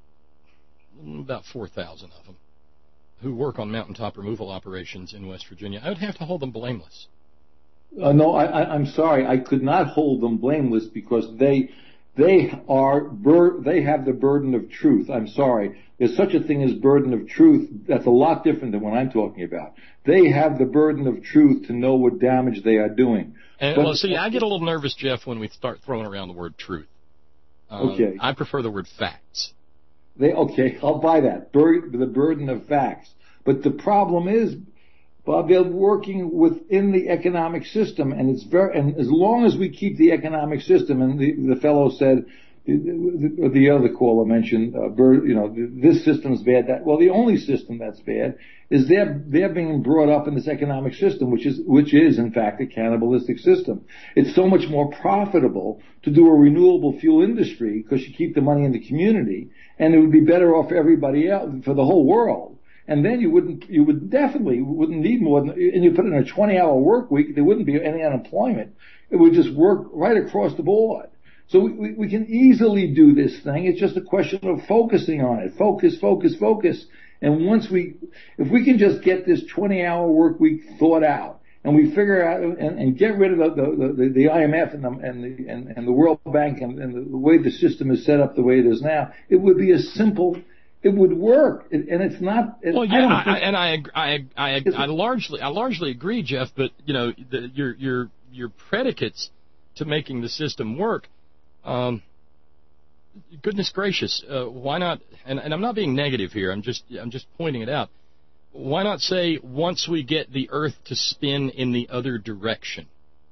about four thousand of them, who work on mountaintop removal operations in West Virginia. I would have to hold them blameless. Uh, no, I, I, I'm sorry. I could not hold them blameless because they. They are, bur- they have the burden of truth. I'm sorry. There's such a thing as burden of truth. That's a lot different than what I'm talking about. They have the burden of truth to know what damage they are doing. And, but, well, see, I get a little nervous, Jeff, when we start throwing around the word truth. Uh, okay. I prefer the word facts. They, okay, I'll buy that. Bur- the burden of facts. But the problem is, Bob, they're working within the economic system, and it's very, and as long as we keep the economic system, and the, the fellow said, the, the other caller mentioned, uh, you know, this system's bad. That well, the only system that's bad is they're they're being brought up in this economic system, which is which is in fact a cannibalistic system. It's so much more profitable to do a renewable fuel industry because you keep the money in the community, and it would be better off for everybody else, for the whole world. And then you wouldn't, you would definitely wouldn't need more than, and you put it in a twenty hour work week, there wouldn't be any unemployment. It would just work right across the board. So we, we, we can easily do this thing. It's just a question of focusing on it. Focus, focus, focus. And once we, if we can just get this twenty-hour work week thought out, and we figure out and, and get rid of the the, the, the I M F and the and the and, and the World Bank and, and the way the system is set up the way it is now, it would be a simple. It would work, it, and it's not. It, well, yeah, I I, and I, I, I, I largely, I largely agree, Jeff. But you know, the, your your your predicates to making the system work. Um, goodness gracious, uh, why not? And, and I'm not being negative here. I'm just, I'm just pointing it out. Why not say once we get the Earth to spin in the other direction?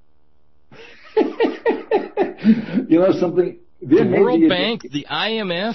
You know something? The World Bank, the I M F.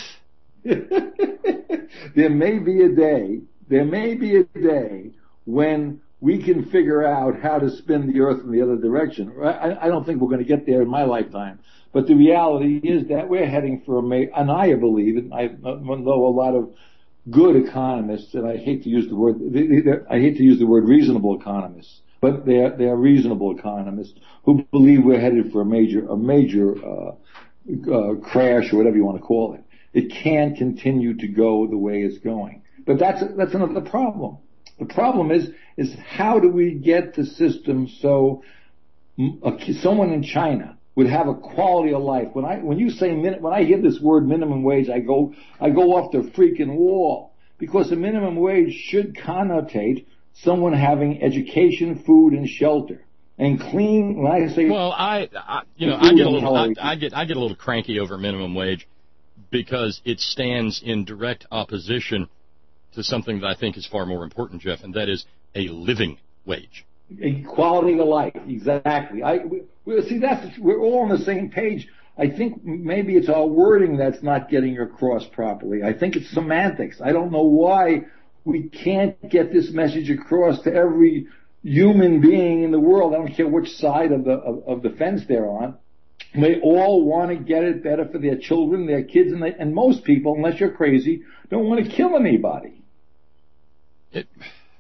There may be a day, there may be a day when we can figure out how to spin the Earth in the other direction. I, I don't think we're going to get there in my lifetime, but the reality is that we're heading for a, ma- and I believe, and I know a lot of good economists, and I hate to use the word, I hate to use the word reasonable economists, but they're, they're reasonable economists who believe we're headed for a major, a major, uh, uh, crash or whatever you want to call it. It can't continue to go the way it's going. But that's that's another problem. The problem is is how do we get the system so a, someone in China would have a quality of life? When I when you say min, when I hear this word minimum wage, I go I go off the freaking wall, because the minimum wage should connotate someone having education, food, and shelter. And clean. When I say well, I, I you know I get a little I, I get I get a little cranky over minimum wage, because it stands in direct opposition to something that I think is far more important, Jeff, and that is a living wage. Quality of life, exactly. I we, see that's we're all on the same page. I think maybe it's our wording that's not getting across properly. I think it's semantics. I don't know why we can't get this message across to every human being in the world. I don't care which side of the of, of the fence they're on. They all want to get it better for their children, their kids, and, they, and most people, unless you're crazy, don't want to kill anybody. It,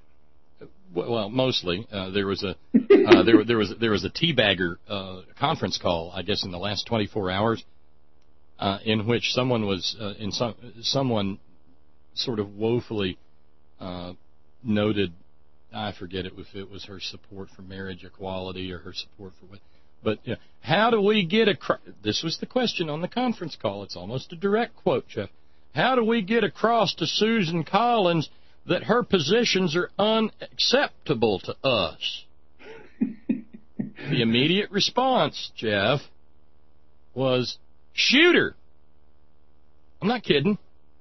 well, mostly uh, there was a uh, there there was there was a teabagger uh, conference call, I guess, in the last twenty-four hours, uh, in which someone was uh, in some someone sort of woefully uh, noted. I forget it if it was her support for marriage equality or her support for what. But you know, how do we get across? This was the question on the conference call. It's almost a direct quote, Jeff. How do we get across to Susan Collins that her positions are unacceptable to us? The immediate response, Jeff, was shoot her. I'm not kidding.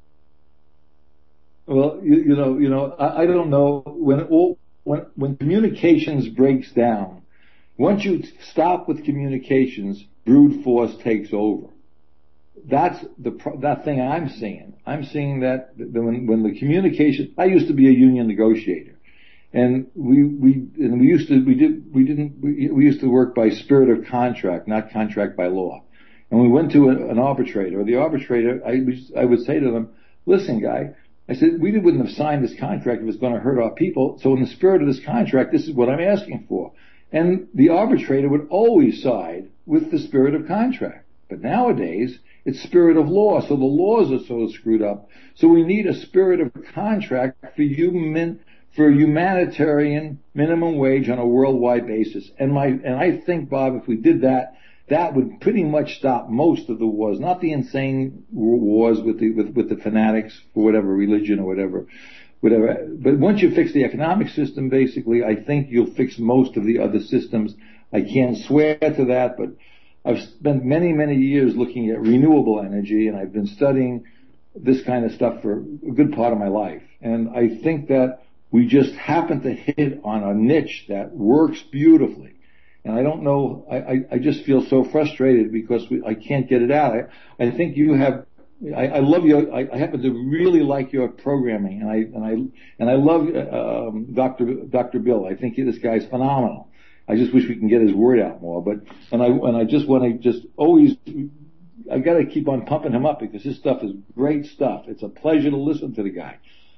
Well, you, you know, you know, I, I don't know when all, when when communications breaks down. Once you stop with communications, brute force takes over. That's the that thing I'm seeing. I'm seeing that when when the communication. I used to be a union negotiator, and we we and we used to we did we didn't we, we used to work by spirit of contract, not contract by law. And we went to a, an arbitrator. The arbitrator, I was, I would say to them, "Listen, guy," I said, "we wouldn't have signed this contract if it was going to hurt our people. So in the spirit of this contract, this is what I'm asking for." And the arbitrator would always side with the spirit of contract. But nowadays, it's spirit of law. So the laws are so screwed up. So we need a spirit of contract for human, for humanitarian minimum wage on a worldwide basis. And my, and I think, Bob, if we did that, that would pretty much stop most of the wars, not the insane wars with the, with, with the fanatics for whatever religion or whatever. Whatever. But once you fix the economic system, basically, I think you'll fix most of the other systems. I can't swear to that, but I've spent many, many years looking at renewable energy, and I've been studying this kind of stuff for a good part of my life. And I think that we just happen to hit on a niche that works beautifully. And I don't know, I, I, I just feel so frustrated because we, I can't get it out. I, I think you have I, I love your. I, I happen to really like your programming, and I and I and I love um, Doctor Doctor Bill. I think this guy's phenomenal. I just wish we can get his word out more. But and I and I just want to just always. I got to keep on pumping him up because his stuff is great stuff. It's a pleasure to listen to the guy.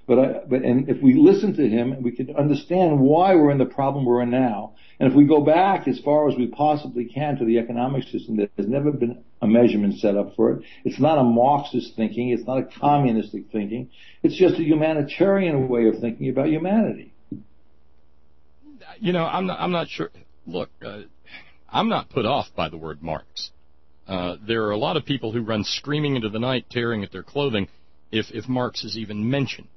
But, I, but and if we listen to him, we can understand why we're in the problem we're in now. And if we go back as far as we possibly can to the economic system, there's never been a measurement set up for it. It's not a Marxist thinking. It's not a communistic thinking. It's just a humanitarian way of thinking about humanity. You know, I'm not, I'm not sure. Look, uh, I'm not put off by the word Marx. Uh, there are a lot of people who run screaming into the night, tearing at their clothing, if, if Marx is even mentioned.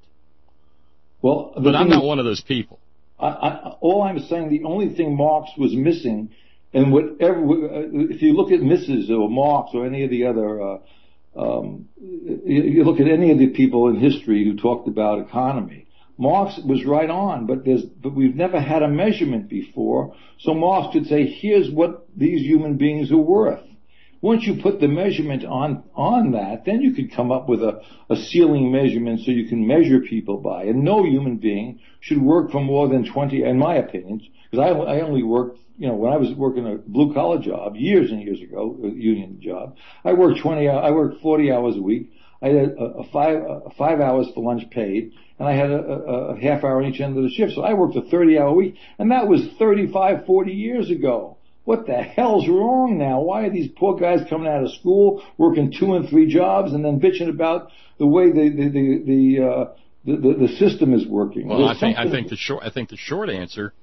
Well, but I'm not is, one of those people. I, I, all I'm saying, the only thing Marx was missing, and whatever, if you look at Missus or Marx or any of the other, uh, um, you, you look at any of the people in history who talked about economy, Marx was right on, but there's, but we've never had a measurement before, so Marx could say, here's what these human beings are worth. Once you put the measurement on, on that, then you could come up with a, a ceiling measurement so you can measure people by. And no human being should work for more than twenty, in my opinion, because I, I only worked, you know, when I was working a blue collar job years and years ago, a union job, I worked twenty, I worked forty hours a week. I had a, a five, a five hours for lunch paid, and I had a, a, a half hour on each end of the shift. So I worked a thirty hour week, and that was thirty-five, forty years ago. What the hell's wrong now? Why are these poor guys coming out of school, working two and three jobs, and then bitching about the way the the the the, uh, the, the, the system is working? Well, There's I think I think the short I think the short answer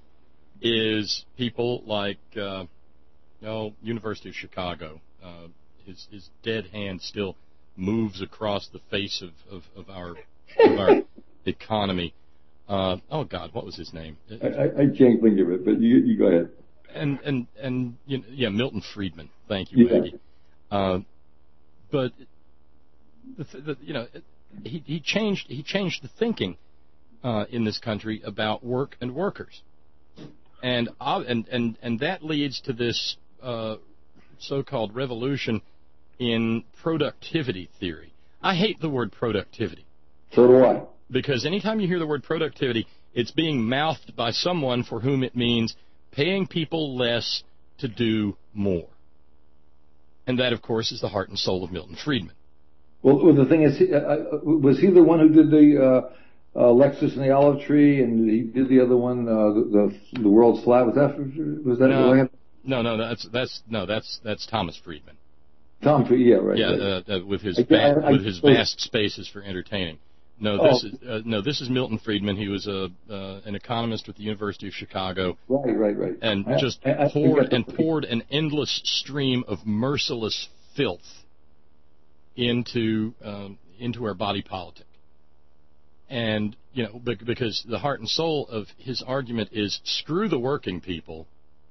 is people like uh, you know, University of Chicago. Uh, his his dead hand still moves across the face of of, of our of our economy. Uh, oh God, what was his name? I, I, I can't think of it, but you you go ahead. And and and you know, yeah, Milton Friedman. Thank you, Maggie. Yeah. Uh, but the, the, you know, he he changed he changed the thinking uh, in this country about work and workers, and uh, and and and that leads to this uh, so-called revolution in productivity theory. I hate the word productivity. So do I. Because anytime you hear the word productivity, it's being mouthed by someone for whom it means paying people less to do more. And that, of course, is the heart and soul of Milton Friedman. Well, well the thing is, uh, was he the one who did the uh, uh, Lexus and the Olive Tree, and he did the other one, uh, the, the the World's Flat? Was that was that? No, the no, no, that's that's no, that's that's Thomas Friedman. Tom Friedman, yeah, right. Yeah, right. Uh, uh, with his I, va- I, I, with his vast spaces for entertaining. No, this oh. is uh, no. This is Milton Friedman. He was a uh, an economist at the University of Chicago. Right, right, right. And I, just I, I poured and poured an endless stream of merciless filth into um, into our body politic. And you know, because the heart and soul of his argument is screw the working people,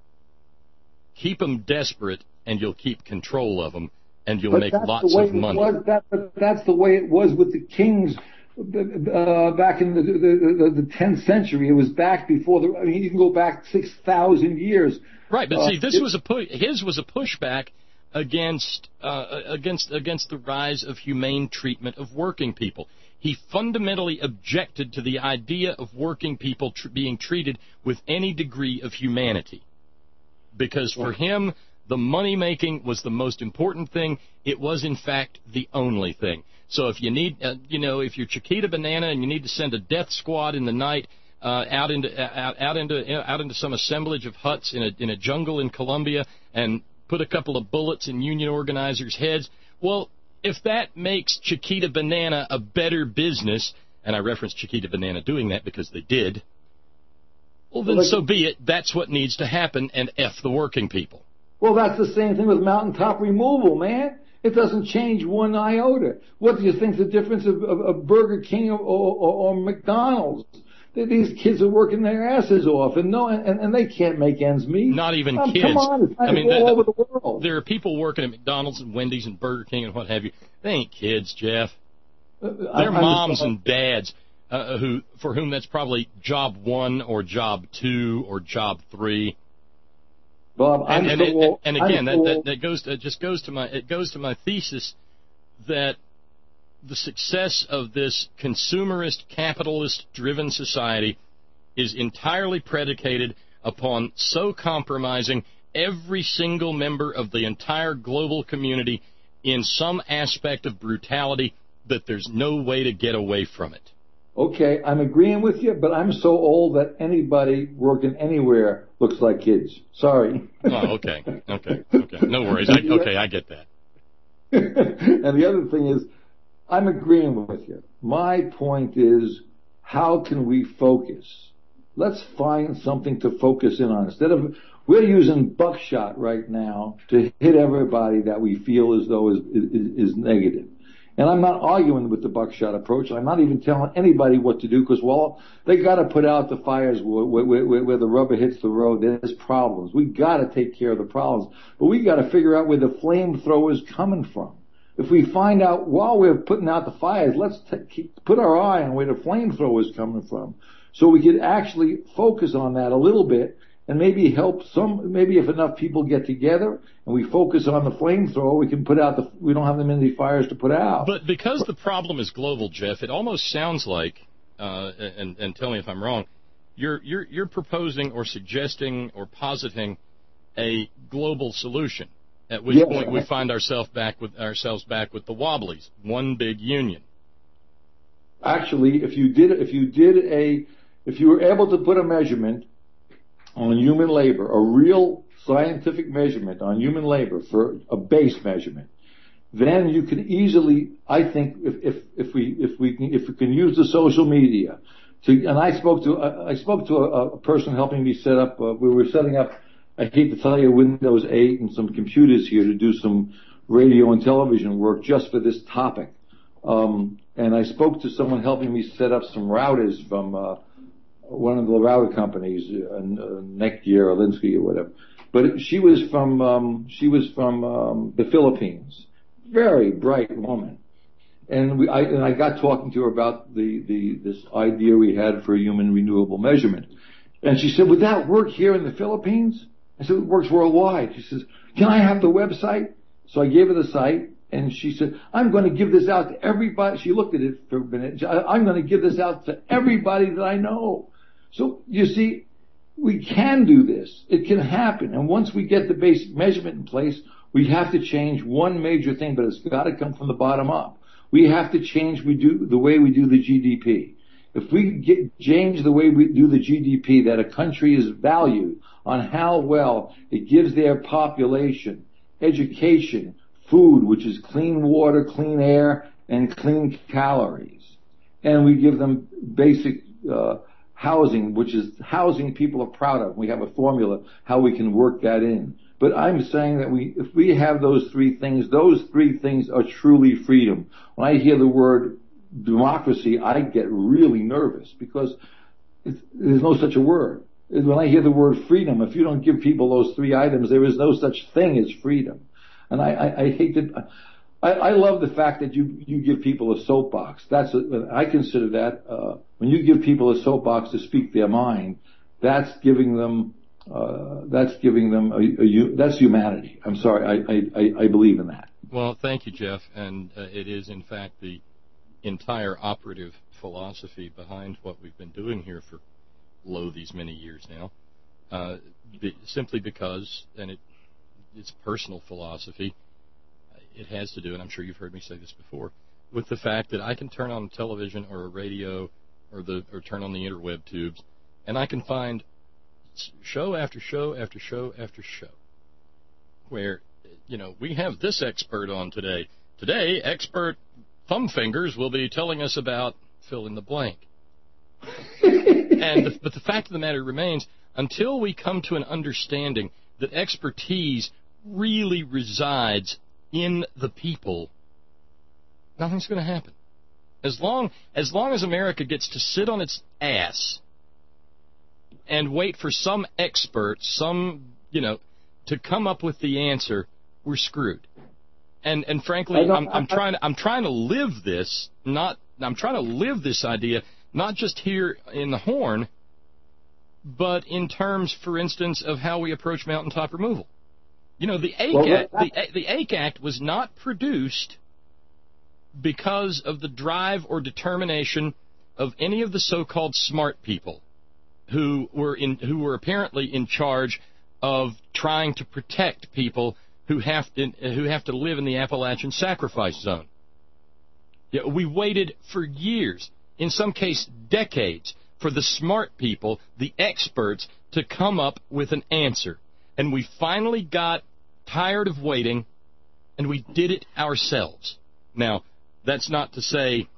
keep them desperate, and you'll keep control of them, and you'll but make lots of money. Was, that, that's the way it was with the kings. Uh, back in the, the, the, the tenth century, it was back before the. I mean, you can go back six thousand years. Right, but uh, see, this it, was a pu- his was a pushback against uh, against against the rise of humane treatment of working people. He fundamentally objected to the idea of working people tr- being treated with any degree of humanity, because for him, the money making was the most important thing. It was, in fact, the only thing. So if you need, uh, you know, if you're Chiquita Banana and you need to send a death squad in the night uh, out into out, out into out into some assemblage of huts in a in a jungle in Colombia and put a couple of bullets in union organizers' heads, well, if that makes Chiquita Banana a better business, and I reference Chiquita Banana doing that because they did, well, then well, so be it. That's what needs to happen, and F the working people. Well, that's the same thing with mountaintop removal, man. It doesn't change one iota. What do you think the difference of, of, of Burger King or, or, or McDonald's? These kids are working their asses off, and no, and, and they can't make ends meet. Not even um, kids. Come on, it's I mean, all that, over the world. There are people working at McDonald's and Wendy's and Burger King and what have you. They ain't kids, Jeff. Uh, They're I, moms and dads uh, who, for whom that's probably job one or job two or job three. Bob, and, I'm and, so it, old. and again, I'm that, so that that goes to, it just goes to my it goes to my thesis that the success of this consumerist, capitalist-driven society is entirely predicated upon so compromising every single member of the entire global community in some aspect of brutality that there's no way to get away from it. Okay, I'm agreeing with you, but I'm so old that anybody working anywhere looks like kids. Sorry. Oh, okay, okay, okay. No worries. I, okay, I get that. And the other thing is, I'm agreeing with you. My point is, how can we focus? Let's find something to focus in on. Instead of, we're using buckshot right now to hit everybody that we feel as though is, is, is negative. And I'm not arguing with the buckshot approach. I'm not even telling anybody what to do because, well, they got to put out the fires where, where, where, where the rubber hits the road. There's problems. We got to take care of the problems. But we got to figure out where the flamethrower is coming from. If we find out while we're putting out the fires, let's t- keep, put our eye on where the flamethrower is coming from, so we could actually focus on that a little bit and maybe help some. Maybe if enough people get together and we focus on the flamethrower, we can put out the. We don't have that many fires to put out. But because the problem is global, Jeff, it almost sounds like, uh, and, and tell me if I'm wrong, you're you're you're proposing or suggesting or positing a global solution. At which yes. point we find ourselves back with ourselves back with the Wobblies, one big union. Actually, if you did if you did a if you were able to put a measurement on human labor, a real scientific measurement on human labor for a base measurement, then you can easily, I think, if if if we if we can, if we can use the social media to, and I spoke to I spoke to a, a person helping me set up. Uh, we were setting up. I hate to tell you, Windows eight and some computers here to do some radio and television work just for this topic. Um, and I spoke to someone helping me set up some routers from uh, one of the router companies, uh, uh, Netgear or Linsky or whatever. But she was from um, she was from um, the Philippines. Very bright woman. And we, I, and I got talking to her about the, the this idea we had for a human renewable measurement. And she said, "Would that work here in the Philippines?" I said, "It works worldwide." She says, "Can I have the website?" So I gave her the site, and she said, "I'm going to give this out to everybody." She looked at it for a minute. "I'm going to give this out to everybody that I know." So, you see, we can do this. It can happen. And once we get the basic measurement in place, we have to change one major thing, but it's got to come from the bottom up. We have to change we do the way we do the G D P. If we get, change the way we do the G D P, that a country is valued on how well it gives their population education, food, which is clean water, clean air, and clean calories. And we give them basic uh, housing, which is housing people are proud of. We have a formula how we can work that in. But I'm saying that we, if we have those three things, those three things are truly freedom. When I hear the word democracy, I get really nervous because it's, there's no such a word. When I hear the word freedom, if you don't give people those three items, there is no such thing as freedom. And I, I, I hate to, I, I love the fact that you, you give people a soapbox. That's, a, I consider that, uh, when you give people a soapbox to speak their mind, that's giving them, uh, that's giving them a, a, that's humanity. I'm sorry, I, I, I believe in that. Well, thank you, Jeff. And uh, it is, in fact, the entire operative philosophy behind what we've been doing here for lo these many years now, uh, be, simply because, and it, it's personal philosophy, it has to do, and I'm sure you've heard me say this before, with the fact that I can turn on television or a radio or the or turn on the interweb tubes, and I can find show after show after show after show where, you know, we have this expert on today. Today, expert thumb fingers will be telling us about fill in the blank. and the, But the fact of the matter remains, until we come to an understanding that expertise really resides in the people, nothing's going to happen. As long, as long as America gets to sit on its ass and wait for some expert, some, you know, to come up with the answer, we're screwed. And and frankly, I'm, I'm trying to I'm trying to live this, not I'm trying to live this idea, not just here in the Horn, but in terms, for instance, of how we approach mountaintop removal. You know, the A C Act, the, the A C Act was not produced because of the drive or determination of any of the so-called smart people who were in who were apparently in charge of trying to protect people who have to, who have to live in the Appalachian Sacrifice Zone. Yeah, we waited for years. in some case decades, for the smart people, the experts, to come up with an answer. And we finally got tired of waiting, and we did it ourselves. Now, that's not to say,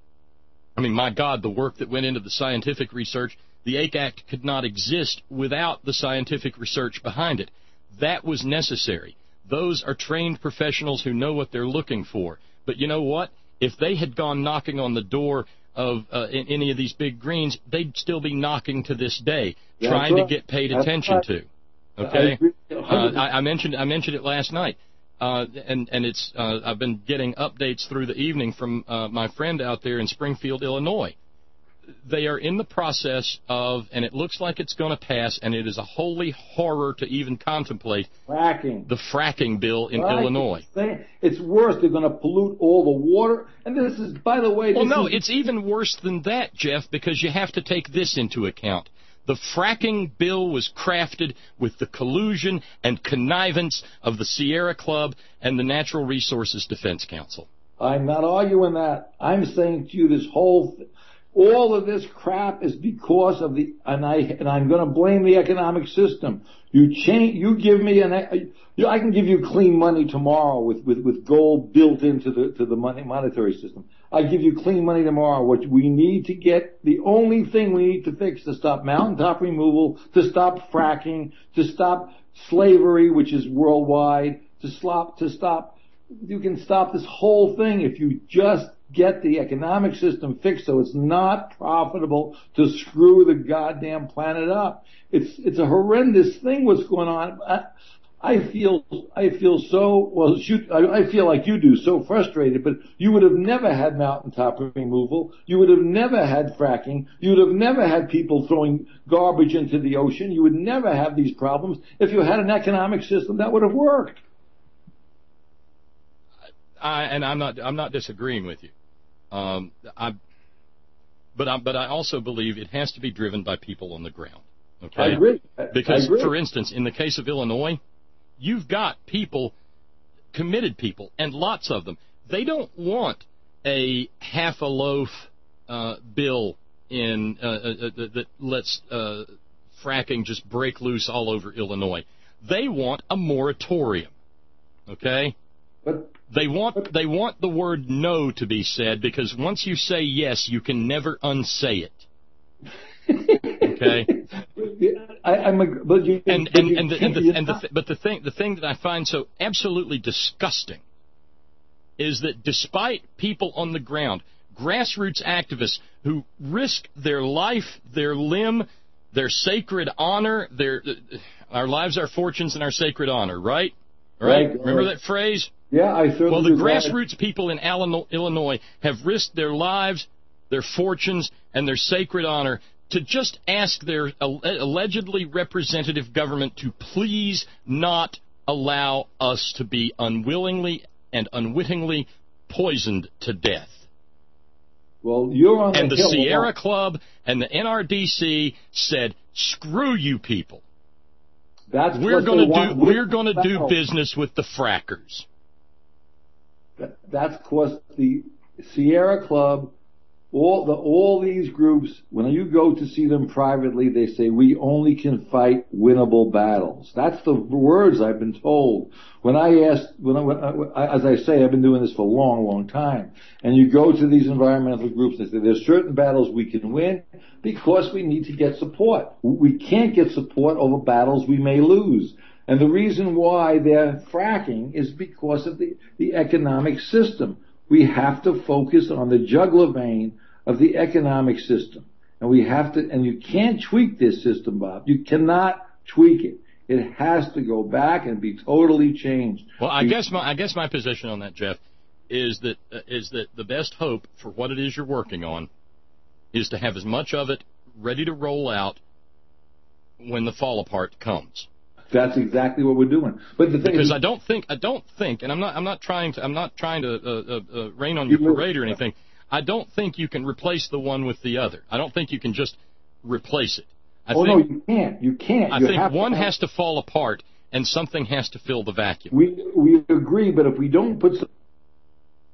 I mean, my God, the work that went into the scientific research, the A C E Act could not exist without the scientific research behind it. That was necessary. Those are trained professionals who know what they're looking for. But you know what? If they had gone knocking on the door of uh, in any of these big greens, they'd still be knocking to this day, That's trying right. to get paid That's attention right. to. Okay, uh, I, I mentioned I mentioned it last night, uh, and and it's uh, I've been getting updates through the evening from uh, my friend out there in Springfield, Illinois. They are in the process of, and it looks like it's going to pass, and it is a holy horror to even contemplate fracking. The fracking bill in right. Illinois. It's worse. They're going to pollute all the water. And this is, by the way... Well, no, is... it's even worse than that, Jeff, because you have to take this into account. The fracking bill was crafted with the collusion and connivance of the Sierra Club and the Natural Resources Defense Council. I'm not arguing that. I'm saying to you this whole... Th- All of this crap is because of the, and I, and I'm going to blame the economic system. You change, you give me an, I can give you clean money tomorrow with, with, with gold built into the, to the money, monetary system. I give you clean money tomorrow. What we need to get, the only thing we need to fix to stop mountaintop removal, to stop fracking, to stop slavery, which is worldwide, to stop, to stop, you can stop this whole thing if you just get the economic system fixed so it's not profitable to screw the goddamn planet up. It's it's a horrendous thing what's going on. I, I feel I feel so well. Shoot, I, I feel like you do, so frustrated. But you would have never had mountaintop removal. You would have never had fracking. You would have never had people throwing garbage into the ocean. You would never have these problems if you had an economic system that would have worked. I, and I'm not I'm not disagreeing with you. Um, I, but I, but I also believe it has to be driven by people on the ground. Okay? I agree. I, because, I agree. for instance, in the case of Illinois, you've got people, committed people, and lots of them. They don't want a half a loaf uh, bill in uh, uh, that, that lets uh, fracking just break loose all over Illinois. They want a moratorium. Okay? But They want they want the word no to be said, because once you say yes, you can never unsay it. Okay. I, I'm a, but you, and but and you and, the, and, the, and the, but the thing the thing that I find so absolutely disgusting is that despite people on the ground, grassroots activists who risk their life, their limb, their sacred honor, their our lives, our fortunes, and our sacred honor, right? Right? Right. Remember that phrase? Yeah, I certainly Well, the do. grassroots people in Illinois have risked their lives, their fortunes, and their sacred honor to just ask their allegedly representative government to please not allow us to be unwillingly and unwittingly poisoned to death. Well, you're on the And the hill Sierra Club and the N R D C said, "Screw you people. That's we're going to do we're going to do business with the frackers." That's because the Sierra Club, all the all these groups, when you go to see them privately, they say we only can fight winnable battles. That's the words I've been told. When I asked, when I, when I, as I say, I've been doing this for a long, long time. And you go to these environmental groups, they say there's certain battles we can win because we need to get support. We can't get support over battles we may lose. And the reason why they're fracking is because of the, the economic system. We have to focus on the jugular vein of the economic system. And we have to, and you can't tweak this system, Bob. You cannot tweak it. It has to go back and be totally changed. Well, I guess my, I guess my position on that, Jeff, is that, uh, is that the best hope for what it is you're working on is to have as much of it ready to roll out when the fall apart comes. That's exactly what we're doing. But the thing because is, I don't think I don't think, and I'm not I'm not trying to I'm not trying to uh, uh, uh, rain on your parade or anything. I don't think you can replace the one with the other. I don't think you can just replace it. I oh think, no, you can't. You can't. I you think have one to has to fall apart, and something has to fill the vacuum. We we agree, but if we don't put some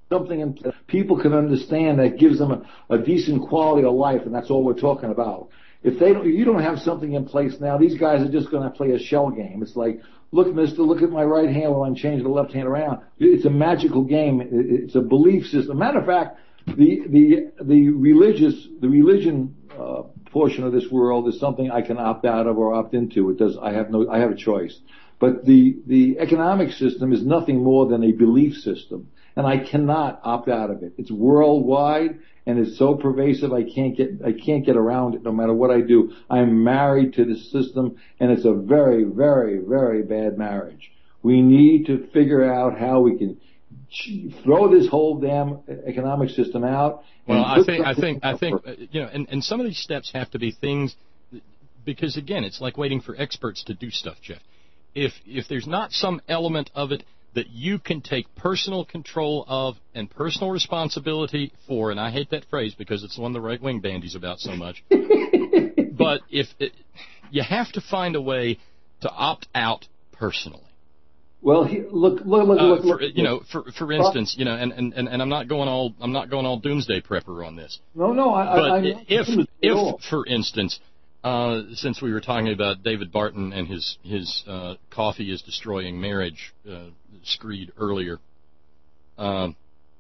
something in place people can understand that gives them a, a decent quality of life, and that's all we're talking about. If they don't, if you don't have something in place now, these guys are just going to play a shell game. It's like, look, mister, look at my right hand while I'm changing the left hand around. It's a magical game. It's a belief system. Matter of fact, the the the religious the religion uh, portion of this world is something I can opt out of or opt into. It does. I have no. I have a choice. But the the economic system is nothing more than a belief system, and I cannot opt out of it. It's worldwide, and it's so pervasive I can't get I can't get around it no matter what I do. I'm married to the system, and it's a very, very, very bad marriage. We need to figure out how we can throw this whole damn economic system out. Well, I think I think I think you know, and, and some of these steps have to be things because again, it's like waiting for experts to do stuff, Jeff. If if there's not some element of it that you can take personal control of and personal responsibility for, and I hate that phrase because it's the one the right-wing bandies about so much, but if it, you have to find a way to opt out personally. Well, he, look, look, look, uh, look, for, look. You know, for for instance, you know, and, and, and I'm not going all I'm not going all doomsday prepper on this. No, no, I. But I, if if for instance. Uh, since we were talking about David Barton and his his uh, coffee is destroying marriage uh, screed earlier, um,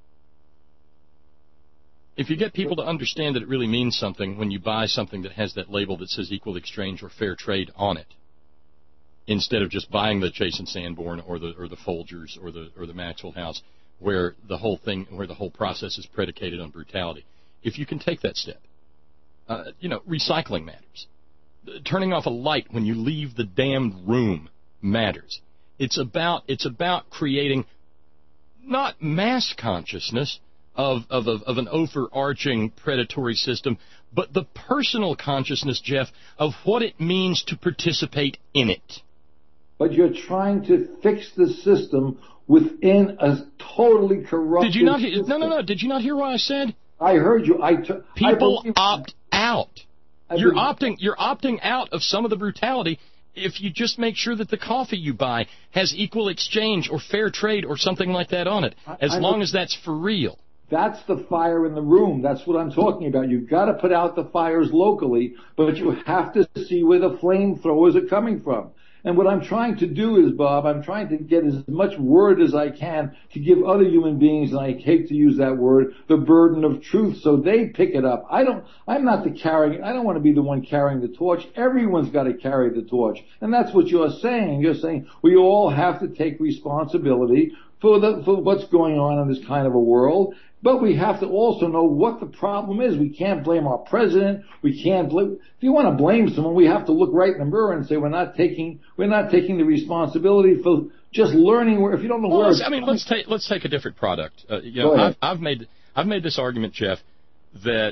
if you get people to understand that it really means something when you buy something that has that label that says equal exchange or fair trade on it, instead of just buying the Chase and Sanborn or the or the Folgers or the or the Maxwell House, where the whole thing where the whole process is predicated on brutality, if you can take that step, uh, you know, recycling matters. Turning off a light when you leave the damned room matters. It's about it's about creating not mass consciousness of of, of of an overarching predatory system, but the personal consciousness, Jeff, of what it means to participate in it. But you're trying to fix the system within a totally corrupt. Did you not hear? No, no, no. Did you not hear what I said? I heard you. I t- People I opt out. You're opting you're opting out of some of the brutality if you just make sure that the coffee you buy has equal exchange or fair trade or something like that on it, as I, long as that's for real. That's the fire in the room. That's what I'm talking about. You've got to put out the fires locally, but you have to see where the flamethrowers are coming from. And what I'm trying to do is, Bob, I'm trying to get as much word as I can to give other human beings, and I hate to use that word, the burden of truth so they pick it up. I don't, I'm not the carrying, I don't want to be the one carrying the torch. Everyone's got to carry the torch. And that's what you're saying. You're saying we all have to take responsibility for the, for what's going on in this kind of a world. But we have to also know what the problem is. We can't blame our president. We can't blame. If you want to blame someone, we have to look right in the mirror and say we're not taking we're not taking the responsibility for just learning. Where if you don't know well, where, let's, I mean, let's take let's take a different product. Uh, you know, I've, I've made I've made this argument, Jeff, that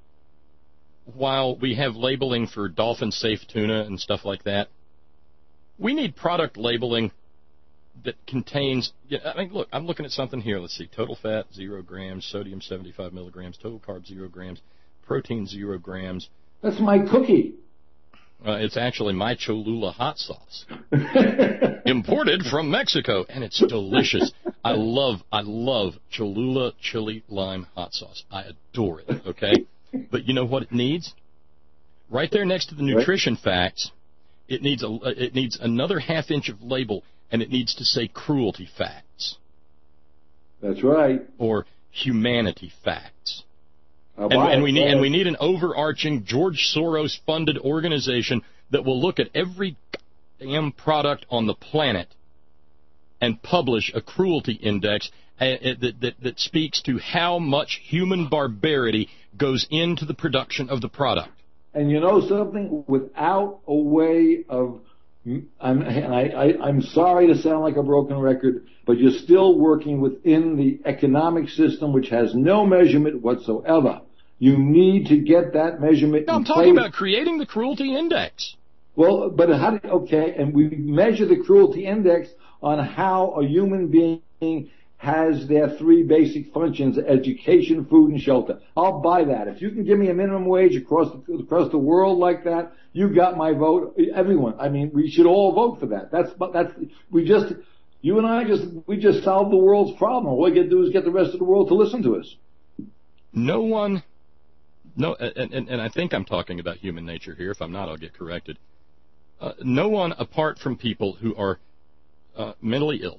while we have labeling for dolphin safe tuna and stuff like that, we need product labeling that contains, I mean, look, I'm looking at something here. Let's see, total fat, zero grams, sodium, seventy-five milligrams, total carbs, zero grams, protein, zero grams. That's my cookie. Uh, it's actually my Cholula hot sauce, imported from Mexico, and it's delicious. I love, I love Cholula chili lime hot sauce. I adore it, okay? But you know what it needs? Right there next to the nutrition facts, it needs a, it needs another half inch of label. And it needs to say cruelty facts. That's right. Or humanity facts. And, and we need and we need an overarching George Soros funded organization that will look at every damn product on the planet and publish a cruelty index that, that, that speaks to how much human barbarity goes into the production of the product. And you know something? Without a way of I'm, and I, I, I'm sorry to sound like a broken record, but you're still working within the economic system, which has no measurement whatsoever. You need to get that measurement. No, I'm in talking place. about creating the cruelty index. Well, but how do, okay, and we measure the cruelty index on how a human being has their three basic functions: education, food, and shelter. I'll buy that. If you can give me a minimum wage across the, across the world like that, you got my vote. Everyone. I mean, we should all vote for that. That's that's we just You and I just, we just solved the world's problem. All we got to do is get the rest of the world to listen to us. No one, no, and, and, and I think I'm talking about human nature here. If I'm not, I'll get corrected. Uh, no one apart from people who are uh, mentally ill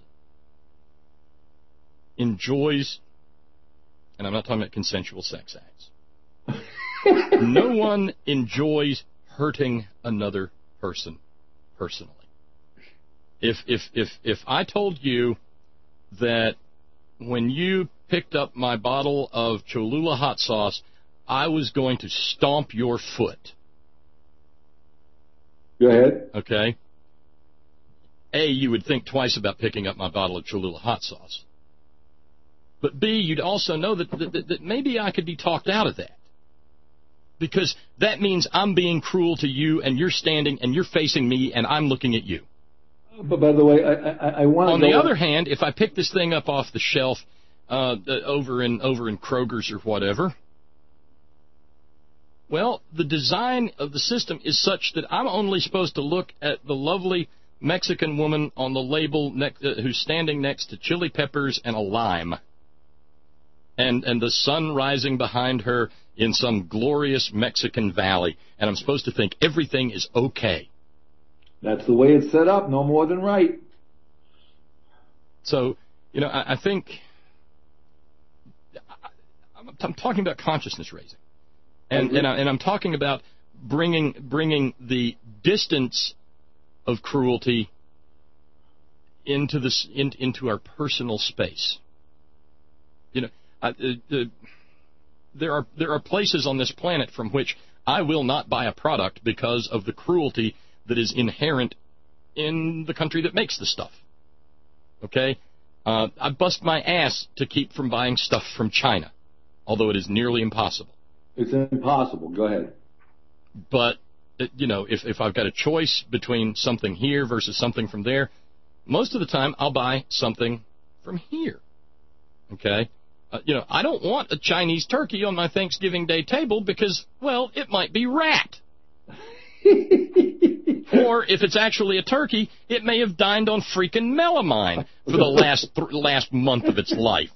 enjoys, and I'm not talking about consensual sex acts. No one enjoys hurting another person personally. If if if if I told you that when you picked up my bottle of Cholula hot sauce, I was going to stomp your foot. Go ahead. Okay. A, you would think twice about picking up my bottle of Cholula hot sauce. But B, you'd also know that, that, that maybe I could be talked out of that. Because that means I'm being cruel to you, and you're standing, and you're facing me, and I'm looking at you. But by the way, I, I, I want to On go the other hand, if I pick this thing up off the shelf uh, over in over in Kroger's or whatever, well, the design of the system is such that I'm only supposed to look at the lovely Mexican woman on the label ne- uh, who's standing next to chili peppers and a lime, and and the sun rising behind her in some glorious Mexican valley, and I'm supposed to think everything is okay. That's the way it's set up, no more than right. So, you know, I, I think I, I'm, I'm talking about consciousness raising, and and, I, and I'm talking about bringing bringing the distance of cruelty into this in, into our personal space. You know, I, uh, uh, there are there are places on this planet from which I will not buy a product because of the cruelty that is inherent in the country that makes the stuff. Okay? Uh, I bust my ass to keep from buying stuff from China, although it is nearly impossible. It's impossible. Go ahead. But, you know, if, if I've got a choice between something here versus something from there, most of the time I'll buy something from here. Okay? Uh, you know, I don't want a Chinese turkey on my Thanksgiving Day table because, well, it might be rat. Or if it's actually a turkey, it may have dined on freaking melamine for the last th- last month of its life.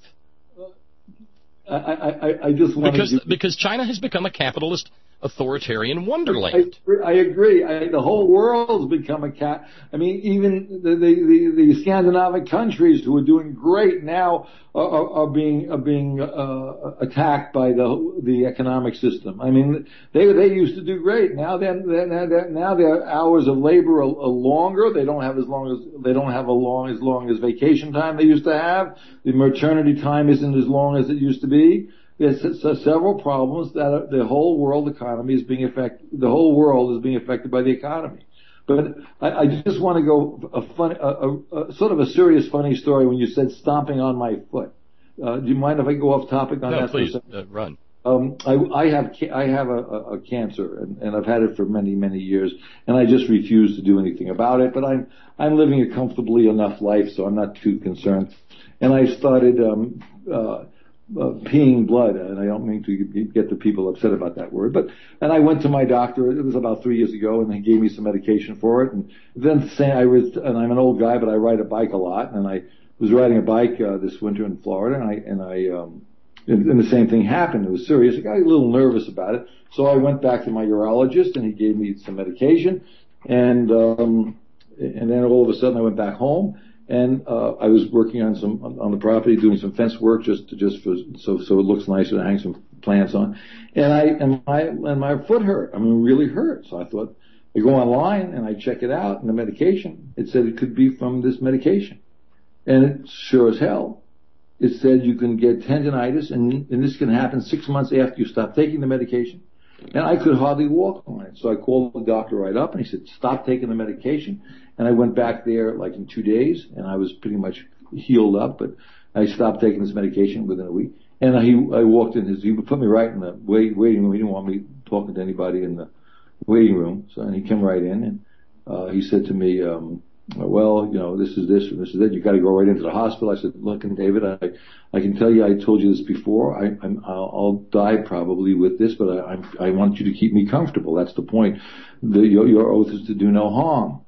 I, I, I just want because to... because China has become a capitalist authoritarian wonderland. I, I agree. I, the whole world's become a cat. I mean, even the, the, the, the Scandinavian countries who are doing great now are, are, are being are being uh, attacked by the the economic system. I mean, they they used to do great. Now they're, they're, they're now their hours of labor are, are longer. They don't have as long as they don't have a long as long as vacation time they used to have. The maternity time isn't as long as it used to be. There's several problems that are, the whole world economy is being affected. The whole world is being affected by the economy. But I, I just want to go a funny, a, a, a sort of a serious, funny story. When you said stomping on my foot, uh, do you mind if I go off topic on no, that? No, please uh, run. Um, I, I have I have a, a cancer, and, and I've had it for many many years, and I just refuse to do anything about it. But I'm I'm living a comfortably enough life, so I'm not too concerned. And I started. Um, uh, Uh, peeing blood, and I don't mean to get the people upset about that word, but, and I went to my doctor, it was about three years ago, and he gave me some medication for it, and then saying I was, and I'm an old guy, but I ride a bike a lot, and I was riding a bike, uh, this winter in Florida, and I, and I, um, and, and the same thing happened. It was serious. I got a little nervous about it, so I went back to my urologist, and he gave me some medication, and, um, and then all of a sudden I went back home, and uh I was working on some on the property, doing some fence work just to just for, so so it looks nicer to hang some plants on. And I and my and my foot hurt. I mean, really hurt. So I thought I go online and I check it out, and the medication, it said it could be from this medication, and it sure as hell, it said you can get tendonitis, and and this can happen six months after you stop taking the medication. And I could hardly walk on it. So I called the doctor right up, and he said, stop taking the medication. And I went back there like in two days, and I was pretty much healed up, but I stopped taking this medication within a week. And I, I walked in his, he put me right in the wait, waiting room. He didn't want me talking to anybody in the waiting room. So, and he came right in, and uh, he said to me, um, well, you know, this is this and this is that. You got to go right into the hospital. I said, look, and David, I, I can tell you, I told you this before. I, I'm, I'll, I'll die probably with this, but I, I'm, I want you to keep me comfortable. That's the point. The, your, your oath is to do no harm.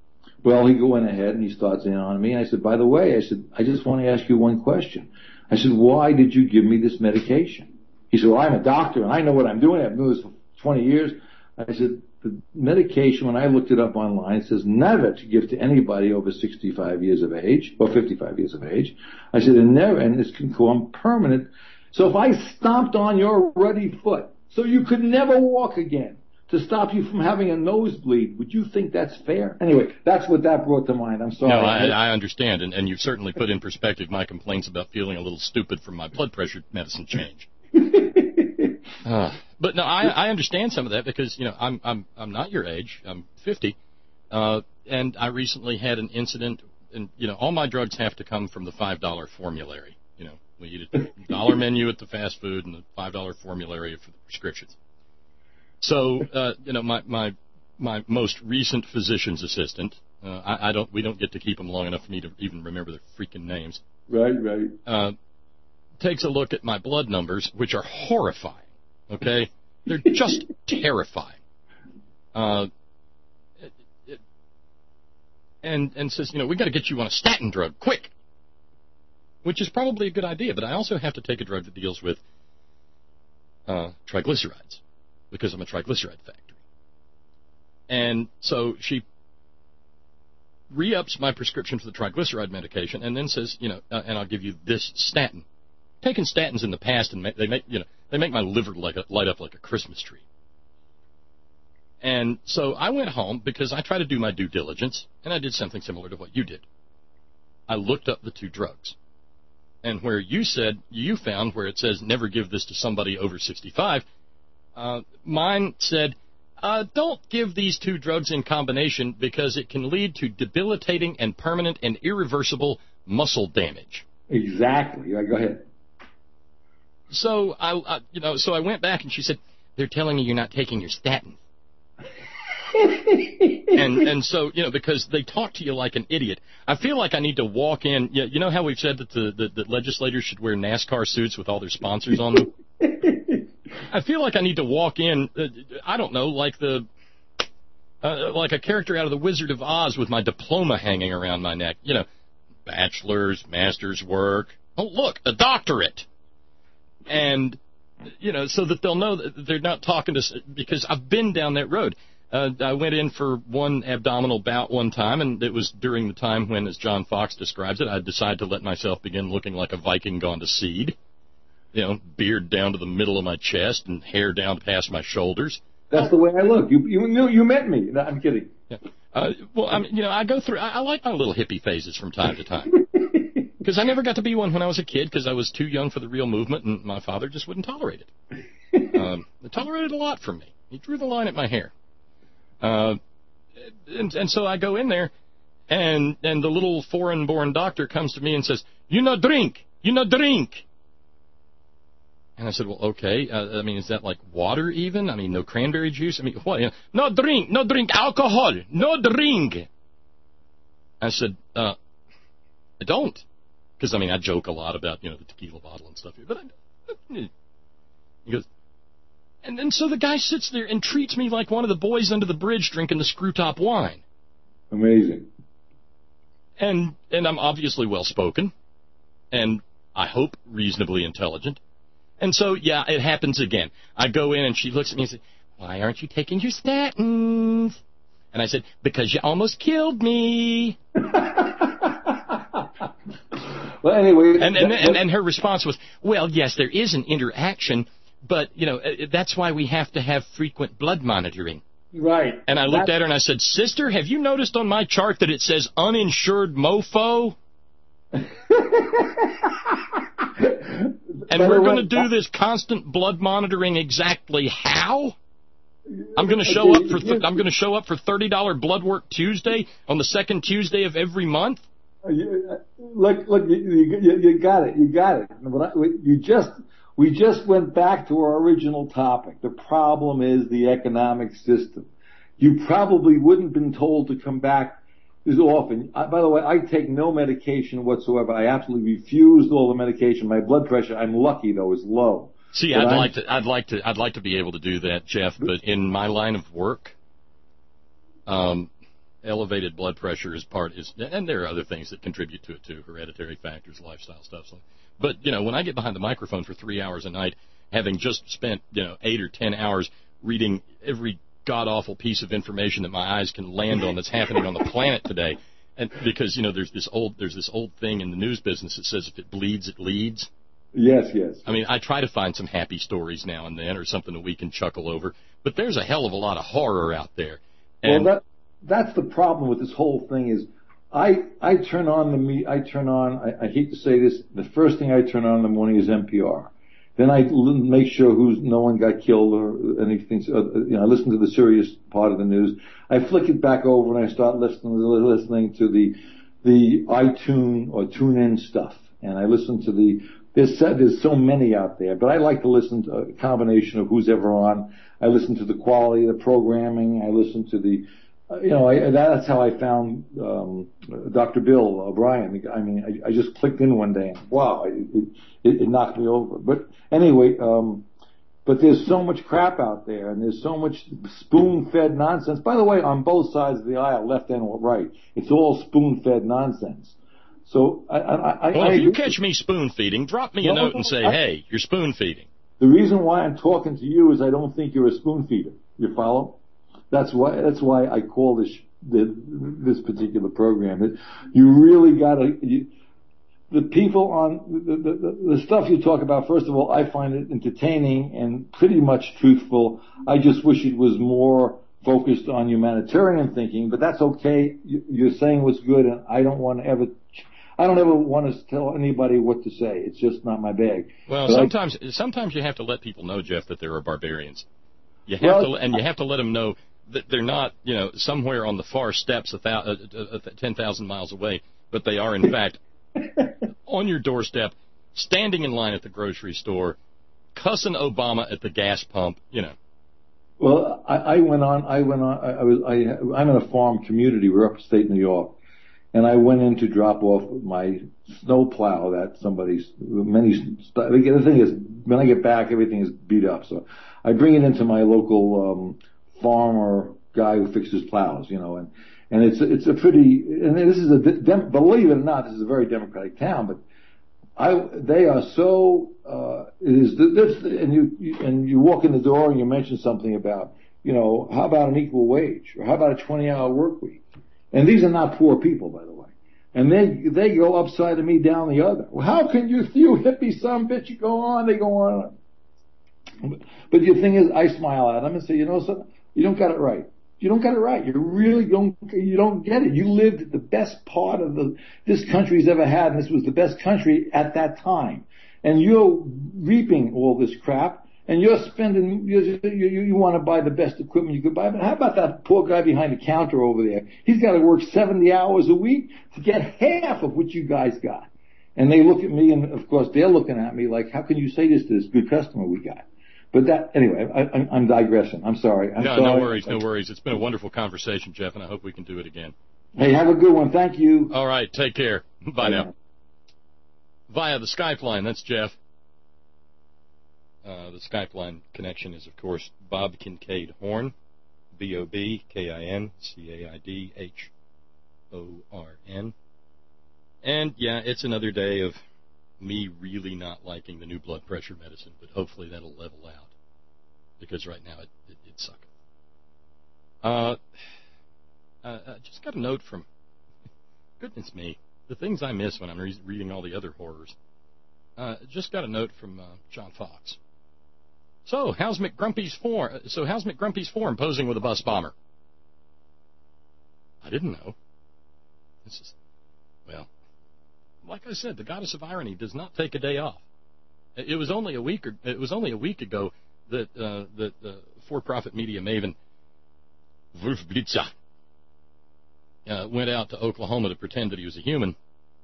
Well, he went ahead and he starts in on me. I said, by the way, I said, I just want to ask you one question. I said, why did you give me this medication? He said, well, I'm a doctor and I know what I'm doing. I've been doing this for twenty years. I said, the medication, when I looked it up online, it says never to give to anybody over sixty-five years of age, or fifty-five years of age. I said, and never, and this can become permanent. So if I stomped on your ruddy foot so you could never walk again to stop you from having a nosebleed, would you think that's fair? Anyway, that's what that brought to mind. I'm sorry. No, I, I understand, and, and you've certainly put in perspective my complaints about feeling a little stupid from my blood pressure medicine change. uh, but no, I, I understand some of that because, you know, I'm I'm I'm not your age. I'm fifty, uh, and I recently had an incident, and, you know, all my drugs have to come from the five dollar formulary. You know, we eat a dollar menu at the fast food and the five dollar formulary for the prescriptions. So, uh, you know, my, my my most recent physician's assistant, uh, I, I don't we don't get to keep them long enough for me to even remember their freaking names. Right, right. Uh, takes a look at my blood numbers, which are horrifying. Okay, they're just terrifying. Uh, it, it, and and says, you know, we got to get you on a statin drug quick, which is probably a good idea. But I also have to take a drug that deals with uh, triglycerides, because I'm a triglyceride factory. And so she re-ups my prescription for the triglyceride medication and then says, you know, uh, and I'll give you this statin. Taken statins in the past, and ma- they make, you know, they make my liver like a, light up like a Christmas tree. And so I went home because I try to do my due diligence, and I did something similar to what you did. I looked up the two drugs. And where you said, you found where it says never give this to somebody over sixty-five, Uh, mine said, uh, don't give these two drugs in combination because it can lead to debilitating and permanent and irreversible muscle damage. Exactly. Right, go ahead. So I, I, you know, so I went back and she said, they're telling you you're not taking your statin. and and so, you know, because they talk to you like an idiot. I feel like I need to walk in. You, you know how we've said that the, the that legislators should wear NASCAR suits with all their sponsors on them? I feel like I need to walk in, uh, I don't know, like the, uh, like a character out of the Wizard of Oz with my diploma hanging around my neck. You know, bachelor's, master's work. Oh, look, a doctorate. And, you know, so that they'll know that they're not talking to, because I've been down that road. Uh, I went in for one abdominal bout one time, and it was during the time when, as John Fox describes it, I decided to let myself begin looking like a Viking gone to seed. You know, beard down to the middle of my chest and hair down past my shoulders. That's the way I look. You you knew you met me. No, I'm kidding. Yeah. Uh, well, I mean, you know, I go through. I, I like my little hippie phases from time to time because I never got to be one when I was a kid because I was too young for the real movement, and my father just wouldn't tolerate it. um, he tolerated a lot from me. He drew the line at my hair. Uh, and and so I go in there, and and the little foreign-born doctor comes to me and says, "You no drink. You no drink." And I said, well, okay. Uh, I mean, is that like water even? I mean, no cranberry juice? I mean, what? You know, no drink, no drink alcohol, no drink. I said, uh, I don't. Because, I mean, I joke a lot about, you know, the tequila bottle and stuff. But I, he goes, and then so the guy sits there and treats me like one of the boys under the bridge drinking the screw top wine. Amazing. And and I'm obviously well-spoken, and I hope reasonably intelligent. And so, yeah, it happens again. I go in, and she looks at me and says, why aren't you taking your statins? And I said, because you almost killed me. Well, anyway. And, and, and, and her response was, well, yes, there is an interaction, but, you know, that's why we have to have frequent blood monitoring. Right. And I looked that's... at her and I said, sister, have you noticed on my chart that it says uninsured mofo? And we're going to do this constant blood monitoring exactly how? I'm going to show up for th- I'm going to show up for thirty dollars Blood Work Tuesday on the second Tuesday of every month. Look, look, you, you, you got it, you got it. You just we just went back to our original topic. The problem is the economic system. You probably wouldn't have been told to come back as often. I, by the way, I take no medication whatsoever. I absolutely refused all the medication. My blood pressure, I'm lucky though, is low. See, but I'd I'm, like to, I'd like to, I'd like to be able to do that, Jeff. But in my line of work, um, elevated blood pressure is part is, and there are other things that contribute to it too, hereditary factors, lifestyle stuff. So, but you know, when I get behind the microphone for three hours a night, having just spent you know eight or ten hours reading every god awful piece of information that my eyes can land on that's happening on the planet today, and because you know there's this old there's this old thing in the news business that says if it bleeds, it leads. Yes, yes. I mean, I try to find some happy stories now and then, or something that we can chuckle over. But there's a hell of a lot of horror out there. And well, that that's the problem with this whole thing is, I I turn on the me I turn on I, I hate to say this, the first thing I turn on in the morning is N P R. Then I l- make sure who's no one got killed or anything. Uh, you know, I listen to the serious part of the news. I flick it back over and I start listening listening to the the iTunes or TuneIn stuff, and I listen to the. There's, there's so many out there, but I like to listen to a combination of who's ever on. I listen to the quality of the programming. I listen to the, uh, you know, I, that's how I found um, Doctor Bill O'Brien. I mean, I, I just clicked in one day and wow, it, it, it knocked me over. But anyway, um, but there's so much crap out there, and there's so much spoon-fed nonsense. By the way, on both sides of the aisle, left and right, it's all spoon-fed nonsense. So I, I, I, well, I if you agree. catch me spoon-feeding, drop me a no, note no, and say, I, hey, you're spoon-feeding. The reason why I'm talking to you is I don't think you're a spoon-feeder. You follow? That's why. That's why I call this this particular program. You really got to. The people on the, the, the stuff you talk about. First of all, I find it entertaining and pretty much truthful. I just wish it was more focused on humanitarian thinking, but that's okay. You're saying what's good, and I don't want to ever. I don't ever want to tell anybody what to say. It's just not my bag. Well, but sometimes I, sometimes you have to let people know, Jeff, that there are barbarians. You have well, to, and you have to let them know that they're not, you know, somewhere on the far steppes, a thou, uh, uh, ten thousand miles away, but they are in fact on your doorstep, standing in line at the grocery store, cussing Obama at the gas pump. You know. Well, I, I went on. I went on. I, I was. I, I'm in a farm community. We're upstate New York. And I went in to drop off my snow plow that somebody's, many, the thing is, when I get back, everything is beat up. So I bring it into my local, um, farmer guy who fixes plows, you know, and, and it's, it's a pretty, and this is a, dem, believe it or not, this is a very democratic town, but I, they are so, uh, it is, this, and you, you, and you walk in the door and you mention something about, you know, how about an equal wage? Or how about a twenty hour work week? And these are not poor people, by the way. And they they go upside of me, down the other. Well, how can you, you hippie son bitch, you go on, they go on. But the thing is, I smile at them and say, you know something, you don't got it right. You don't got it right. You really don't, you don't get it. You lived the best part of the, this country's ever had, and this was the best country at that time. And you're reaping all this crap. And you're spending, you, you, you want to buy the best equipment you could buy, but how about that poor guy behind the counter over there? He's got to work seventy hours a week to get half of what you guys got. And they look at me, and of course they're looking at me like, how can you say this to this good customer we got? But that, anyway, I, I'm digressing. I'm sorry. I'm no, sorry. no worries, no worries. It's been a wonderful conversation, Jeff, and I hope we can do it again. Hey, have a good one. Thank you. All right, take care. Bye, Bye now. now. Via the Skype line, that's Jeff. Uh, the Skype line connection is, of course, Bob Kincaid Horn, B O B K I N C A I D H O R N. And, yeah, it's another day of me really not liking the new blood pressure medicine, but hopefully that'll level out, because right now it, it, it sucks. Uh, uh, I just got a note from, goodness me, the things I miss when I'm re- reading all the other horrors. Uh, just got a note from uh, John Fox. So, how's McGrumpy's form? So, how's McGrumpy's form posing with a bus bomber? I didn't know. This is, well, like I said, the goddess of irony does not take a day off. It was only a week. Or, it was only a week ago that uh, that uh, for-profit media maven Wolf Blitzer uh, went out to Oklahoma to pretend that he was a human,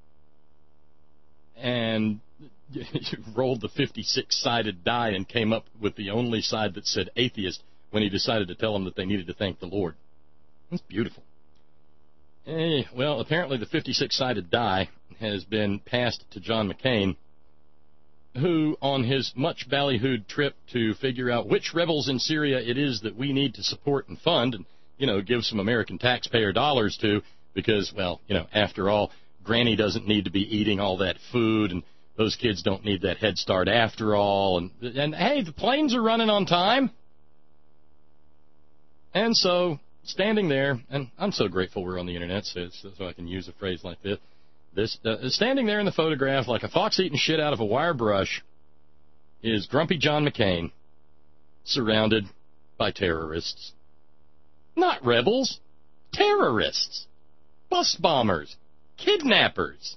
and rolled the fifty-six sided die and came up with the only side that said atheist when he decided to tell them that they needed to thank the Lord. That's beautiful. Eh, well, apparently the fifty-six sided die has been passed to John McCain, who, on his much ballyhooed trip to figure out which rebels in Syria it is that we need to support and fund, and you know, give some American taxpayer dollars to because, well, you know, after all, Granny doesn't need to be eating all that food, and those kids don't need that Head Start after all. And, and hey, the planes are running on time. And so, standing there, and I'm so grateful we're on the Internet so, so I can use a phrase like this, this uh, standing there in the photograph like a fox eating shit out of a wire brush is Grumpy John McCain, surrounded by terrorists. Not rebels, terrorists, bus bombers, kidnappers.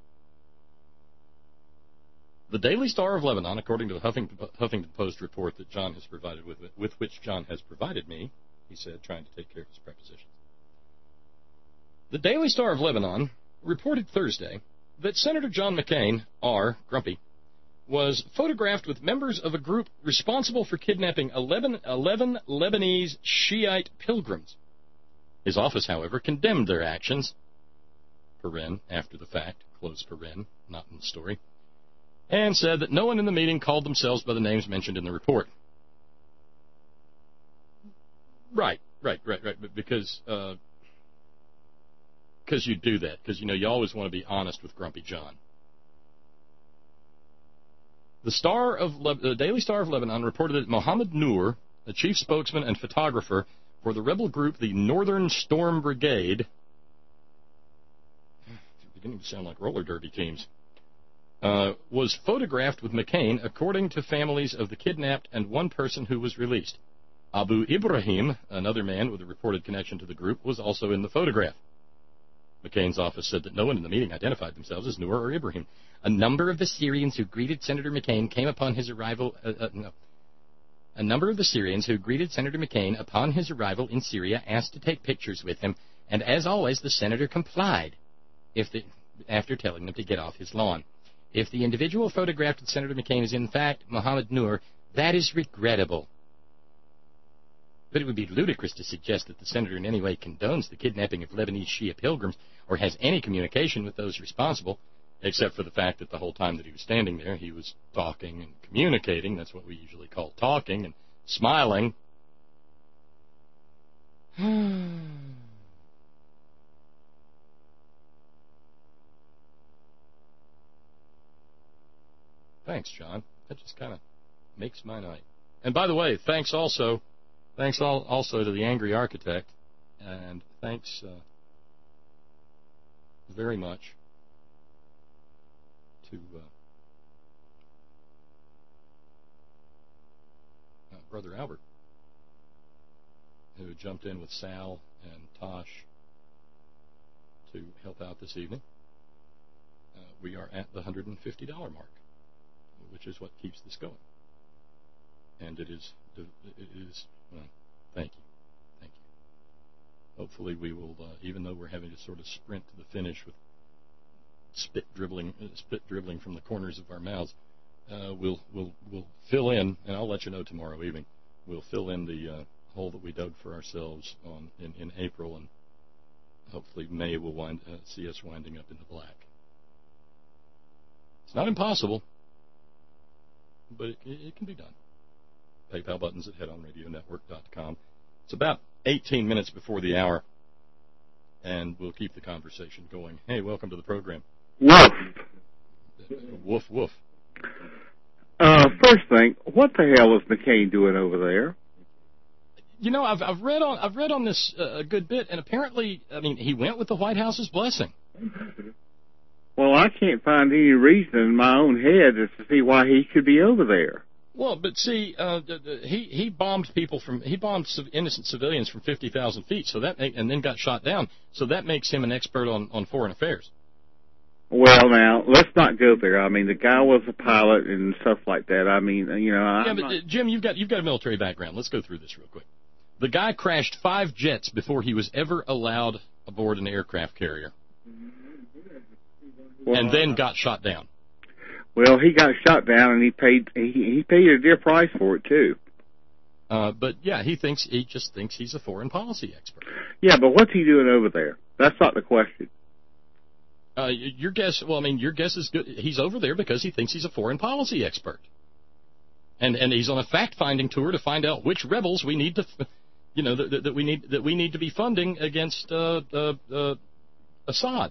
The Daily Star of Lebanon, according to the Huffington, Huffington Post report that John has provided with, with which John has provided me, he said, trying to take care of his prepositions. The Daily Star of Lebanon reported Thursday that Senator John McCain, R. Grumpy, was photographed with members of a group responsible for kidnapping eleven, eleven Lebanese Shiite pilgrims. His office, however, condemned their actions, paren, after the fact, close paren, not in the story, and said that no one in the meeting called themselves by the names mentioned in the report. Right, right, right, right, because uh, because you do that, because, you know, you always want to be honest with Grumpy John. The Star of Le- the Daily Star of Lebanon reported that Mohammed Noor, a chief spokesman and photographer for the rebel group, the Northern Storm Brigade, beginning to sound like roller derby teams, uh, was photographed with McCain, according to families of the kidnapped and one person who was released. Abu Ibrahim, another man with a reported connection to the group, was also in the photograph. McCain's office said that no one in the meeting identified themselves as Noor or Ibrahim. A number of the Syrians who greeted Senator McCain came upon his arrival. Uh, uh, no. A number of the Syrians who greeted Senator McCain upon his arrival in Syria asked to take pictures with him, and as always, the senator complied. If the, after telling them to get off his lawn, if the individual photographed with Senator McCain is in fact Mohammed Noor, that is regrettable. But it would be ludicrous to suggest that the senator in any way condones the kidnapping of Lebanese Shia pilgrims or has any communication with those responsible, except for the fact that the whole time that he was standing there, he was talking and communicating. That's what we usually call talking, and smiling. Thanks, John. That just kind of makes my night. And by the way, thanks also... Thanks also to the Angry Architect, and thanks uh, very much to uh, uh, Brother Albert, who jumped in with Sal and Tosh to help out this evening. Uh, we are at the one hundred fifty dollars mark, which is what keeps this going. And it is, it is, well, thank you, thank you. Hopefully we will, uh, even though we're having to sort of sprint to the finish with spit dribbling, uh, spit dribbling from the corners of our mouths, uh, we'll, we'll, we'll fill in, and I'll let you know tomorrow evening, we'll fill in the uh, hole that we dug for ourselves on, in, in April, and hopefully May will wind, uh, see us winding up in the black. It's not impossible, but it, it can be done. PayPal buttons at head on radio network dot com. It's about eighteen minutes before the hour, and we'll keep the conversation going. Hey, welcome to the program. Woof. Woof, woof. Uh, first thing, what the hell is McCain doing over there? You know, I've I've read on I've read on this uh, a good bit, and apparently, I mean, he went with the White House's blessing. Well, I can't find any reason in my own head as to see why he should be over there. Well, but see, uh, the, the, he he bombed people from he bombed innocent civilians from fifty thousand feet, so that and then got shot down. So that makes him an expert on, on foreign affairs. Well, now let's not go there. I mean, the guy was a pilot and stuff like that. I mean, you know, I'm yeah, but not... uh, Jim, you've got you've got a military background. Let's go through this real quick. The guy crashed five jets before he was ever allowed aboard an aircraft carrier, well, and then got shot down. Well, he got shot down, and he paid he, he paid a dear price for it too. Uh, but yeah, he thinks he just thinks he's a foreign policy expert. Yeah, but what's he doing over there? That's not the question. Uh, your guess? Well, I mean, your guess is good. He's over there because he thinks he's a foreign policy expert, and and he's on a fact-finding tour to find out which rebels we need to. you know, that, that we need that we need to be funding against uh, uh, uh, Assad.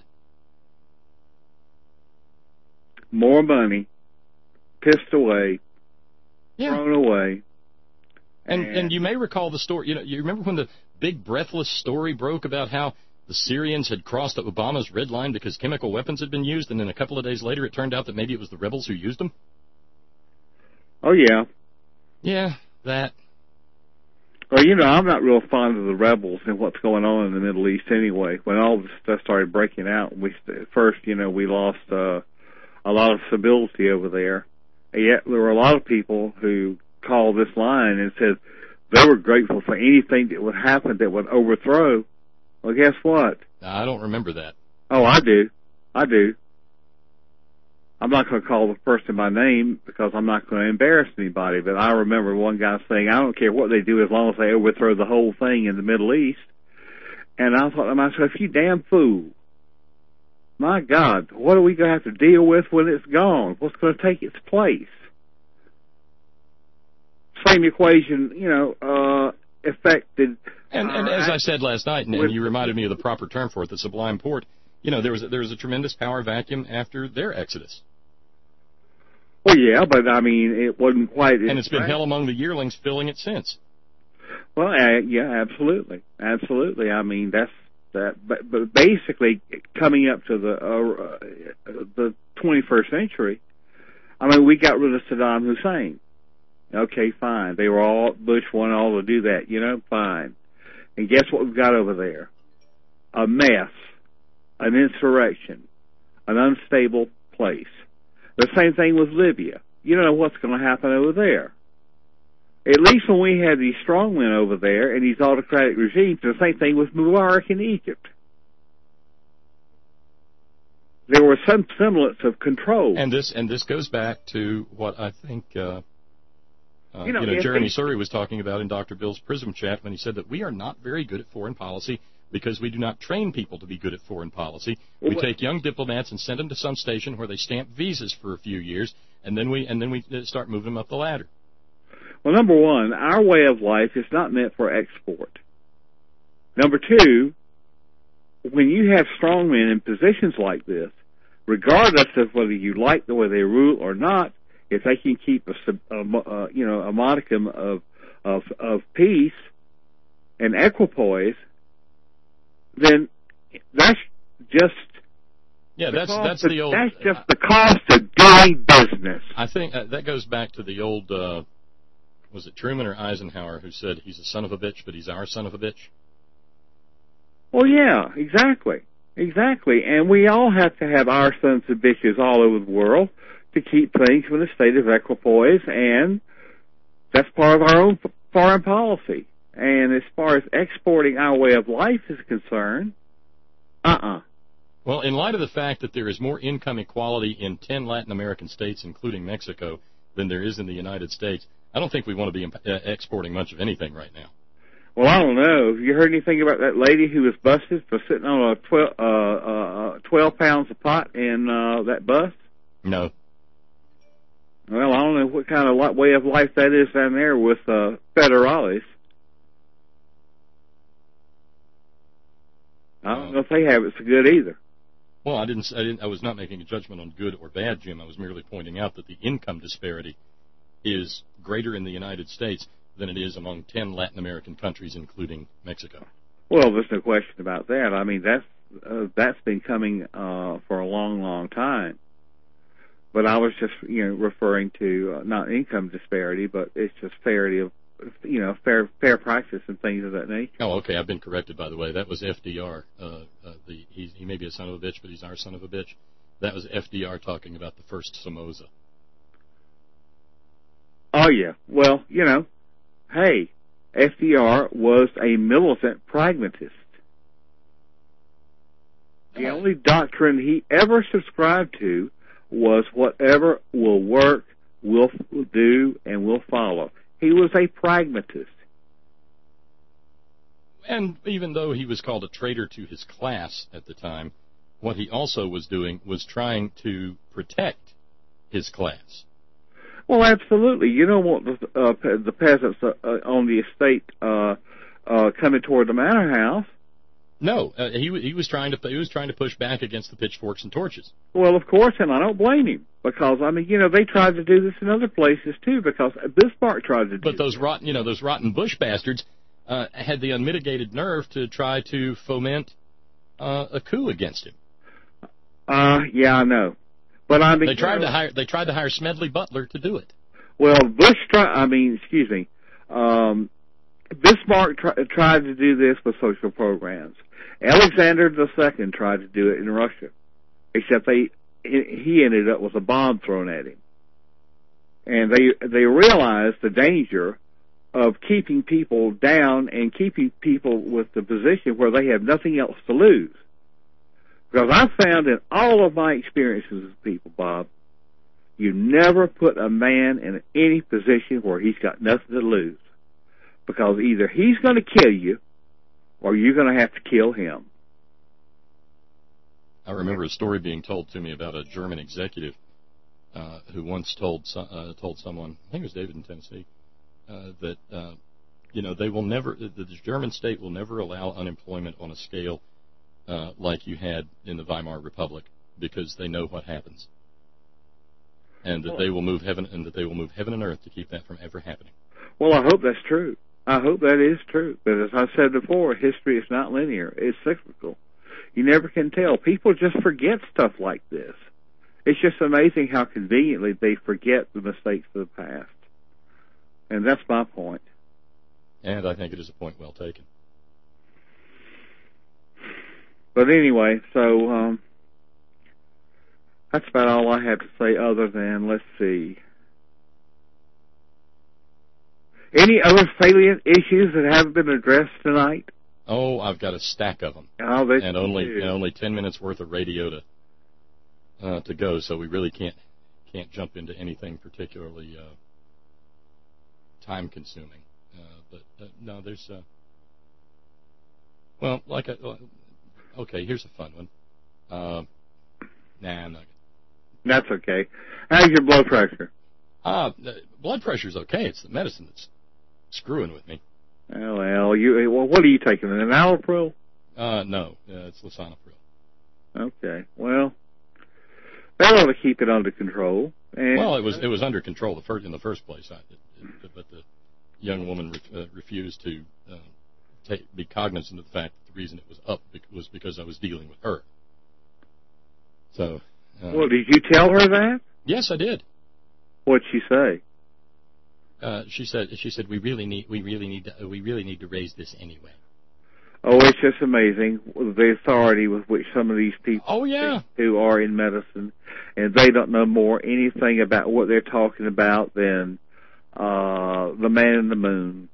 More money, pissed away, yeah. thrown away. And, and and you may recall the story. You know, you remember when the big breathless story broke about how the Syrians had crossed Obama's red line because chemical weapons had been used, and then a couple of days later it turned out that maybe it was the rebels who used them? Oh, yeah. Yeah, that. Well, you know, I'm not real fond of the rebels and what's going on in the Middle East anyway. When all this stuff started breaking out, we at first, you know, we lost uh, a lot of stability over there. And yet there were a lot of people who called this line and said they were grateful for anything that would happen that would overthrow. Well, guess what? I don't remember that. Oh, I do. I do. I'm not going to call the person by name because I'm not going to embarrass anybody, but I remember one guy saying, I don't care what they do as long as they overthrow the whole thing in the Middle East. And I thought to myself, you damn fool. My God, what are we going to have to deal with when it's gone? What's going to take its place? Same equation, you know, uh, affected. And, and as I said last night, and, with, and you reminded me of the proper term for it, the Sublime Porte, you know, there was a, there was a tremendous power vacuum after their exodus. Well, yeah, but I mean, it wasn't quite. And it's been right. hell among the yearlings filling it since. Well, uh, yeah, absolutely, absolutely. I mean, that's that. But, but basically, coming up to the uh, uh, the twenty-first century, I mean, we got rid of Saddam Hussein. Okay, fine. They were all Bush wanted all to do that, you know, fine. And guess what we've got over there? A mess, an insurrection, an unstable place. The same thing with Libya. You don't know what's going to happen over there. At least when we had these strongmen over there and these autocratic regimes, the same thing with Mubarak in Egypt. There was some semblance of control. And this and this goes back to what I think uh, uh, you know, you know Jeremy they, Surrey was talking about in Doctor Bill's Prism Chat when he said that we are not very good at foreign policy because we do not train people to be good at foreign policy. We well, take young diplomats and send them to some station where they stamp visas for a few years, and then we and then we start moving them up the ladder. Well, number one, our way of life is not meant for export. Number two, when you have strongmen in positions like this, regardless of whether you like the way they rule or not, if they can keep a, a, a you know a modicum of of of peace and equipoise, then that's just yeah, that's that's of, the old. That's just the cost of doing business. I think uh, that goes back to the old. Uh, was it Truman or Eisenhower who said he's a son of a bitch, but he's our son of a bitch? Well, yeah, exactly, exactly, and we all have to have our sons of bitches all over the world to keep things in a state of equipoise, and that's part of our own foreign policy. And as far as exporting our way of life is concerned, uh-uh. Well, in light of the fact that there is more income equality in ten Latin American states, including Mexico, than there is in the United States, I don't think we want to be uh, exporting much of anything right now. Well, I don't know. Have you heard anything about that lady who was busted for sitting on a twelve, uh, uh, twelve pounds of pot in uh, that bus? No. Well, I don't know what kind of way of life that is down there with uh, federales. I don't know if they have it so good either. Well, I didn't, I didn't. I was not making a judgment on good or bad, Jim. I was merely pointing out that the income disparity is greater in the United States than it is among ten Latin American countries, including Mexico. Well, there's no question about that. I mean, that's uh, that's been coming uh, for a long, long time. But I was just, you know, referring to uh, not income disparity, but it's just fairity of, you know, fair fair practice and things of that nature. Oh, okay. I've been corrected, by the way. That was F D R. Uh, uh, the he, he may be a son of a bitch, but he's our son of a bitch. That was F D R talking about the first Somoza. Oh, yeah. Well, you know, hey, F D R was a militant pragmatist. The only doctrine he ever subscribed to was whatever will work, will do, and will follow. He was a pragmatist. And even though he was called a traitor to his class at the time, what he also was doing was trying to protect his class. Well, absolutely. You don't want the, uh, the peasants uh, on the estate uh, uh, coming toward the manor house. No, uh, he he was trying to he was trying to push back against the pitchforks and torches. Well, of course, and I don't blame him, because I mean, you know, they tried to do this in other places too, because Bismarck tried to do. But those this. rotten, you know, those rotten Bush bastards uh, had the unmitigated nerve to try to foment uh, a coup against him. Uh, yeah, I know, but I mean, they tried you know, to hire they tried to hire Smedley Butler to do it. Well, Bush tried. I mean, excuse me. Um, Bismarck try, tried to do this with social programs. Alexander the Second tried to do it in Russia, except they he ended up with a bomb thrown at him. And they they realized the danger of keeping people down and keeping people with the position where they have nothing else to lose. Because I found in all of my experiences with people, Bob, you never put a man in any position where he's got nothing to lose. Because either he's going to kill you, or you're going to have to kill him. I remember a story being told to me about a German executive uh, who once told uh, told someone, I think it was David in Tennessee, uh, that uh, you know they will never, the German state will never allow unemployment on a scale uh, like you had in the Weimar Republic, because they know what happens, and that they will move heaven and that they will move heaven and earth to keep that from ever happening. Well, I hope that's true. I hope that is true. But as I said before, history is not linear. It's cyclical. You never can tell. People just forget stuff like this. It's just amazing how conveniently they forget the mistakes of the past. And that's my point. And I think it is a point well taken. But anyway, so um, that's about all I have to say other than, let's see, any other salient issues that haven't been addressed tonight? Oh, I've got a stack of them, oh, and only and only ten minutes worth of radio to uh, to go. So we really can't can't jump into anything particularly uh, time consuming. Uh, but uh, no, there's uh, well, like a, okay, here's a fun one. Uh, nah, I'm not. That's okay. How's your blood pressure? Uh, blood pressure's okay. It's the medicine that's screwing with me. Well, well, you well, what are you taking? An Allopril? Uh, no, uh, it's Lisinopril. Okay, well, that ought to keep it under control. And well, it was it was under control the first in the first place, I, it, it, but the young woman re, uh, refused to uh, take, be cognizant of the fact that the reason it was up was because I was dealing with her. So. Uh, well, did you tell her that? Yes, I did. What'd she say? Uh, she said, "She said we really need, we really need, to, we really need to raise this anyway." Oh, it's just amazing the authority with which some of these people, oh yeah, who are in medicine, and they don't know more anything about what they're talking about than uh, the man in the moon.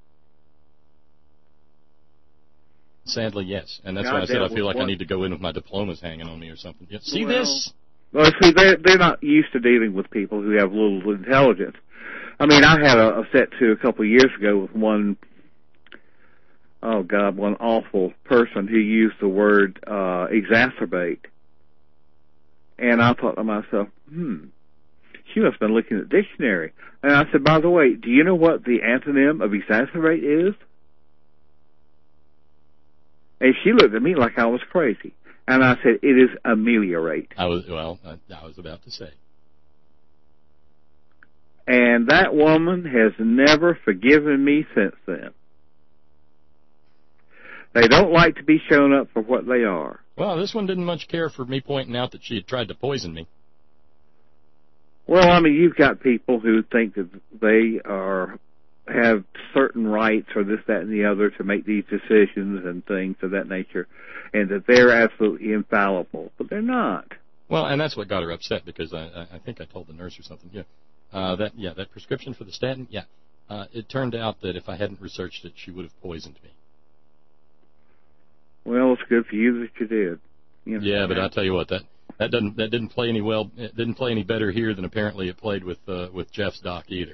Sadly, yes, and that's God, why I said I feel like one. I need to go in with my diplomas hanging on me or something. Yeah, see well, this? Well, see, they're, they're not used to dealing with people who have little intelligence. I mean, I had a, a set to a couple of years ago with one, oh God, one awful person who used the word uh, exacerbate. And I thought to myself, hmm, she must have been looking at the dictionary. And I said, by the way, do you know what the antonym of exacerbate is? And she looked at me like I was crazy. And I said, it is ameliorate. I was, well, I, I was about to say. And that woman has never forgiven me since then. They don't like to be shown up for what they are. Well, this one didn't much care for me pointing out that she had tried to poison me. Well, I mean, you've got people who think that they are have certain rights or this, that, and the other to make these decisions and things of that nature, and that they're absolutely infallible, but they're not. Well, and that's what got her upset, because I, I think I told the nurse or something. Yeah, uh, that yeah, that prescription for the statin. Yeah, uh, it turned out that if I hadn't researched it, she would have poisoned me. Well, it's good for you that you did. You know, yeah, but I'll tell you what, that that doesn't that didn't play any well. It didn't play any better here than apparently it played with uh, with Jeff's doc either.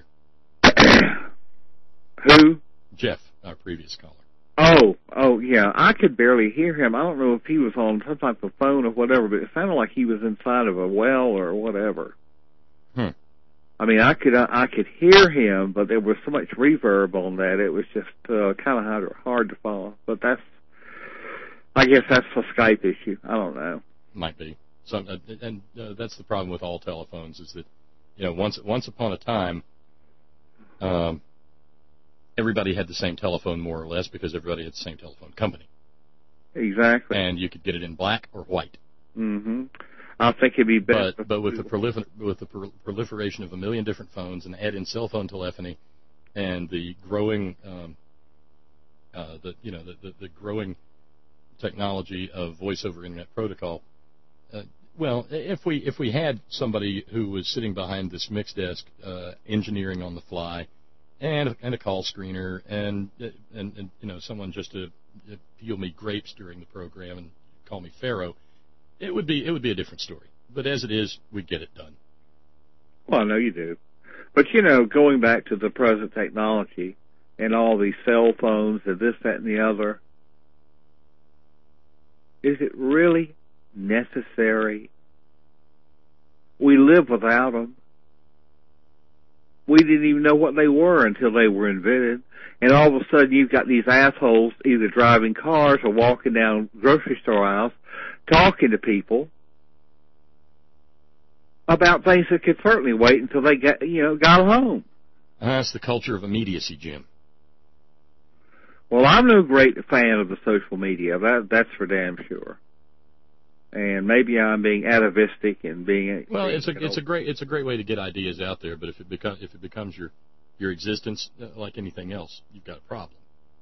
Who? Jeff, our previous caller. Oh, oh, yeah. I could barely hear him. I don't know if he was on some type of phone or whatever, but it sounded like he was inside of a well or whatever. Hmm. I mean, I could uh, I could hear him, but there was so much reverb on that, it was just uh, kind of hard, hard to follow. But that's, I guess that's a Skype issue. I don't know. Might be. So, uh, and uh, that's the problem with all telephones is that, you know, once once upon a time, um, everybody had the same telephone more or less because everybody had the same telephone company. Exactly. And you could get it in black or white. Mm-hmm. I think it'd be better. But, but with the prolifer- with the pro- proliferation of a million different phones and add in cell phone telephony and the growing, um, uh, the you know, the, the, the growing technology of voice over internet protocol. Uh, well, if we if we had somebody who was sitting behind this mix desk, uh, engineering on the fly, and and a call screener, and and, and you know someone just to peel me grapes during the program and call me Pharaoh, it would be it would be a different story. But as it is, we get it done. Well, I know you do, but you know, going back to the present technology and all these cell phones and this, that, and the other, is it really necessary? We live without them. We didn't even know what they were until they were invented. And all of a sudden you've got these assholes either driving cars or walking down grocery store aisles talking to people about things that could certainly wait until they got, you know, got home. Uh, that's the culture of immediacy, Jim. Well, I'm no great fan of the social media. That that's for damn sure. And maybe I'm being atavistic and being well. It's a you know, it's a great it's a great way to get ideas out there. But if it becomes if it becomes your your existence, uh, like anything else, you've got a problem.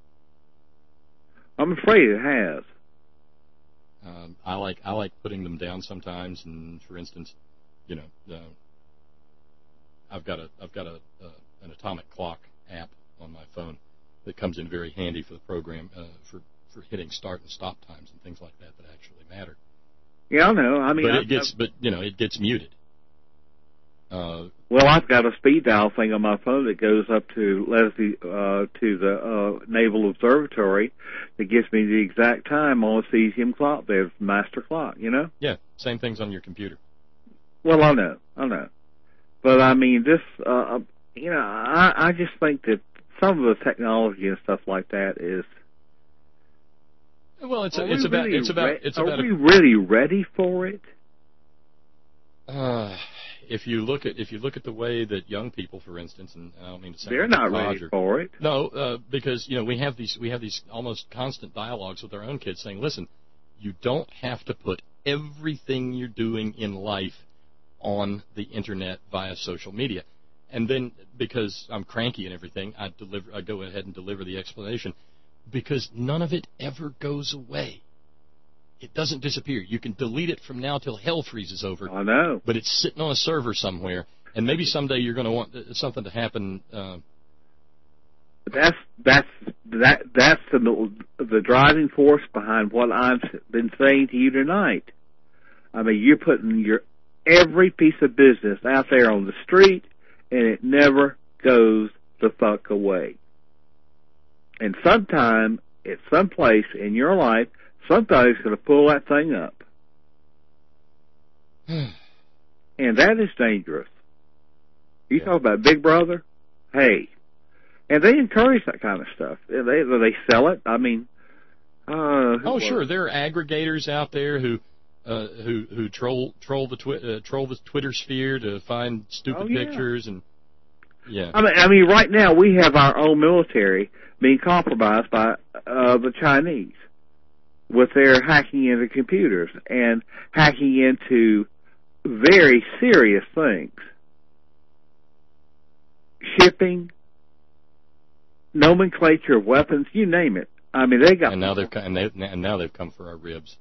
I'm afraid it has. Um, I like I like putting them down sometimes. And for instance, you know, uh, I've got a I've got a uh, an atomic clock app on my phone that comes in very handy for the program uh, for for hitting start and stop times and things like that that actually matter. Yeah, I know. I mean, but I've it gets, got, but you know, it gets muted. Uh, well, I've got a speed dial thing on my phone that goes up to Leslie uh, to the uh, Naval Observatory that gives me the exact time on a cesium clock. There's master clock, you know. Yeah, same things on your computer. Well, I know, I know, but I mean, this, uh, you know, I, I just think that some of the technology and stuff like that is. Well, it's a, it's about really it's about re- it's are about. Are we a, really ready for it? Uh, if you look at if you look at the way that young people, for instance, and I don't mean to say they're not ready or, for it. No, uh, because you know we have these we have these almost constant dialogues with our own kids saying, "Listen, you don't have to put everything you're doing in life on the internet via social media." And then because I'm cranky and everything, I deliver I go ahead and deliver the explanation. Because none of it ever goes away. It doesn't disappear. You can delete it from now till hell freezes over. I know. But it's sitting on a server somewhere, and maybe someday you're going to want something to happen. Uh, that's that's that that's the the driving force behind what I've been saying to you tonight. I mean, you're putting your every piece of business out there on the street, and it never goes the fuck away. And sometime, at some place in your life, somebody's going to pull that thing up. And that is dangerous. You yeah. talk about Big Brother? Hey. And they encourage that kind of stuff. They they sell it. I mean, uh, oh sure, there are aggregators out there who uh, who who troll troll the twi- uh, troll the Twitter sphere to find stupid oh, yeah. pictures and yeah. I mean, I mean, right now we have our own military being compromised by uh, the Chinese with their hacking into computers and hacking into very serious things, shipping, nomenclature of weapons, you name it. I mean, they got and now they've and, they, and now they've come for our ribs.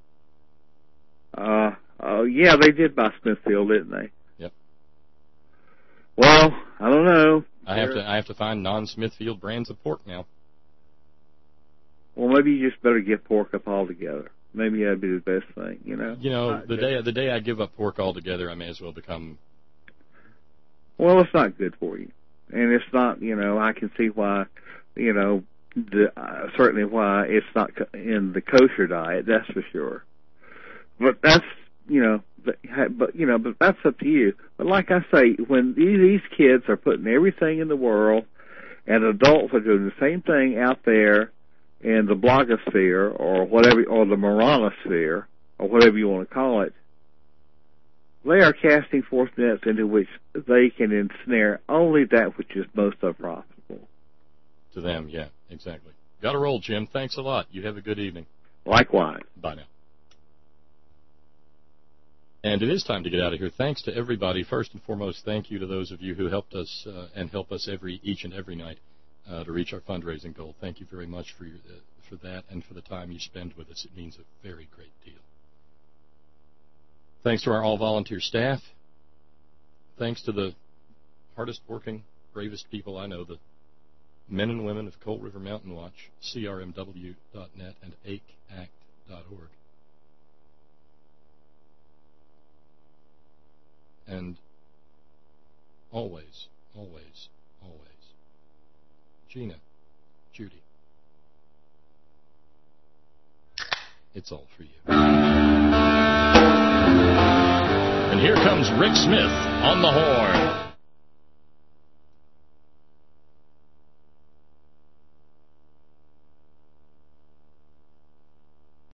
Uh, oh yeah, they did by Smithfield, didn't they? Yep. Well, I don't know. I have to I have to find non-Smithfield brands of pork now. Well, maybe you just better give pork up altogether. Maybe that'd be the best thing, you know. You know, not the good. day the day I give up pork altogether, I may as well become. Well, it's not good for you, and it's not. You know, I can see why. You know, the, uh, certainly why it's not in the kosher diet. That's for sure. But that's you know but you know, but that's up to you. But like I say, when these kids are putting everything in the world, and adults are doing the same thing out there in the blogosphere or whatever, or the moranosphere, or whatever you want to call it, they are casting forth nets into which they can ensnare only that which is most unprofitable. To them, yeah, exactly. Got to roll, Jim. Thanks a lot. You have a good evening. Likewise. Bye now. And it is time to get out of here. Thanks to everybody. First and foremost, thank you to those of you who helped us uh, and help us every each and every night uh, to reach our fundraising goal. Thank you very much for your, uh, for that and for the time you spend with us. It means a very great deal. Thanks to our all-volunteer staff. Thanks to the hardest-working, bravest people I know, the men and women of Coal River Mountain Watch, C R M W dot net, and A C A C dot org. And always, always, always, Gina, Judy, it's all for you. And here comes Rick Smith on the horn.